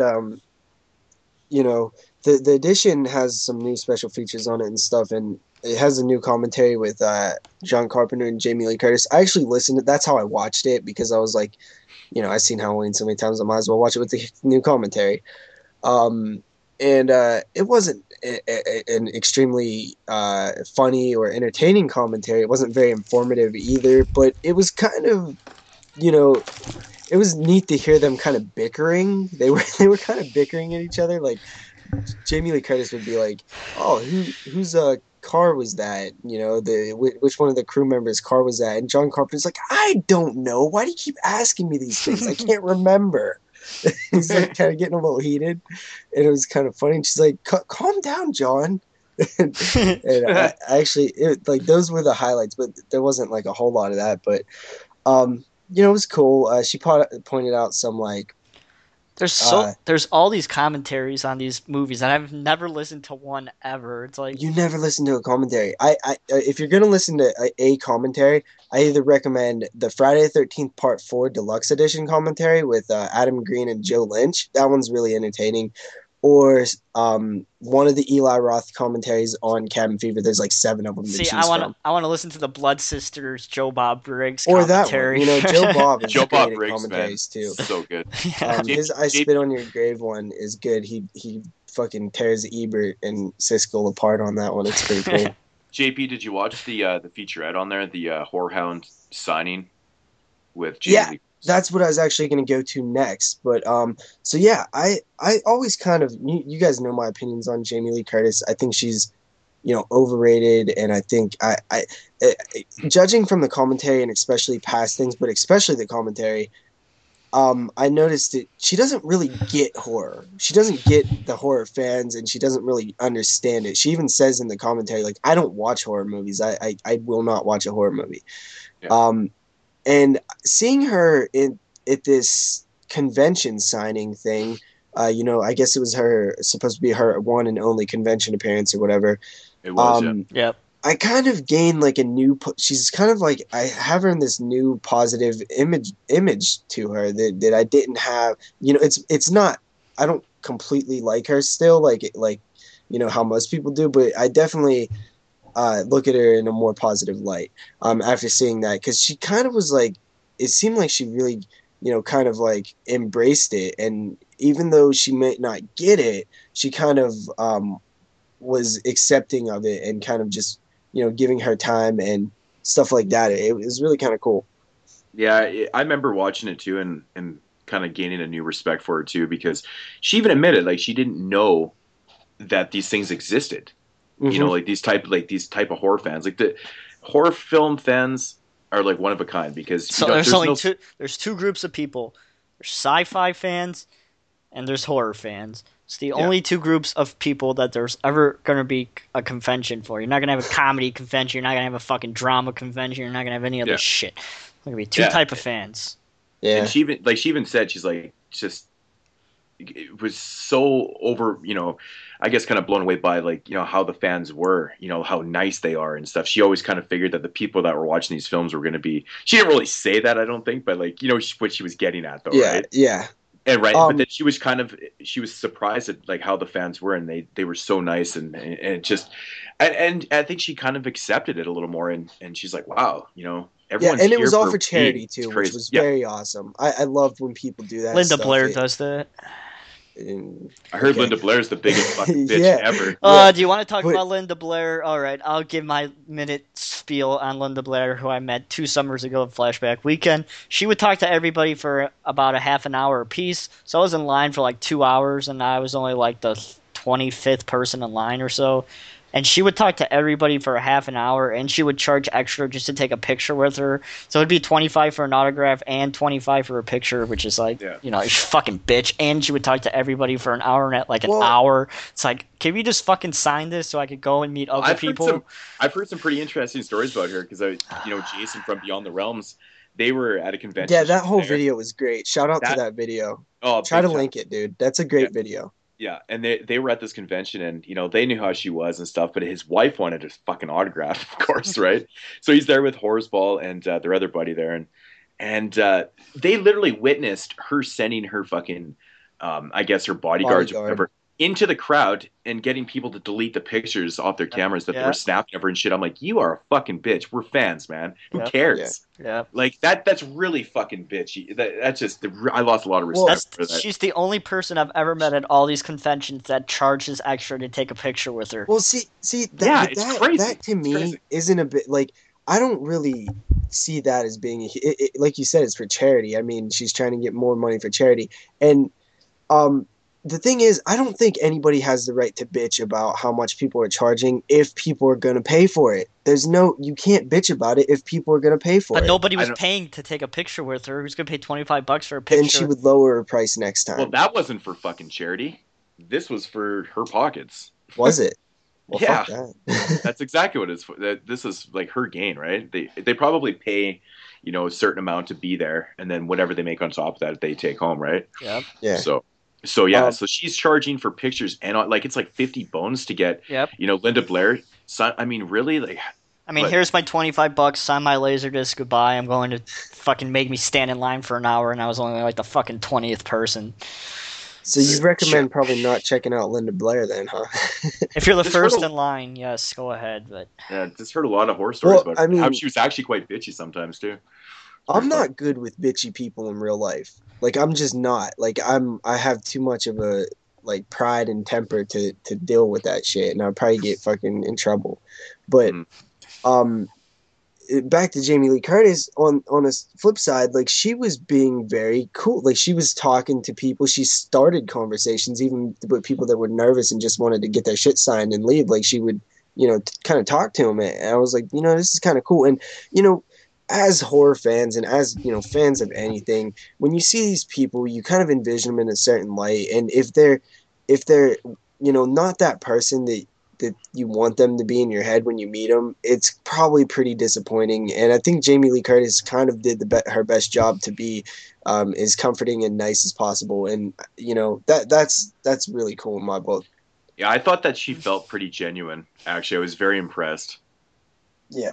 you know, the edition has some new special features on it and stuff, and it has a new commentary with John Carpenter and Jamie Lee Curtis. I actually listened to. That's how I watched it because I was like, I've seen Halloween so many times, I might as well watch it with the new commentary. Um, and it wasn't an extremely funny or entertaining commentary. It wasn't very informative either, but it was kind of, you know, it was neat to hear them kind of bickering. They were kind of bickering at each other. Like Jamie Lee Curtis would be like, "Oh, whose car was that? Which one of the crew members' car was that?" And John Carpenter's like, "I don't know. Why do you keep asking me these things? I can't remember." He's like kind of getting a little heated, and it was kind of funny. And she's like, "Calm down, John." And I actually, like those were the highlights, but there wasn't like a whole lot of that. But it was cool. She pointed out some like There's all these commentaries on these movies, and I've never listened to one ever. It's like you never listen to a commentary. If you're gonna listen to a commentary, I either recommend the Friday the 13th Part 4 Deluxe Edition commentary with Adam Green and Joe Lynch. That one's really entertaining. Or one of the Eli Roth commentaries on Cabin Fever. There's like 7 of them to choose from. I want to listen to the Blood Sisters, Joe Bob Briggs Or commentary. that one. Joe Bob is Joe great Bob at Briggs, commentaries man, too. so good. Yeah. His "I Spit on Your Grave" one is good. He fucking tears Ebert and Siskel apart on that one. It's pretty cool. JP, did you watch the featurette on there, the Whorehound signing with Jamie Lee? That's what I was actually going to go to next. But so yeah, I always kind of you guys know my opinions on Jamie Lee Curtis. I think she's overrated, and I think I judging from the commentary and especially past things, but especially the commentary, I noticed that she doesn't really get horror. She doesn't get the horror fans, and she doesn't really understand it. She even says in the commentary, like, I don't watch horror movies. I will not watch a horror movie. Yeah. And seeing her at this convention signing thing, I guess it was supposed to be her one and only convention appearance or whatever. It was, yeah. Yep. I kind of gained like she's kind of like, I have her in this new positive image to her that I didn't have. It's not, I don't completely like her still, like how most people do, but I definitely look at her in a more positive light after seeing that, because she kind of was like, it seemed like she really kind of like embraced it, and even though she might not get it, she kind of was accepting of it and kind of just giving her time and stuff like that. It was really kind of cool. Yeah, I remember watching it too, and kind of gaining a new respect for her too, because she even admitted like she didn't know that these things existed. Mm-hmm. Like these type of horror fans, like the horror film fans are like one of a kind, because there's two groups of people. There's sci-fi fans and there's horror fans. It's the only two groups of people that there's ever going to be a convention for. You're not going to have a comedy convention. You're not going to have a fucking drama convention. You're not going to have any other shit. There's going to be two type of fans. Yeah. And she even said, she's like, just, it was so over, I guess kind of blown away by like, how the fans were, how nice they are and stuff. She always kind of figured that the people that were watching these films were going to be, she didn't really say that, I don't think, but like, what she was getting at though, right? Yeah. And but then she was surprised at like how the fans were, and they were so nice, and it just, and I think she kind of accepted it a little more, and she's like, wow, everyone's and it was here all for charity too, which was very awesome. I loved when people do that. Linda Blair does that. I heard Linda Blair's the biggest fucking bitch ever. Do you want to talk about Linda Blair? All right, I'll give my minute spiel on Linda Blair, who I met 2 summers ago at Flashback Weekend. She would talk to everybody for about a half an hour apiece, so I was in line for like 2 hours, and I was only like the 25th person in line or so. And she would talk to everybody for a half an hour, and she would charge extra just to take a picture with her. So it'd be $25 for an autograph and $25 for a picture, which is like, you fucking bitch. And she would talk to everybody for an hour and an hour. It's like, can we just fucking sign this so I could go and meet other people? I've heard some pretty interesting stories about her, because Jason from Beyond the Realms they were at a convention. Yeah, that whole video was great. Shout out to that video. Oh, try to link it, dude. That's a great video. Yeah, and they were at this convention, and they knew how she was and stuff, but his wife wanted his fucking autograph, of course, right? So he's there with Horseball and their other buddy there, and they literally witnessed her sending her fucking, I guess her bodyguards or whatever, into the crowd and getting people to delete the pictures off their cameras that they were snapping of her and shit. I'm like, you are a fucking bitch. We're fans, man. Who cares? Yeah. Like that's really fucking bitchy. That's just I lost a lot of respect for that. She's the only person I've ever met at all these conventions that charges extra to take a picture with her. Well, see, it's crazy. That to me isn't a bit like, I don't really see that as being like you said, it's for charity. I mean, she's trying to get more money for charity, and the thing is, I don't think anybody has the right to bitch about how much people are charging if people are going to pay for it. You can't bitch about it if people are going to pay for it. But nobody was paying to take a picture with her. Who's going to pay $25 for a picture? And she would lower her price next time. Well, that wasn't for fucking charity. This was for her pockets. Was it? Well, yeah, that's exactly what it's for. This is like her gain, right? They probably pay, a certain amount to be there, and then whatever they make on top of that, they take home, right? Yeah. So yeah, so she's charging for pictures, and it's like 50 bones to get, Linda Blair. So, I mean, really, like. Here's my $25. Sign my Laserdisc. Goodbye. I'm going to fucking make me stand in line for an hour, and I was only like the fucking 20th person. So you recommend probably not checking out Linda Blair then, huh? If you're the first in line, yes, go ahead. But yeah, just heard a lot of horror stories about how she was actually quite bitchy sometimes too. I'm not good with bitchy people in real life. Like, I'm just not. Like, I have too much of a pride and temper to deal with that shit, and I'll probably get fucking in trouble. But back to Jamie Lee Curtis, on a flip side, like, she was being very cool. Like, she was talking to people. She started conversations even with people that were nervous and just wanted to get their shit signed and leave. Like, she would, kind of talk to them. And I was like, this is kind of cool. And, as horror fans and as, fans of anything, when you see these people, you kind of envision them in a certain light. And if they're, not that person that you want them to be in your head when you meet them, it's probably pretty disappointing. And I think Jamie Lee Curtis kind of did her best job to be as comforting and nice as possible. And, that's really cool in my book. Yeah, I thought that she felt pretty genuine. Actually, I was very impressed. Yeah.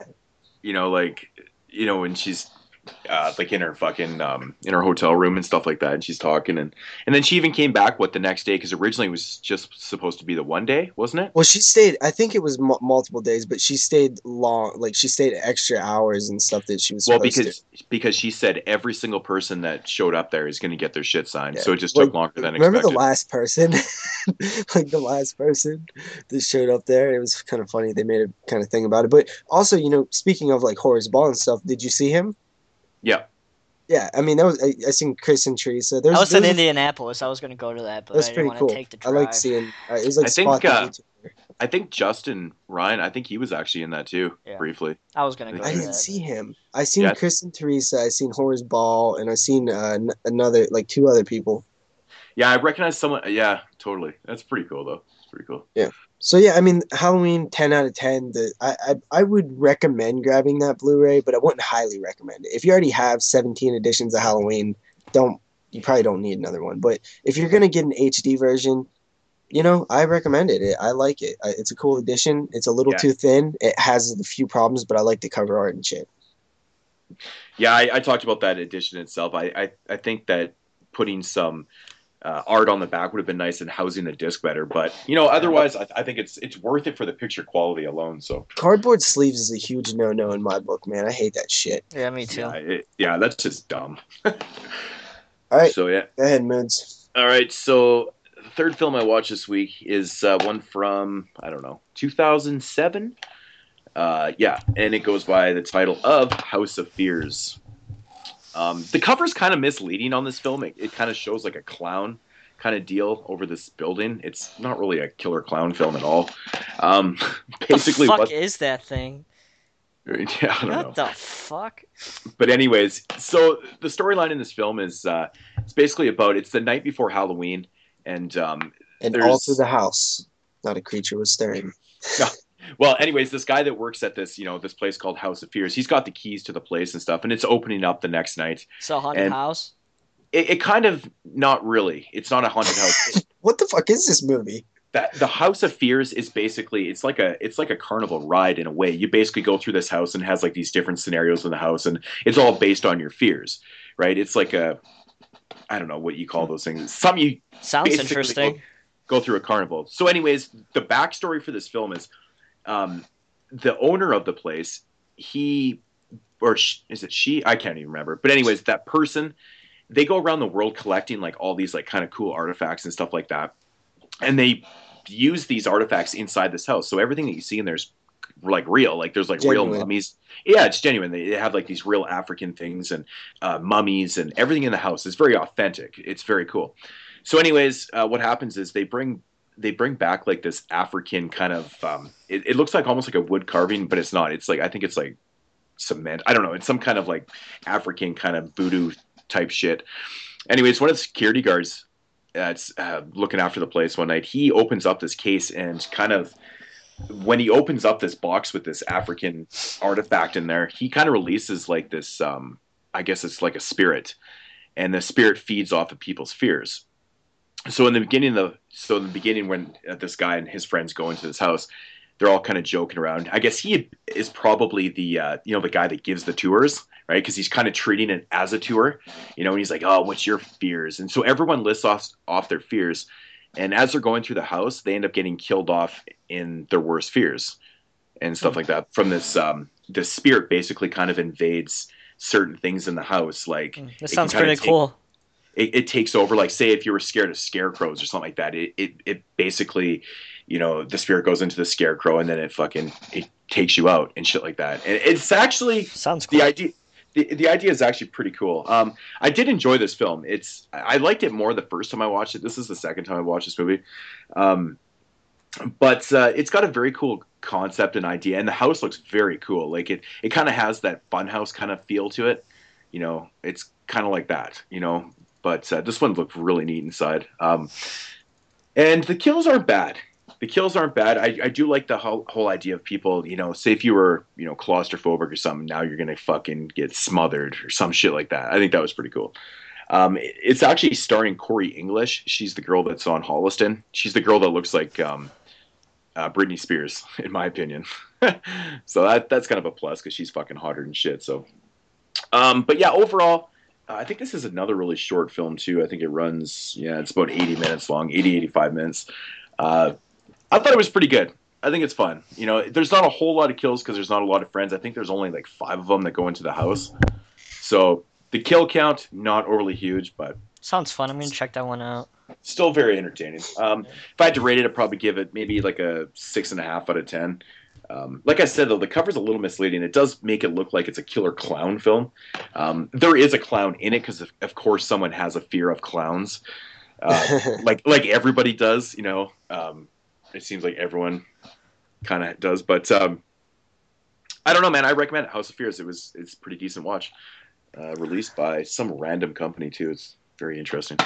When she's in her fucking in her hotel room and stuff like that, and she's talking, and then she even came back the next day, because originally it was just supposed to be the one day, wasn't it? Well, she stayed. I think it was multiple days, but she stayed long. Like, she stayed extra hours and stuff that she was supposed to. Because she said every single person that showed up there is going to get their shit signed, so it just took longer than expected. Remember the last person, the last person that showed up there? It was kind of funny. They made a kind of thing about it. But also, speaking of Horseball and stuff, did you see him? Yeah. Yeah, I mean, that was I seen Chris and Teresa. I was in Indianapolis. I was going to go to that, but I didn't want to take the drive. I like seeing. It was like I think Justin Ryan. I think he was actually in that too, briefly. I was going to go. I didn't see him. I seen Chris and Teresa. I seen Horseball, and I seen another two other people. Yeah, I recognize someone. Yeah, totally. That's pretty cool, though. It's pretty cool. Yeah. So yeah, I mean, Halloween 10 out of 10. I would recommend grabbing that Blu-ray, but I wouldn't highly recommend it. If you already have 17 editions of Halloween, you probably don't need another one. But if you're gonna get an HD version, I recommend it. I like it. It's a cool edition. It's a little too thin. It has a few problems, but I like the cover art and shit. Yeah, I talked about that edition itself. I think that putting some art on the back would have been nice and housing the disc better, but otherwise I think it's worth it for the picture quality alone. So cardboard sleeves is a huge no in my book, man. I hate that shit. Yeah, me too. Yeah, that's just dumb. All right, so yeah, go ahead, Moods. All right, so the third film I watched this week is one from 2007. And it goes by the title of House of Fears. The cover's kind of misleading on this film. It kind of shows like a clown kind of deal over this building. It's not really a killer clown film at all. Basically, what the fuck is that thing? Yeah, I don't know. What the fuck? But anyways, so the storyline in this film is it's basically about it's the night before Halloween, and all through the house, not a creature was stirring. Well, anyways, this guy that works at this, this place called House of Fears, he's got the keys to the place and stuff, and it's opening up the next night. So haunted And house. it kind of not really. It's not a haunted house. What the fuck is this movie? That the House of Fears is basically it's like a carnival ride in a way. You basically go through this house and it has like these different scenarios in the house, and it's all based on your fears, right? It's like I don't know what you call those things. Some you Sounds interesting. Go through a carnival. So, anyways, the backstory for this film is the owner of the place. Is it she? I can't even remember. But anyways, that person, they go around the world collecting like all these like kind of cool artifacts and stuff like that, and they use these artifacts inside this house. So everything that you see in there's like real, like there's like Genuine. real mummies. Yeah, it's genuine. They have like these real African things and mummies, and everything in the house is very authentic. It's very cool. So, anyways, what happens is they bring back like this African kind of it looks like almost like a wood carving, but it's not. It's like I think it's like cement. I don't know. It's some kind of like African kind of voodoo type shit. Anyways, one of the security guards that's looking after the place one night, he opens up this case, and kind of when he opens up this box with this African artifact in there, he kind of releases like this I guess it's like a spirit, and the spirit feeds off of people's fears. So in the beginning when this guy and his friends go into this house, they're all kind of joking around. I guess he is probably the the guy that gives the tours, right? Because he's kind of treating it as a tour, and he's like, "Oh, what's your fears?" And so everyone lists off their fears, and as they're going through the house, they end up getting killed off in their worst fears and stuff like that. From this spirit basically kind of invades certain things in the house, like This sounds pretty cool. It takes over. Like, say if you were scared of scarecrows or something like that, it basically, the spirit goes into the scarecrow, and then it takes you out and shit like that. And it's actually Sounds cool. the idea. The idea is actually pretty cool. I did enjoy this film. I liked it more the first time I watched it. This is the second time I watched this movie. But it's got a very cool concept and idea, and the house looks very cool. Like it kind of has that funhouse kind of feel to it. It's kind of like that. But this one looked really neat inside. And the kills aren't bad. I do like the whole idea of people, say if you were, claustrophobic or something, now you're going to fucking get smothered or some shit like that. I think that was pretty cool. It's actually starring Corey English. She's the girl that's on Holliston. She's the girl that looks like Britney Spears, in my opinion. So that's kind of a plus because she's fucking hotter than shit. So, but yeah, overall, I think this is another really short film too. I think it runs, it's about 80 minutes long, 85 minutes. I thought it was pretty good. I think it's fun. There's not a whole lot of kills because there's not a lot of friends. I think there's only like 5 of them that go into the house. So the kill count, not overly huge, but sounds fun. I'm going to check that one out. Still very entertaining. If I had to rate it, I'd probably give it maybe like a 6.5 out of 10. Like I said, though, the cover's a little misleading. It does make it look like it's a killer clown film. There is a clown in it because, of course, someone has a fear of clowns. Like everybody does, it seems like everyone kind of does. But I don't know, man. I recommend it. House of Fears. It's a pretty decent watch. Released by some random company, too. It's very interesting.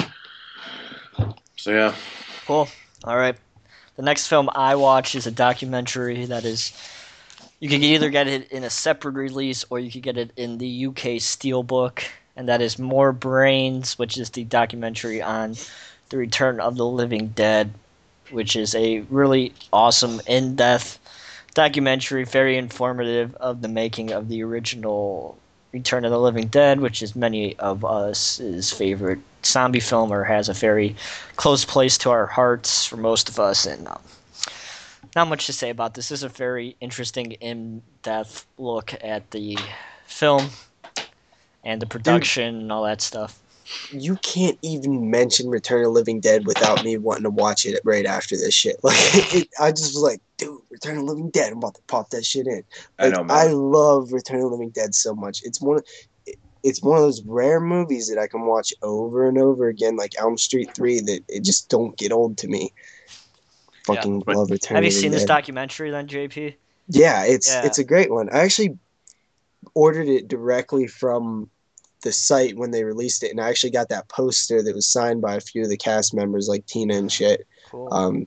So, yeah. Cool. All right. The next film I watch is a documentary that is, you can either get it in a separate release or you can get it in the UK Steelbook, and that is More Brains, which is the documentary on the Return of the Living Dead, which is a really awesome, in-depth documentary, very informative of the making of the original Return of the Living Dead, which is many of us' favorite zombie film, or has a very close place to our hearts for most of us. And not much to say about this. This is a very interesting, in-depth look at the film and the production and all that stuff. You can't even mention Return of the Living Dead without me wanting to watch it right after this shit. Like, I just was like, dude, Return of the Living Dead, I'm about to pop that shit in. Like, I know, man. I love Return of the Living Dead so much. It's one of those rare movies that I can watch over and over again, like Elm Street 3, that it just don't get old to me. Fucking love Return of the Living Dead. Have you seen this documentary then, JP? Yeah, it's a great one. I actually ordered it directly from the site when they released it, and I actually got that poster that was signed by a few of the cast members, like Tina and shit. Cool.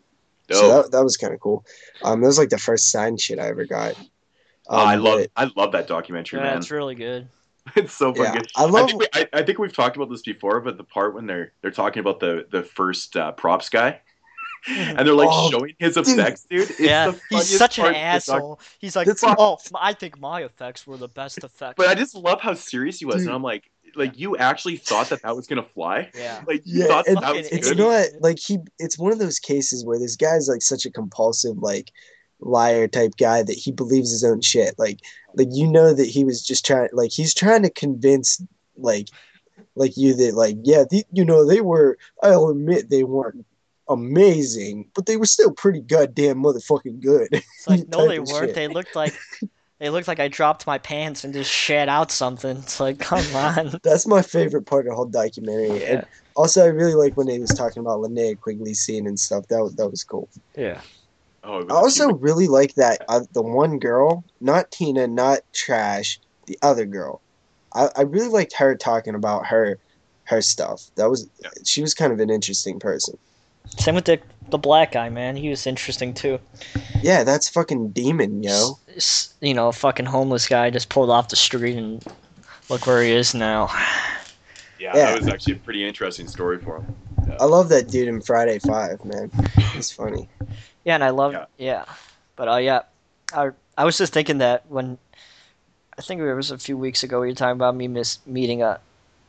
So Dope. that was kind of cool. That was like the first signed shit I ever got. I But love that documentary, Yeah, man. it's really good. It's so fucking yeah, good. I love. I think we've talked about this before, but the part when they're talking about the first props guy, and they're like Oh, showing his dude. effects, dude. It's Yeah, the he's funniest such an part of the doc. asshole. He's like, That's oh, I think my effects were the best effects. But I just love how serious he was, Dude. and I'm like you actually thought that was gonna fly? Yeah. Like you Yeah, thought and that was Fucking it's good? not idiot. like it's one of those cases where this guy's like such a compulsive like liar type guy that he believes his own shit. Like you know that he was just trying, like he's trying to convince like you that like yeah, you know, they were, I'll admit they weren't amazing, but they were still pretty goddamn motherfucking good. It's like, no, type they of weren't. shit. They looked like I dropped my pants and just shat out something. It's like, come on. That's my favorite part of the whole documentary. Yeah. And also I really like when he was talking about Linnea Quigley scene and stuff. That was cool. Yeah. Oh, I also really like that the one girl, not Tina, not Trash, the other girl. I really liked her talking about her stuff. She was kind of an interesting person. Same with the black guy, man. He was interesting too. Yeah, that's fucking demon, yo. You know, a fucking homeless guy just pulled off the street and look where he is now. Yeah, Yeah. that was actually a pretty interesting story for him. I love that dude in Friday 5, man. He's funny. Yeah, and I love But yeah, I was just thinking that when I think it was a few weeks ago, we were talking about me meeting a,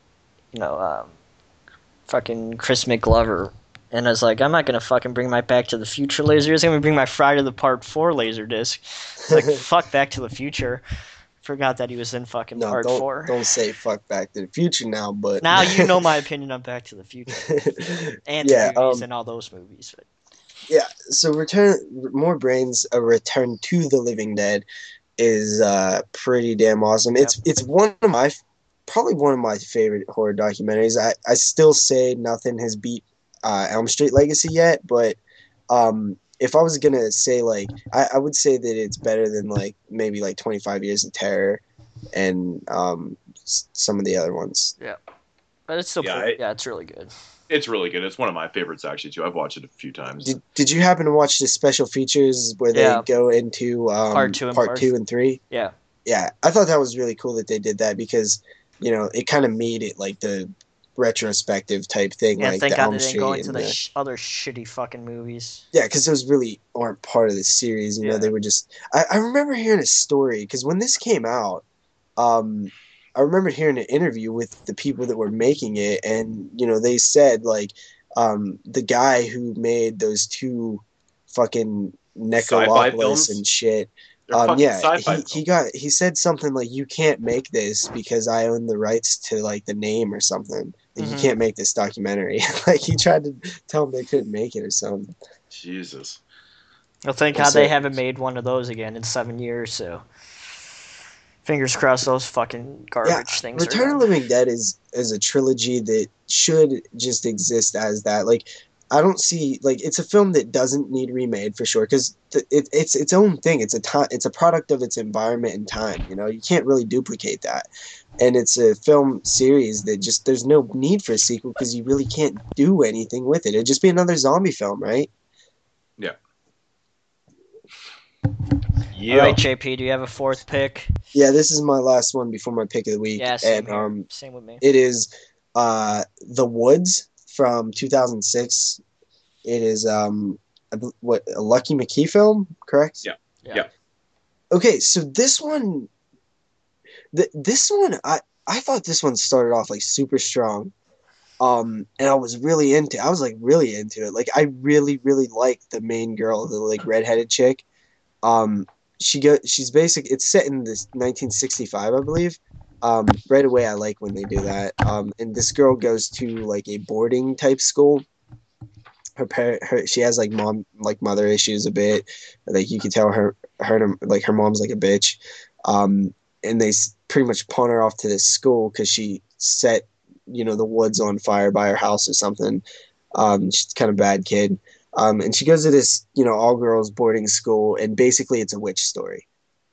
fucking Chris McGlover, and I was like, I'm not gonna fucking bring my Back to the Future laserdisc. I'm gonna bring my Friday the Part 4 laserdisc. Like, fuck Back to the Future. Forgot that he was in fucking No, Part 4. don't say fuck Back to the Future now, but Now you know my opinion on Back to the Future and yeah, the movies and all those movies. But yeah. So More Brains, A Return to the Living Dead is pretty damn awesome. Yep. It's probably one of my favorite horror documentaries. I still say nothing has beat Elm Street Legacy yet, but if I was gonna say like I would say that it's better than like maybe like 25 Years of Terror and some of the other ones. yeah, but it's still it's really good. It's really good. It's one of my favorites actually too. I've watched it a few times. Did you happen to watch the special features where they go into part 2 and 3? Yeah. Yeah, I thought that was really cool that they did that because, you know, it kind of made it like the retrospective type thing. Yeah, like thank the God Elm they didn't Street go into and the other shitty fucking movies. yeah, because those really aren't part of the series. You know, they were just. I remember hearing a story because when this came out, I remember hearing an interview with the people that were making it, and you know, they said like the guy who made those two fucking Necrolopolis and shit. He said something like, "You can't make this because I own the rights to like the name or something. Like, you can't make this documentary." Like he tried to tell them they couldn't make it or something. Jesus. Well, thank God they haven't made one of those again in 7 years. So fingers crossed those fucking garbage things. Return of the Living Dead is a trilogy that should just exist as that. Like, I don't see, like, it's a film that doesn't need remade for sure because it's its own thing. It's a product of its environment and time. You know, you can't really duplicate that. And it's a film series that just there's no need for a sequel because you really can't do anything with it. It'd just be another zombie film, right? Yeah. All right, JP, do you have a fourth pick? Yeah, this is my last one before my pick of the week. Yeah, same here. Same with me. It is The Woods from 2006. It is a Lucky McKee film, correct? Yeah. Okay, so this one, I thought this one started off like super strong, and I was really into it. Like I really liked the main girl, the like redheaded chick. She's basic. It's set in this 1965, I believe. Right away, I like when they do that. And this girl goes to like a boarding type school. She has like mother issues a bit. Like you can tell her mom's like a bitch. And they pretty much pawn her off to this school because she set, you know, the woods on fire by her house or something. She's kind of a bad kid. And she goes to this, you know, all girls boarding school, and basically it's a witch story.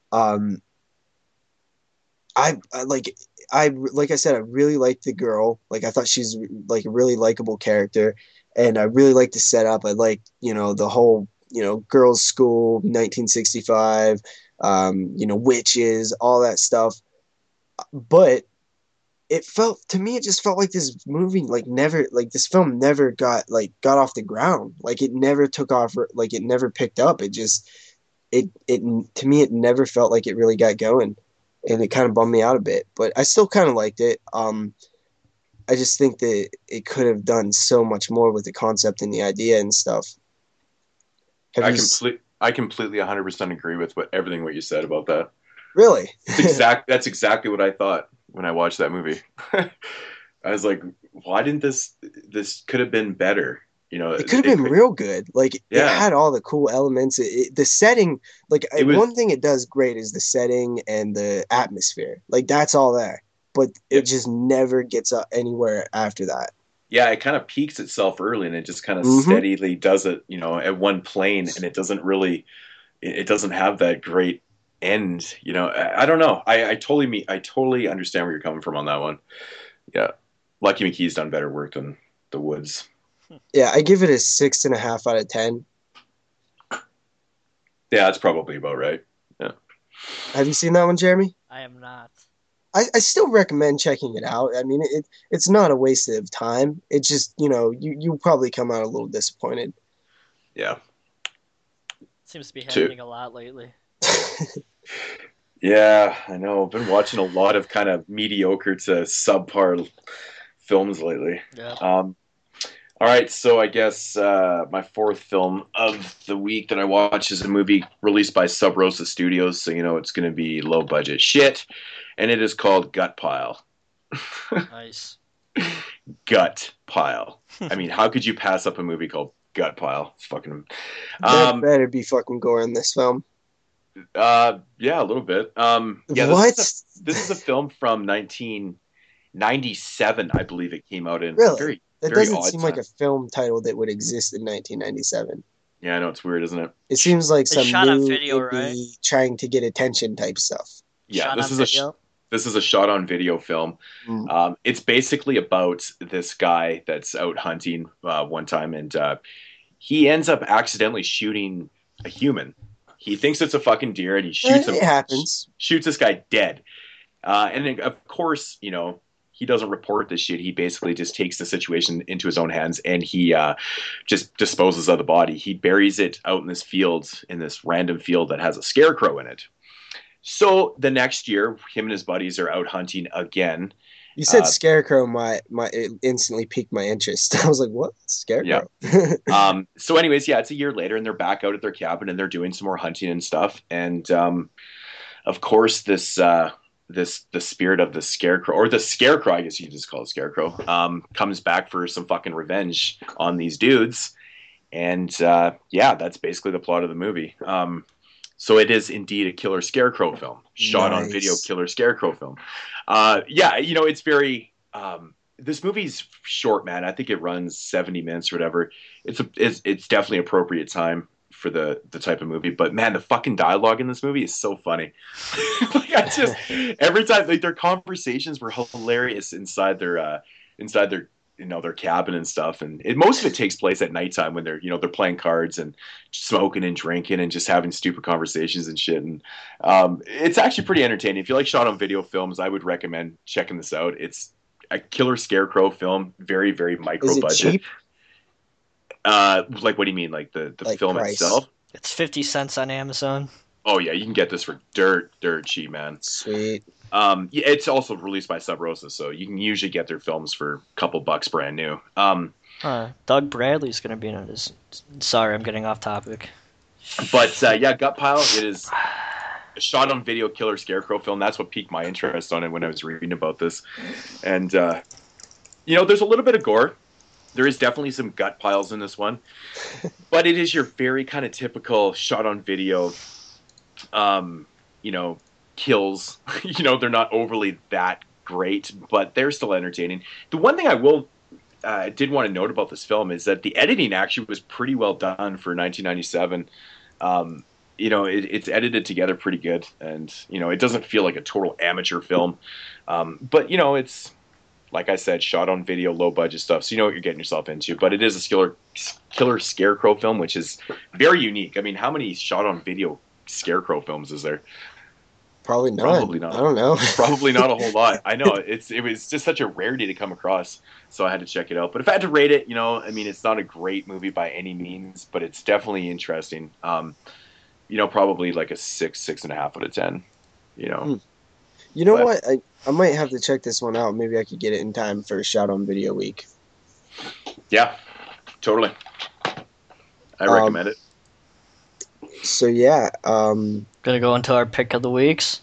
Like I said, I really liked the girl. Like I thought she's like a really likable character, and I really liked the setup. I liked, you know, the whole girls' school, 1965, witches, all that stuff. But it just felt like this movie this film never got off the ground. Like it never took off, like it never picked up. It to me it never felt like it really got going, and it kind of bummed me out a bit. But I still kind of liked it. I just think that it could have done so much more with the concept and the idea and stuff. I completely 100% agree with everything what you said about that. Really? That's exactly what I thought when I watched that movie. I was like, why didn't this could have been better? It could have been real good. Like it had all the cool elements. The setting, one thing it does great is the setting and the atmosphere. Like that's all there, but it just never gets up anywhere after that. Yeah, it kind of peaks itself early, and it just kind of steadily does it, at one plane, and it doesn't have that great end. I don't know. I totally understand where you're coming from on that one. Yeah, Lucky McKee's done better work than The Woods. Yeah, I give it a 6.5 out of 10. Yeah, that's probably about right. Yeah. Have you seen that one, Jeremy? I am not. I still recommend checking it out. I mean, it's not a waste of time. It's just, you'll probably come out a little disappointed. Yeah. Seems to be happening a lot lately. Yeah, I know. I've been watching a lot of kind of mediocre to subpar films lately. Yeah. All right, so I guess my fourth film of the week that I watched is a movie released by Sub Rosa Studios, so it's going to be low budget shit, and it is called Gut Pile. Nice. Gut Pile. I mean, how could you pass up a movie called Gut Pile? It's fucking. There better be fucking gore in this film. Yeah, a little bit. Yeah, what? This is a film from 1997, I believe it came out in. Really? That very doesn't seem time. like a film title that would exist in 1997. Yeah, I know, it's weird, isn't it? It seems like it's some shot new on video, indie right? trying to get attention type stuff. Yeah, this is a shot on video film. It's basically about this guy that's out hunting one time, and he ends up accidentally shooting a human. He thinks it's a fucking deer, and he shoots him. It happens. Shoots this guy dead. And then, of course, he doesn't report this shit. He basically just takes the situation into his own hands, and he just disposes of the body. He buries it out in this field, in this random field that has a scarecrow in it. So the next year, him and his buddies are out hunting again. You said scarecrow, it instantly piqued my interest. I was like, what? Scarecrow? Yeah. So anyways, it's a year later, and they're back out at their cabin, and they're doing some more hunting and stuff. And of course, the spirit of the scarecrow, or the scarecrow, I guess you could just call it scarecrow, comes back for some fucking revenge on these dudes. And that's basically the plot of the movie. So it is indeed a killer scarecrow film, shot on video killer scarecrow film. It's very. This movie's short, man. I think it runs 70 minutes or whatever. It's definitely appropriate time for the type of movie. But man, the fucking dialogue in this movie is so funny. Every time, their conversations were hilarious inside their their cabin and stuff, and most of it takes place at nighttime when they're playing cards and smoking and drinking and just having stupid conversations and shit. And it's actually pretty entertaining. If you like shot on video films, I would recommend checking this out. It's a killer scarecrow film, very, very micro budget. Cheap? What do you mean, like the film price? itself? It's 50 cents on Amazon. Oh yeah, you can get this for dirt cheap, man. Sweet. It's also released by Sub Rosa, so you can usually get their films for a couple bucks brand new. Doug Bradley's going to be in it. Sorry, I'm getting off topic. But Gut Pile, it is a shot on video killer scarecrow film. That's what piqued my interest on it when I was reading about this. And there's a little bit of gore. There is definitely some gut piles in this one, but it is your very kind of typical shot on video. Kills. They're not overly that great, but they're still entertaining. The one thing I did want to note about this film is that the editing actually was pretty well done for 1997. It's edited together pretty good, and it doesn't feel like a total amateur film. But like I said, shot on video, low budget stuff, so you know what you're getting yourself into. But it is a killer Scarecrow film, which is very unique. I mean, how many shot on video Scarecrow films is there? Probably not. Probably not. I don't know. Probably not a whole lot. I know it was just such a rarity to come across, so I had to check it out. But if I had to rate it, I mean, it's not a great movie by any means, but it's definitely interesting. Probably like a 6.5 out of 10. You know what? I might have to check this one out. Maybe I could get it in time for Shot on Video Week. Yeah, totally. I recommend it. So yeah, gonna go into our pick of the weeks.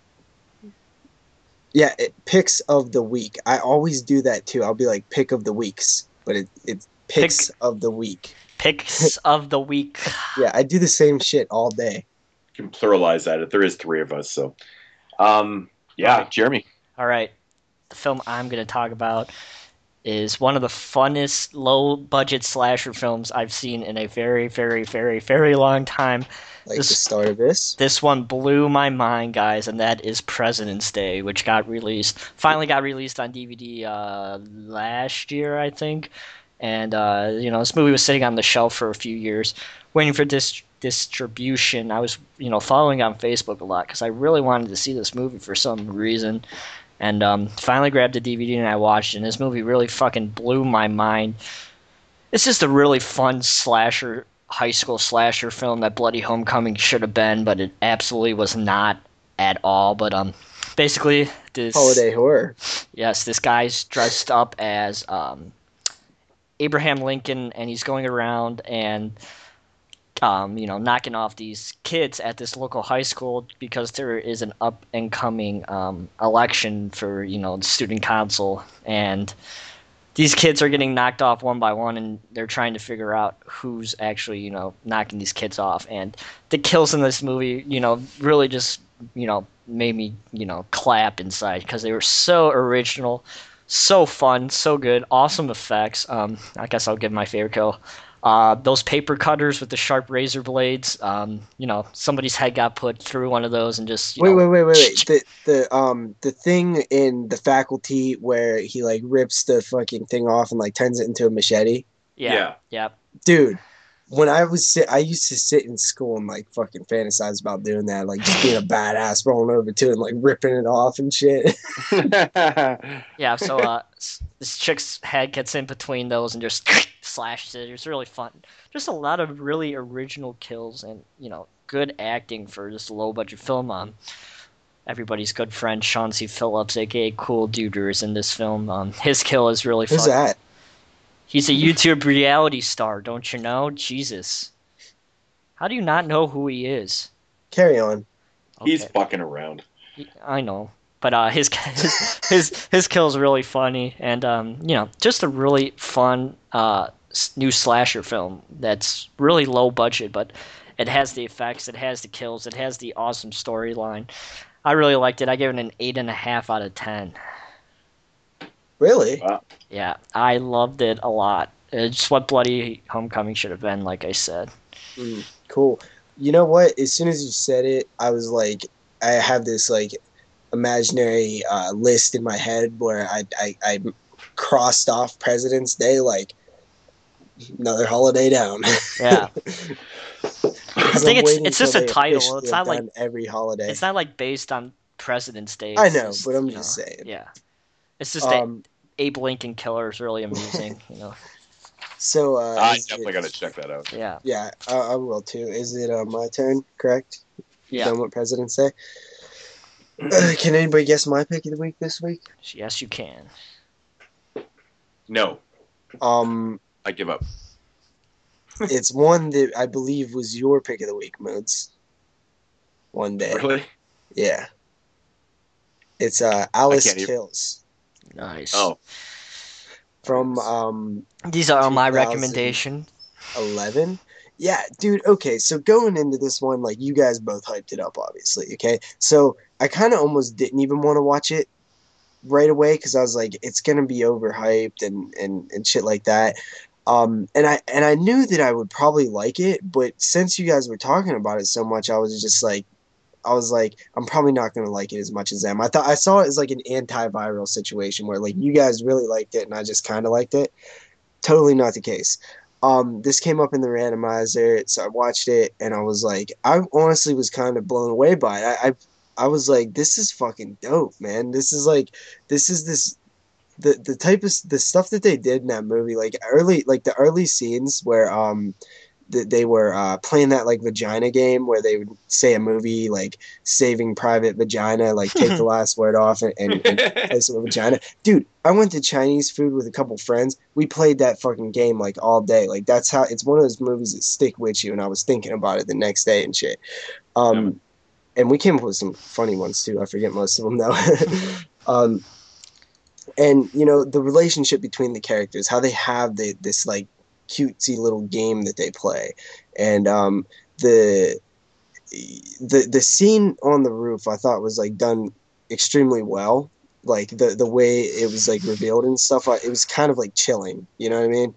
Yeah, picks of the week. I always do that too. I'll be like pick of the weeks, but it's picks of the week. Picks of the week. Yeah, I do the same shit all day. You can pluralize that. There is 3 of us, so yeah, Jeremy. All right, the film I'm gonna talk about is one of the funnest low-budget slasher films I've seen in a very, very, very, very long time. Like the start of this? This one blew my mind, guys, and that is President's Day, which finally got released on DVD last year, I think. And, this movie was sitting on the shelf for a few years, waiting for distribution. I was, following on Facebook a lot because I really wanted to see this movie for some reason. And finally grabbed the DVD and I watched it, and this movie really fucking blew my mind. It's just a really fun high school slasher film that Bloody Homecoming should have been, but it absolutely was not at all. But basically this holiday horror. Yes, this guy's dressed up as Abraham Lincoln, and he's going around and knocking off these kids at this local high school because there is an up and coming election for the student council, and these kids are getting knocked off one by one, and they're trying to figure out who's actually knocking these kids off. And the kills in this movie really just made me clap inside because they were so original, so fun, so good, awesome effects. I guess I'll give my favorite kill. Those paper cutters with the sharp razor blades, somebody's head got put through one of those and just wait. The thing in The Faculty where he like rips the fucking thing off and like turns it into a machete. Yeah. Dude, when I used to sit in school and like fucking fantasize about doing that, like just being a badass, rolling over to it and like ripping it off and shit. Yeah. So this chick's head gets in between those and just slashes it. It's really fun. Just a lot of really original kills and good acting for this low budget film. Everybody's good friend Chauncey Phillips, aka Cool Duder, is in this film. His kill is really fun. Who's that? He's a YouTube reality star, don't you know? Jesus. How do you not know who he is? Carry on. Okay. He's fucking around. I know. But his kill is really funny, and just a really fun new slasher film that's really low budget, but it has the effects, it has the kills, it has the awesome storyline. I really liked it. I gave it an 8.5 out of 10. Really? Wow. Yeah, I loved it a lot. It's what Bloody Homecoming should have been, like I said. Cool. You know what? As soon as you said it, I was like, I have this like imaginary list in my head where I crossed off President's Day, like another holiday down. Yeah. I think it's just a title. It's not like every holiday. It's not like based on President's Day. I know, but I'm just saying. Yeah. It's just that Abe Lincoln Killer is really amusing, So I definitely got to check that out. Yeah. Yeah, I will too. Is it my turn? Correct. Yeah. Done with President's Day. Can anybody guess my pick of the week this week? Yes, you can. No. I give up. It's one that I believe was your pick of the week, Moods. One day. Really? Yeah. It's Alice Kills. Nice. Oh. From these are my recommendation. 11. Yeah, dude. Okay, so going into this one, like you guys both hyped it up, obviously. Okay, so I kind of almost didn't even want to watch it right away because I was like, it's gonna be overhyped and shit like that. And I knew that I would probably like it, but since you guys were talking about it so much, I was just like, I was like, I'm probably not gonna like it as much as them. I saw it as like an antiviral situation where like you guys really liked it and I just kind of liked it. Totally not the case. This came up in the randomizer, so I watched it and I was like, I honestly was kind of blown away by it. I was like, this is fucking dope, man. This is this the type of the stuff that they did in that movie, like the early scenes where they were playing that like vagina game where they would say a movie like Saving Private Vagina, like take the last word off and place it with vagina. Dude, I went to Chinese food with a couple friends. We played that fucking game like all day. Like that's how it's one of those movies that stick with you. And I was thinking about it the next day and shit. And we came up with some funny ones too. I forget most of them though. And you know the relationship between the characters, how they have this like cutesy little game that they play, and the the scene on the roof I thought was like done extremely well. Like the way it was like revealed and stuff, it was kind of like chilling. You know what I mean?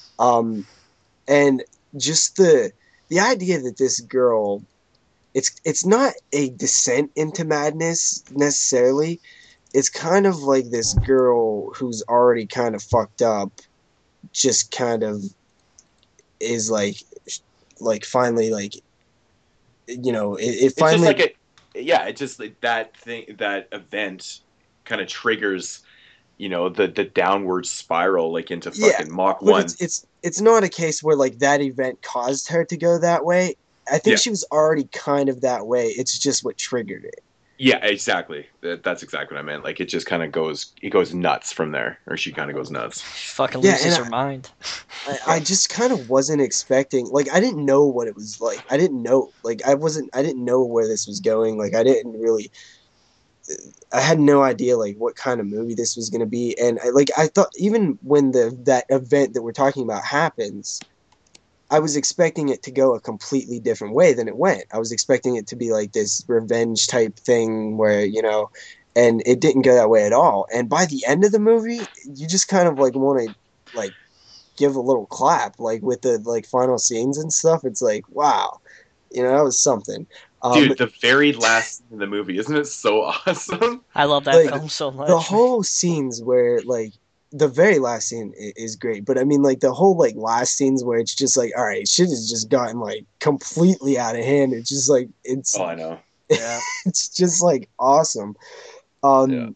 And just the idea that this girl, it's not a descent into madness necessarily. It's kind of like this girl who's already kind of fucked up, just kind of is like finally like, you know, it finally. It's just like it's just like that event kind of triggers, you know, the downward spiral like into fucking Mach 1. It's not a case where like that event caused her to go that way. I think she was already kind of that way. It's just what triggered it. Yeah, exactly. That's exactly what I meant. Like it just kind of goes nuts from there, or she kind of goes nuts. She fucking loses her mind. I just kind of wasn't expecting. Like I didn't know what it was like. I didn't know. Like I didn't know where this was going. Like I didn't really. I had no idea like what kind of movie this was going to be, and I thought even when that event that we're talking about happens, I was expecting it to go a completely different way than it went. I was expecting it to be like this revenge type thing where, you know, and it didn't go that way at all. And by the end of the movie, you just kind of like want to like give a little clap, like with the like final scenes and stuff. It's like, wow, you know, that was something. Dude, the very last scene in the movie, isn't it so awesome? I love that film so much. The whole scenes where like the very last scene is great, but I mean like the whole like last scenes where it's just like, all right, shit has just gotten like completely out of hand. It's just like Oh, I know. Yeah. It's just like awesome. And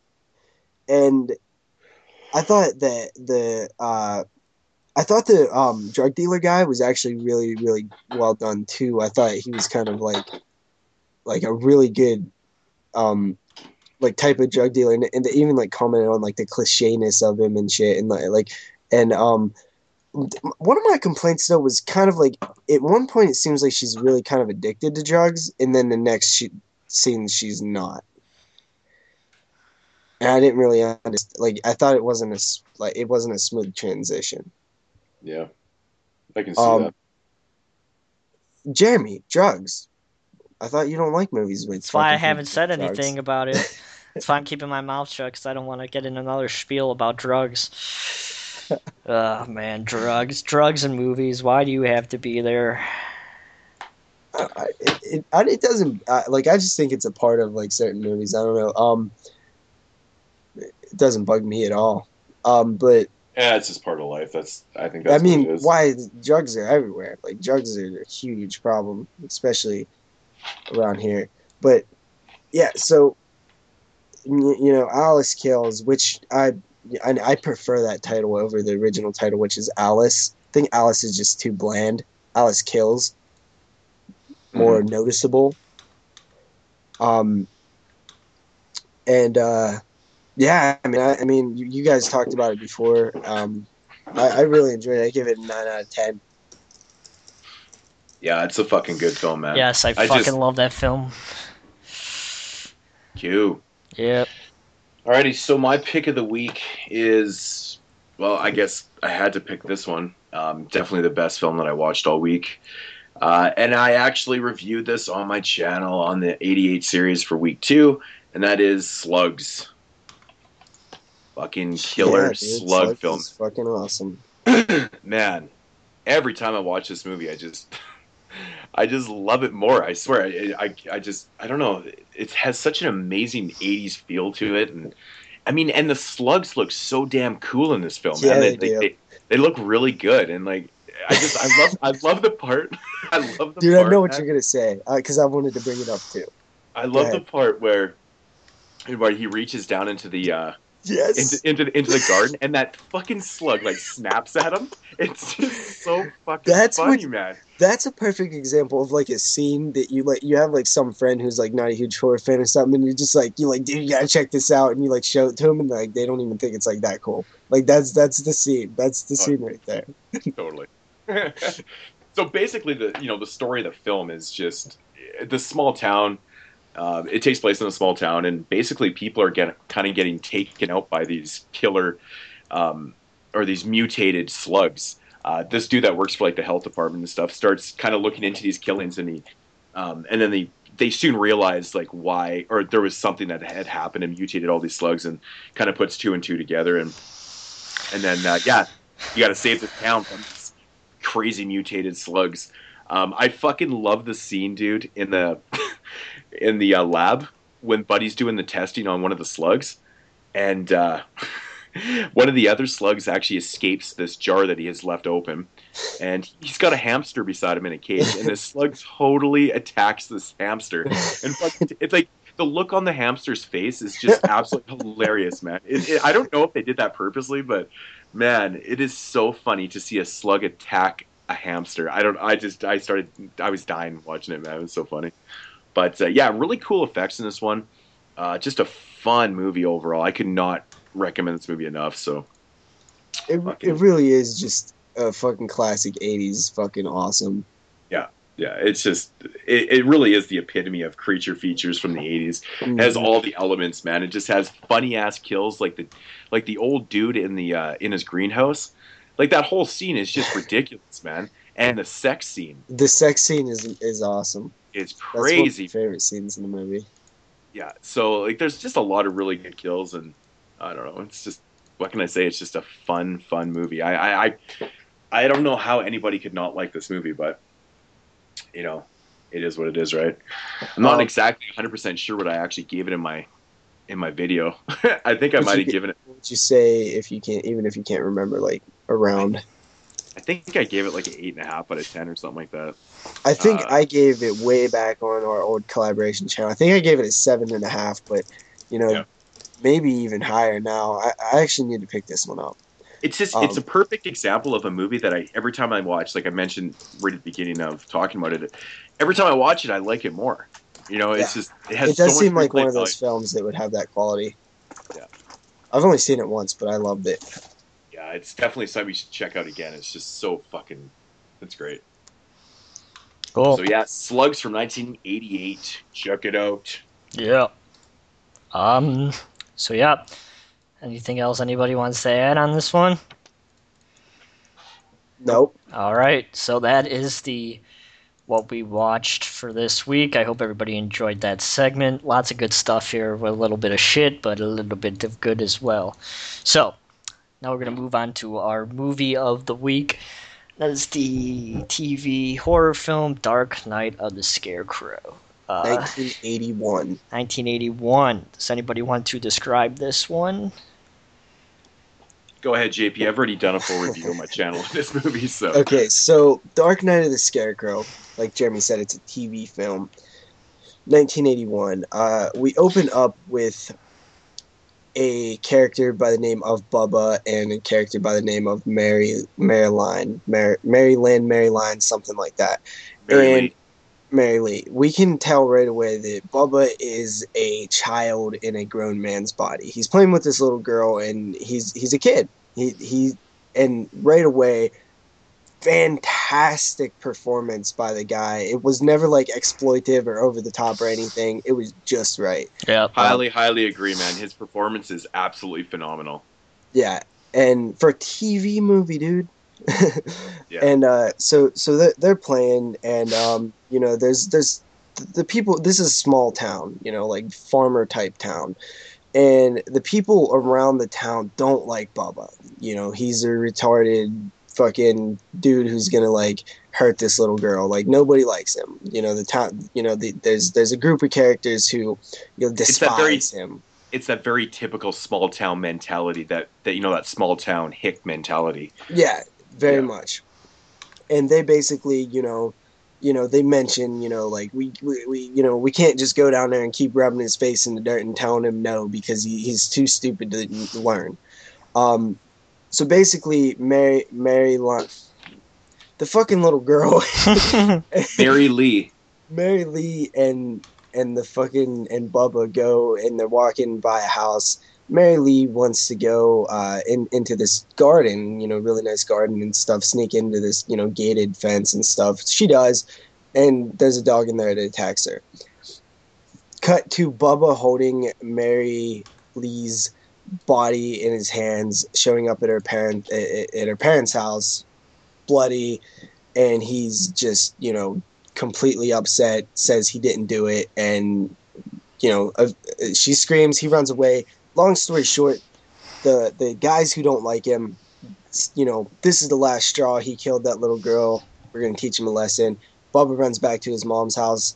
I thought that the drug dealer guy was actually really, really well done too. I thought he was kind of like a really good like type of drug dealer, and they even like commented on like the clichéness of him and shit, and one of my complaints though was kind of like at one point it seems like she's really kind of addicted to drugs, and then the next scene she's not. And I didn't really understand. Like I thought it wasn't a smooth transition. Yeah, I can see that. Jeremy, drugs. I thought you don't like movies with. That's why I haven't said anything about it. That's why I'm keeping my mouth shut, because I don't want to get in another spiel about drugs. Oh man, drugs and movies. Why do you have to be there? It doesn't like. I just think it's a part of like certain movies. I don't know. It doesn't bug me at all. But yeah, it's just part of life. I think that's. I mean, what it is. why drugs are everywhere? Like drugs are a huge problem, especially around here. But yeah, so you know, Alice Kills, which I prefer that title over the original title, which is Alice. I think Alice is just too bland. Alice Kills, more noticeable. Yeah, I mean, you guys talked about it before. I really enjoyed it. I give it a 9 out of 10. Yeah, it's a fucking good film, man. Yes, I fucking love that film. Q. Yep. Alrighty, so my pick of the week is, well, I guess I had to pick this one. Definitely the best film that I watched all week. And I actually reviewed this on my channel on the 88 series for week 2, and that is Slugs. Fucking killer slug film. Is fucking awesome. Man, every time I watch this movie, I just I just love it more. I swear. I don't know. It has such an amazing '80s feel to it, and I mean, and the slugs look so damn cool in this film, man. Yeah, they do. They look really good, and like I love the part. I love the Dude, I know part, what man. you're gonna say because I wanted to bring it up too. I Go love the ahead. part where he reaches down into the Yes. into the garden, and that fucking slug like snaps at him. It's just so fucking That's what funny, man. that's a perfect example of like a scene that you have like some friend who's like not a huge horror fan or something, and you're just like dude, you gotta check this out, and you like show it to them, and like they don't even think it's like that cool. Like that's the scene. That's the Oh, scene right there. totally. So basically, the story of the film is just the small town. It takes place in a small town, and basically, people are kind of getting taken out by these killer or these mutated slugs. This dude that works for like the health department and stuff starts kind of looking into these killings, and then they soon realize like why, or there was something that had happened and mutated all these slugs, and kind of puts two and two together, and then yeah, you got to save the town from these crazy mutated slugs. I fucking love the scene, dude, in the in the lab when Buddy's doing the testing on one of the slugs, and one of the other slugs actually escapes this jar that he has left open, and he's got a hamster beside him in a cage, and this slug totally attacks this hamster, and it's like the look on the hamster's face is just absolutely hilarious, man. I don't know if they did that purposely, but man, it is so funny to see a slug attack a hamster. I was dying watching it, man. It was so funny. But yeah, really cool effects in this one. Just a fun movie overall. I could not recommend this movie enough. So It really is just a fucking classic '80s, fucking awesome. yeah, it's just it really is the epitome of creature features from the '80s. It has Mhm. all the elements, man. It just has funny ass kills like the old dude in his greenhouse. Like that whole scene is just ridiculous, man. And the sex scene The sex scene is awesome. is That's one of my crazy. favorite scenes in the movie. Yeah, so like there's just a lot of really good kills, and I don't know. It's just what can I say? It's just a fun movie. I don't know how anybody could not like this movie, but you know, it is what it is, right? I'm not Um, exactly 100% sure what I actually gave it in my video. I think I what might you have given it. what would you say if you can't, even if you can't remember, like I, around? I think I gave it like an 8.5 out of 10 or something like that. I think Uh, I gave it way back on our old collaboration channel. I think I gave it a 7.5, but you know, yeah. maybe even higher now. I actually need to pick this one up. It's a Um, perfect example of a movie that every time I watch, like I mentioned right at the beginning of talking about it, every time I watch it, I like it more. yeah, It it has does so much seem like one replay of those value. films that would have that quality. Yeah, I've only seen it once, but I loved it. yeah, it's definitely something you should check out again. It's just so fucking, it's great. Cool. So yeah, Slugs from 1988. Check it out. Yeah. Um. So yeah. Anything else anybody wants to add on this one? Nope. All right. So that is the what we watched for this week. I hope everybody enjoyed that segment. Lots of good stuff here with a little bit of shit, but a little bit of good as well. So now we're going to move on to our movie of the week. That is the TV horror film Dark Night of the Scarecrow. 1981. 1981. Does anybody want to describe this one? Go ahead, JP. I've already done a full review on my channel of this movie, so Okay, so Dark Night of the Scarecrow, like Jeremy said, it's a TV film. 1981. We open up with a character by the name of Bubba and a character by the name of Maryline, something like that. Mary And Lee. Mary Lee, we can tell right away that Bubba is a child in a grown man's body. He's playing with this little girl, and he's a kid. He and right away, fantastic performance by the guy. It was never like exploitive or over the top or anything. It was just right. Yeah. Highly agree, man. His performance is absolutely phenomenal. Yeah, and for a TV movie, dude. Yeah. And so they're playing, and there's the people. This is a small town, like farmer type town, and the people around the town don't like Bubba. He's a retarded fucking dude who's gonna like hurt this little girl. Like nobody likes him. The town. There's a group of characters who despise him. It's that very typical small town mentality that that small town hick mentality. Yeah, very much. And they basically, they mention, like we can't just go down there and keep rubbing his face in the dirt and telling him no because he's too stupid to learn. So basically, Mary, the fucking little girl, Mary Lee, and the fucking and Bubba go and they're walking by a house. Mary Lee wants to go into this garden, really nice garden and stuff, sneak into this, gated fence and stuff. She does, and there's a dog in there that attacks her. Cut to Bubba holding Mary Lee's body in his hands, showing up at her parents' house, bloody, and he's just, completely upset, says he didn't do it, and, she screams, he runs away. Long story short, the guys who don't like him, this is the last straw. He killed that little girl. We're going to teach him a lesson. Bubba runs back to his mom's house,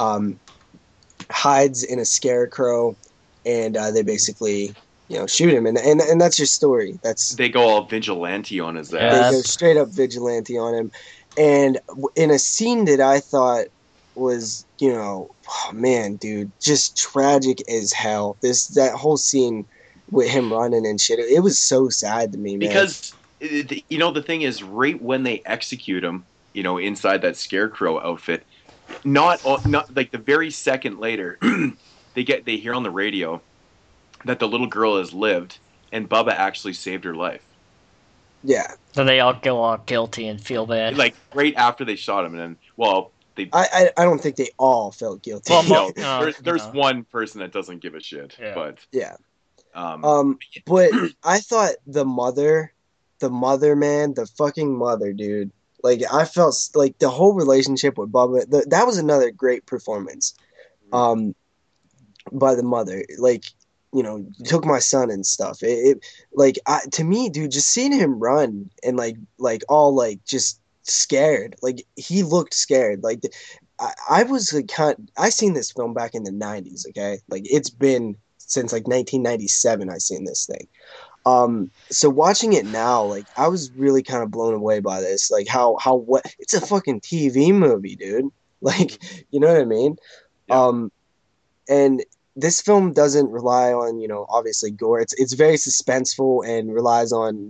hides in a scarecrow, and they basically, shoot him. And that's your story. They go all vigilante on his ass. They go straight up vigilante on him. And in a scene that I thought was, oh man, dude, just tragic as hell. That whole scene with him running and shit, it was so sad to me, man. Because the thing is, right when they execute him, inside that scarecrow outfit, not like the very second later, they hear on the radio that the little girl has lived and Bubba actually saved her life. Yeah. So they all go all guilty and feel bad. Like right after they shot him, and then I don't think they all felt guilty. Well, there's one person that doesn't give a shit, but yeah. But I thought the mother, man, the fucking mother, dude. Like I felt like the whole relationship with Bubba. That was another great performance, by the mother. Like, took my son and stuff. To me, dude, just seeing him run and like all like just scared. Like he looked scared. Like I was like, I seen this film back in the 90s. Okay, like it's been since like 1997. I seen this thing. So watching it now, like I was really kind of blown away by this. Like how what it's a fucking TV movie, dude. Like, you know what I mean? Yeah. And this film doesn't rely on, obviously gore. It's very suspenseful and relies on,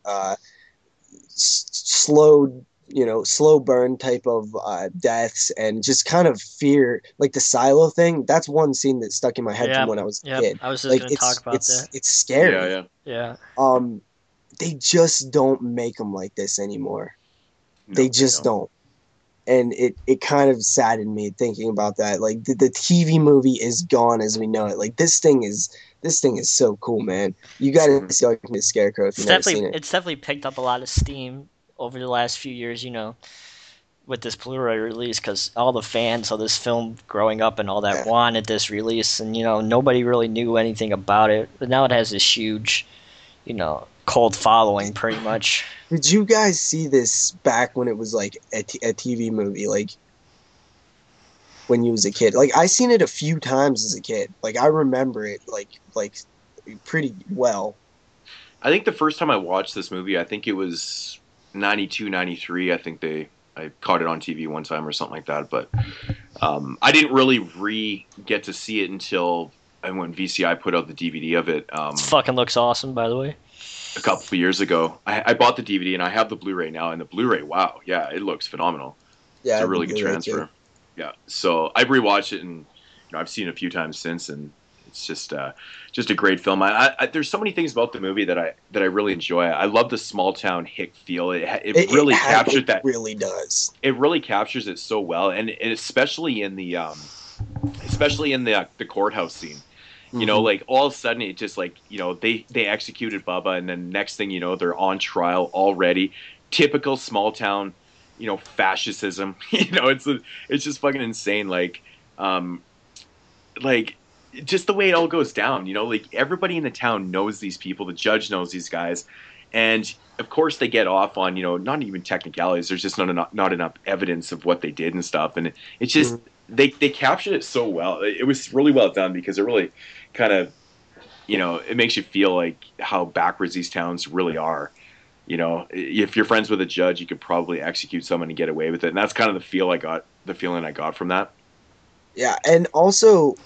slow burn type of deaths and just kind of fear. Like the silo thing, that's one scene that stuck in my head from when I was a kid. I was just going to talk about that. It's scary. Yeah. They just don't make them like this anymore. No, they just don't. And it kind of saddened me thinking about that. Like the TV movie is gone as we know it. Like this thing is so cool, man. You got to see the Scarecrow if you've never seen it. It's definitely picked up a lot of steam over the last few years, with this Blu-ray release, because all the fans of this film growing up and all that wanted this release, and nobody really knew anything about it. But now it has this huge, cult following, pretty much. Did you guys see this back when it was like a TV movie, like when you was a kid? Like I seen it a few times as a kid. Like I remember it like pretty well. I think the first time I watched this movie, I think it was 92, 93. I think I caught it on TV one time or something like that. But I didn't really get to see it until when VCI put out the DVD of it. It fucking looks awesome, by the way. A couple of years ago, I bought the DVD and I have the Blu-ray now. And the Blu-ray, wow, yeah, it looks phenomenal. Yeah, it's a really good transfer. Yeah, so I rewatched it and I've seen it a few times since, and it's just a great film. There's so many things about the movie that I really enjoy. I love the small town hick feel. It really captured that. Really does. It really captures it so well, and especially in the courthouse scene. Like all of a sudden it just like, they executed Bubba, and then next thing you know, they're on trial already. Typical small town, fascism. It's just fucking insane. Like just the way it all goes down. Like everybody in the town knows these people. The judge knows these guys, And of course, they get off on not even technicalities. There's just not enough evidence of what they did and stuff, and it's just they captured it so well. It was really well done because it really kind of it makes you feel like how backwards these towns really are. If you're friends with a judge, you could probably execute someone and get away with it, and that's kind of the feeling I got from that. Yeah, and also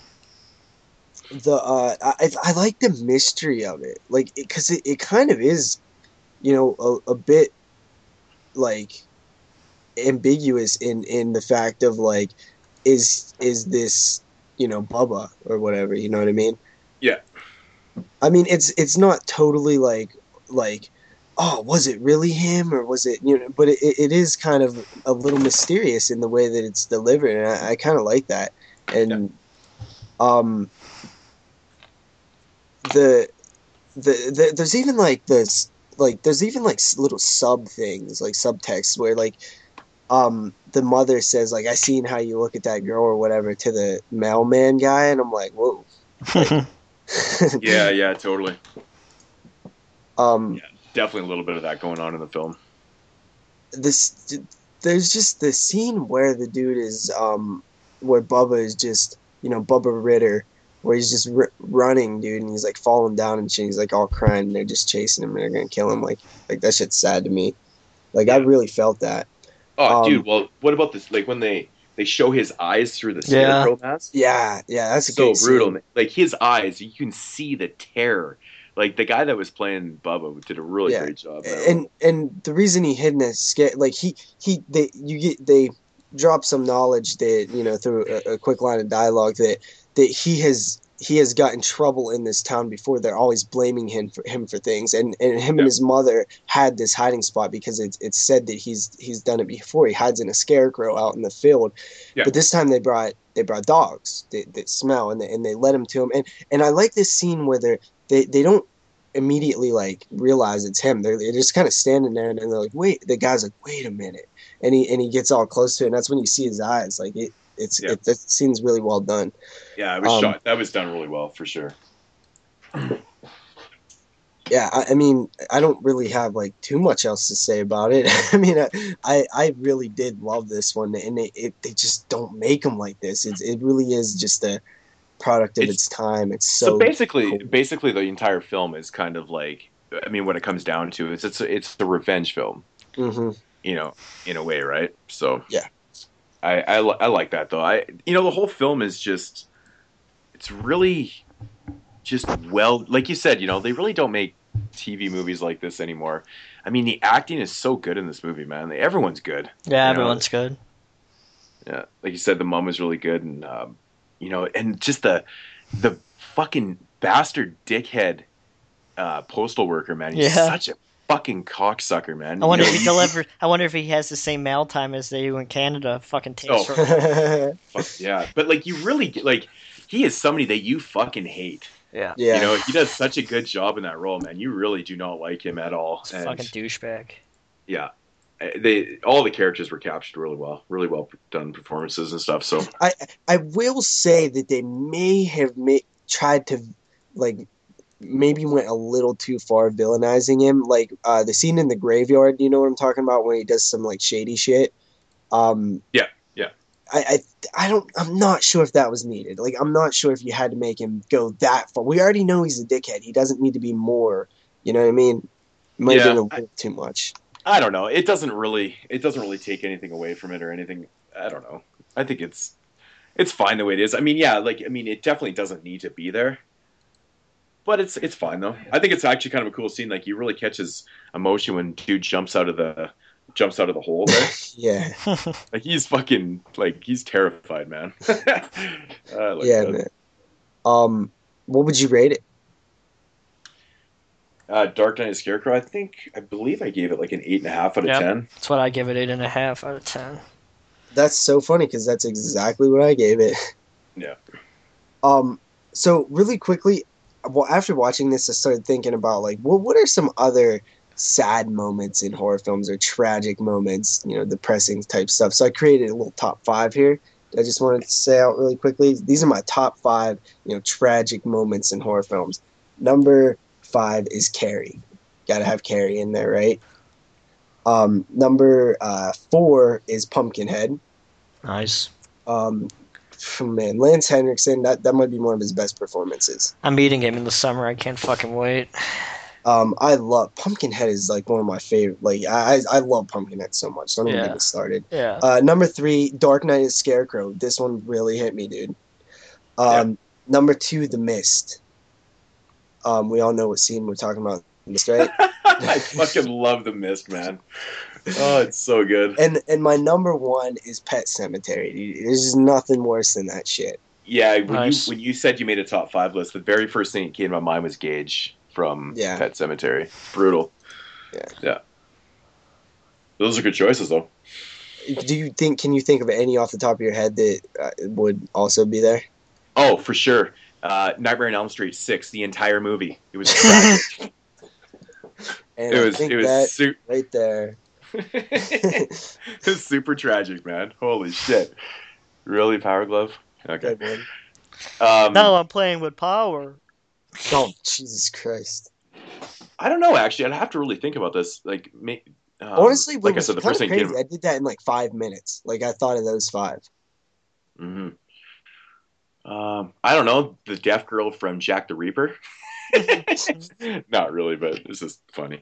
I like the mystery of it, like because it kind of is, a bit like ambiguous in the fact of like, is this Bubba or whatever, you know what I mean? Yeah. I mean, it's not totally like, oh, was it really him or was it, but it is kind of a little mysterious in the way that it's delivered, and I kind of like that. And um there's even like this, like there's even like little sub things, like subtext where like the mother says like, I seen how you look at that girl or whatever to the mailman guy, and I'm like, whoa. Like, yeah, totally. Yeah, definitely a little bit of that going on in the film. There's just the scene where the dude is where Bubba is just, Bubba Ritter, where he's just running, dude, and he's like falling down and shit. He's like all crying, and they're just chasing him and they're gonna kill him. Like that shit's sad to me. Like, I really felt that. Oh, dude. Well, what about this? Like when they show his eyes through the scarecrow mask. Yeah, that's so brutal. Scene. Like his eyes, you can see the terror. Like the guy that was playing Bubba did a really great job. And the reason he hid in a scare, like they drop some knowledge that through a quick line of dialogue that he has got in trouble in this town before. They're always blaming him for things, and him and his mother had this hiding spot because it's said that he's done it before. He hides in a scarecrow out in the field, but this time they brought dogs that smell, and they led him to him. And I like this scene where they don't immediately like realize it's him. They're just kind of standing there, and they're like, wait. The guy's like, wait a minute, and he gets all close to it, and that's when you see his eyes. Like that scene's really well done. Yeah, it was shot. That was done really well for sure. Yeah, I mean, I don't really have like too much else to say about it. I mean, I really did love this one, and they just don't make them like this. It really is just a product of its time. It's so basically the entire film is kind of like, I mean, what it comes down to is it's the revenge film. Mm-hmm. In a way, right? So yeah, I like that though. The whole film is just, it's really just well, like you said, they really don't make TV movies like this anymore. I mean, the acting is so good in this movie, man. Everyone's good. Yeah, everyone's good. Yeah, like you said, the mom was really good, and and just the fucking bastard dickhead postal worker, man. He's such a fucking cocksucker, man. I wonder if he delivers. I wonder if he has the same mail time as they do in Canada. Fucking takes. Fuck yeah, but like you really like, he is somebody that you fucking hate. Yeah. He does such a good job in that role, man. You really do not like him at all. He's a fucking douchebag. Yeah. All the characters were captured really well done performances and stuff. So I will say that they may have tried to like maybe went a little too far villainizing him, like the scene in the graveyard. You know what I'm talking about, when he does some like shady shit. Yeah. I'm not sure if that was needed. Like, I'm not sure if you had to make him go that far. We already know he's a dickhead. He doesn't need to be more. You know what I mean? Might have been a little too much. I don't know. It doesn't really take anything away from it or anything. I don't know. I think it's fine the way it is. I mean, it definitely doesn't need to be there, but it's fine though. I think it's actually kind of a cool scene. Like, you really catch his emotion when dude jumps out of the hole there. Yeah. Like, he's fucking, like, he's terrified, man. Man. What would you rate it? Dark Knight of Scarecrow, I believe I gave it like an 8.5 out of 10. That's what I give it, 8.5 out of 10. That's so funny because that's exactly what I gave it. Yeah. So really quickly, well, after watching this, I started thinking about like, well, what are some other sad moments in horror films, or tragic moments, depressing type stuff. So I created a little top 5 here. I just wanted to say out really quickly. These are my top 5, tragic moments in horror films. Number 5 is Carrie. Got to have Carrie in there, right? Number 4 is Pumpkinhead. Nice. Man, Lance Henriksen, that might be one of his best performances. I'm meeting him in the summer. I can't fucking wait. I love Pumpkinhead is like one of my favorite. Like I love Pumpkinhead so much. Don't even get me started. Yeah. Number 3, Dark Knight is Scarecrow. This one really hit me, dude. Number 2, The Mist. We all know what scene we're talking about. The Mist, right? I fucking love The Mist, man. Oh, it's so good. And my number 1 is Pet Sematary. Dude. There's nothing worse than that shit. Yeah, when you said you made a top 5 list, the very first thing that came to my mind was Gage from Pet Sematary. Brutal. Yeah. Those are good choices, though. Can you think of any off the top of your head that would also be there? Oh, for sure. Nightmare on Elm Street 6, the entire movie. It was tragic. And it was right there. It's super tragic, man. Holy shit. Really, Power Glove? Okay. Now I'm playing with power. Oh, Jesus Christ. I don't know, actually. I'd have to really think about this. Like, honestly, like I said, the first thing crazy. I did that in like 5 minutes. Like, I thought of those 5. Mm-hmm. I don't know. The deaf girl from Jack the Reaper? Not really, but it's just funny.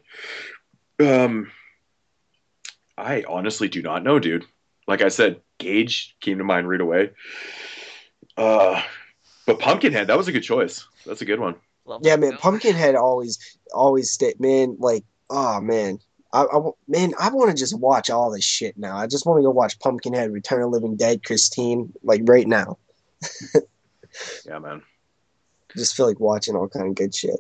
I honestly do not know, dude. Like I said, Gage came to mind right away. But Pumpkinhead, that was a good choice. That's a good one. Yeah, man. Pumpkinhead always stayed, man. Like, oh man, I want to just watch all this shit now. I just want to go watch Pumpkinhead, Return of the Living Dead, Christine, like right now. Yeah, man. Just feel like watching all kind of good shit.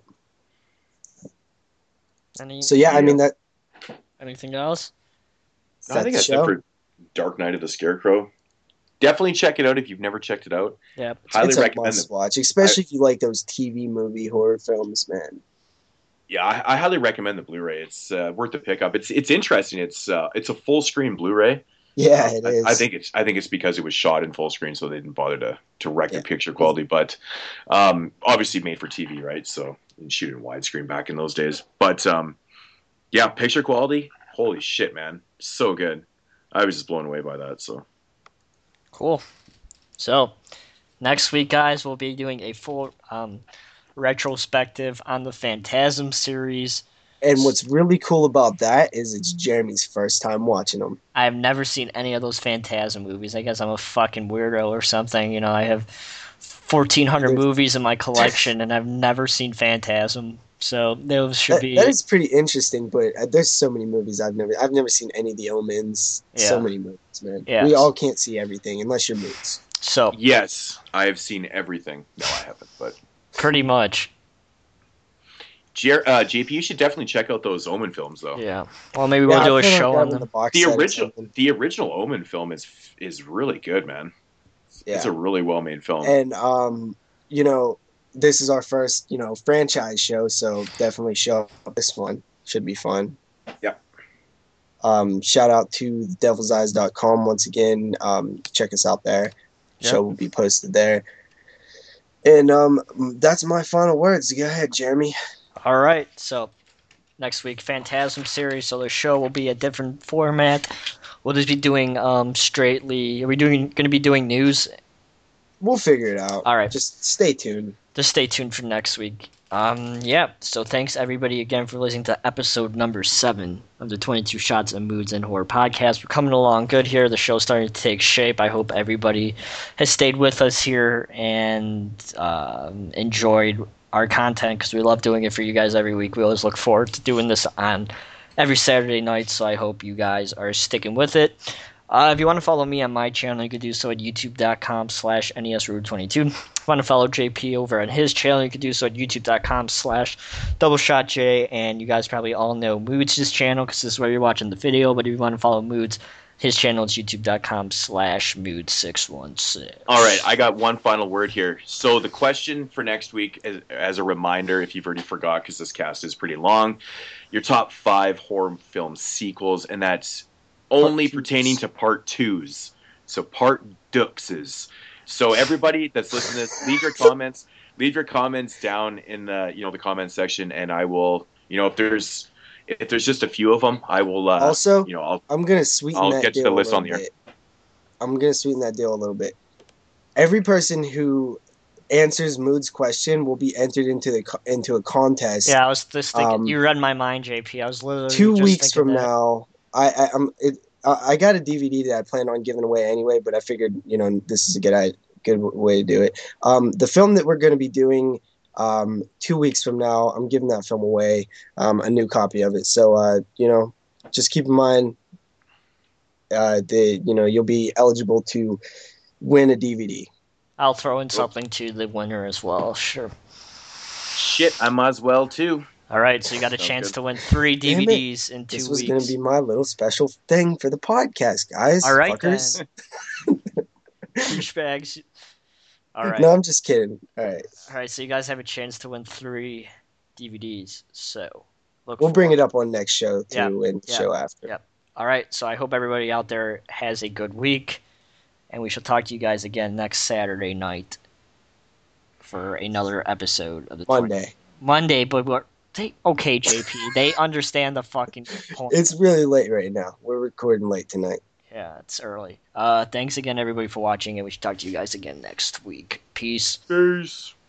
I mean that. Anything else? No, I think that's it for Dark Knight of the Scarecrow. Definitely check it out if you've never checked it out. Yeah, highly recommend it. Watch, especially if you like those TV movie horror films, man. Yeah, I highly recommend the Blu-ray. It's worth the pickup. It's interesting. It's a full screen Blu-ray. Yeah, it is. I think it's because it was shot in full screen, so they didn't bother to wreck the picture quality. But obviously made for TV, right? So you shoot in widescreen back in those days. But yeah, picture quality. Holy shit, man, so good. I was just blown away by that. So cool. So next week, guys, we'll be doing a full retrospective on the Phantasm series. And what's really cool about that is it's Jeremy's first time watching them. I've never seen any of those Phantasm movies. I guess I'm a fucking weirdo or something. You know, I have 1,400 movies in my collection, and I've never seen Phantasm. So those should be. That is pretty interesting, but there's so many movies I've never seen any of the Omens. Yeah. So many movies, man. Yeah. We all can't see everything unless you're Moots. So yes, I have seen everything. No, I haven't, but pretty much. JP, you should definitely check out those Omen films, though. Yeah. Well, maybe we'll do a show on them. The original Omen film is really good, man. Yeah. It's a really well made film. And you know, this is our first, franchise show, so definitely show up. This one should be fun. Yeah. Shout out to devilseyes.com once again. Check us out there. Yep. Show will be posted there. And that's my final words. Go ahead, Jeremy. All right. So next week, Phantasm series. So the show will be a different format. We'll just be doing straightly. Are we going to be doing news? We'll figure it out. All right. Just stay tuned. Just stay tuned for next week. Yeah. So thanks everybody again for listening to episode number 7 of the 22 Shots of Moods and Horror podcast. We're coming along good here. The show's starting to take shape. I hope everybody has stayed with us here and enjoyed our content because we love doing it for you guys every week. We always look forward to doing this on every Saturday night, so I hope you guys are sticking with it. If you want to follow me on my channel, you can do so at youtube.com/NESRude22. If you want to follow JP over on his channel, you can do so at youtube.com/DoubleShotJ. And you guys probably all know Moods' channel because this is where you're watching the video. But if you want to follow Moods, his channel is youtube.com/Mood616. All right, I got one final word here. So the question for next week, as a reminder, if you've already forgot, because this cast is pretty long, your top 5 horror film sequels, and that's only pertaining to part 2s. So part duxes. So everybody that's listening to this, leave your comments. Leave your comments down in the the comment section, and I will. If there's if there's just a few of them, I will. Also, you know, I'm gonna sweeten I'll that get to deal the a list little on the air. bit. I'm gonna sweeten that deal a little bit. Every person who answers Mood's question will be entered into a contest. Yeah, I was just thinking. You read my mind, JP. I was literally 2 just weeks thinking from that. now. I got a DVD that I plan on giving away anyway, but I figured this is a good way to do it. The film that we're going to be doing 2 weeks from now, I'm giving that film away, a new copy of it. So just keep in mind you'll be eligible to win a DVD. I'll throw in something to the winner as well. Sure. Shit, I might as well too. All right, so you got a chance to win 3 DVDs in 2 weeks. This was going to be my little special thing for the podcast, guys. All right, fuckers. then. Douchebags. All right. No, I'm just kidding. All right, so you guys have a chance to win 3 DVDs. So we'll bring it up on next show too, yep. and show after. Yep. All right, so I hope everybody out there has a good week, and we shall talk to you guys again next Saturday night for another episode of the Monday, but okay, JP, they understand the fucking point. It's really late right now. We're recording late tonight. Yeah, it's early. Thanks again, everybody, for watching, and we should talk to you guys again next week. Peace. Peace.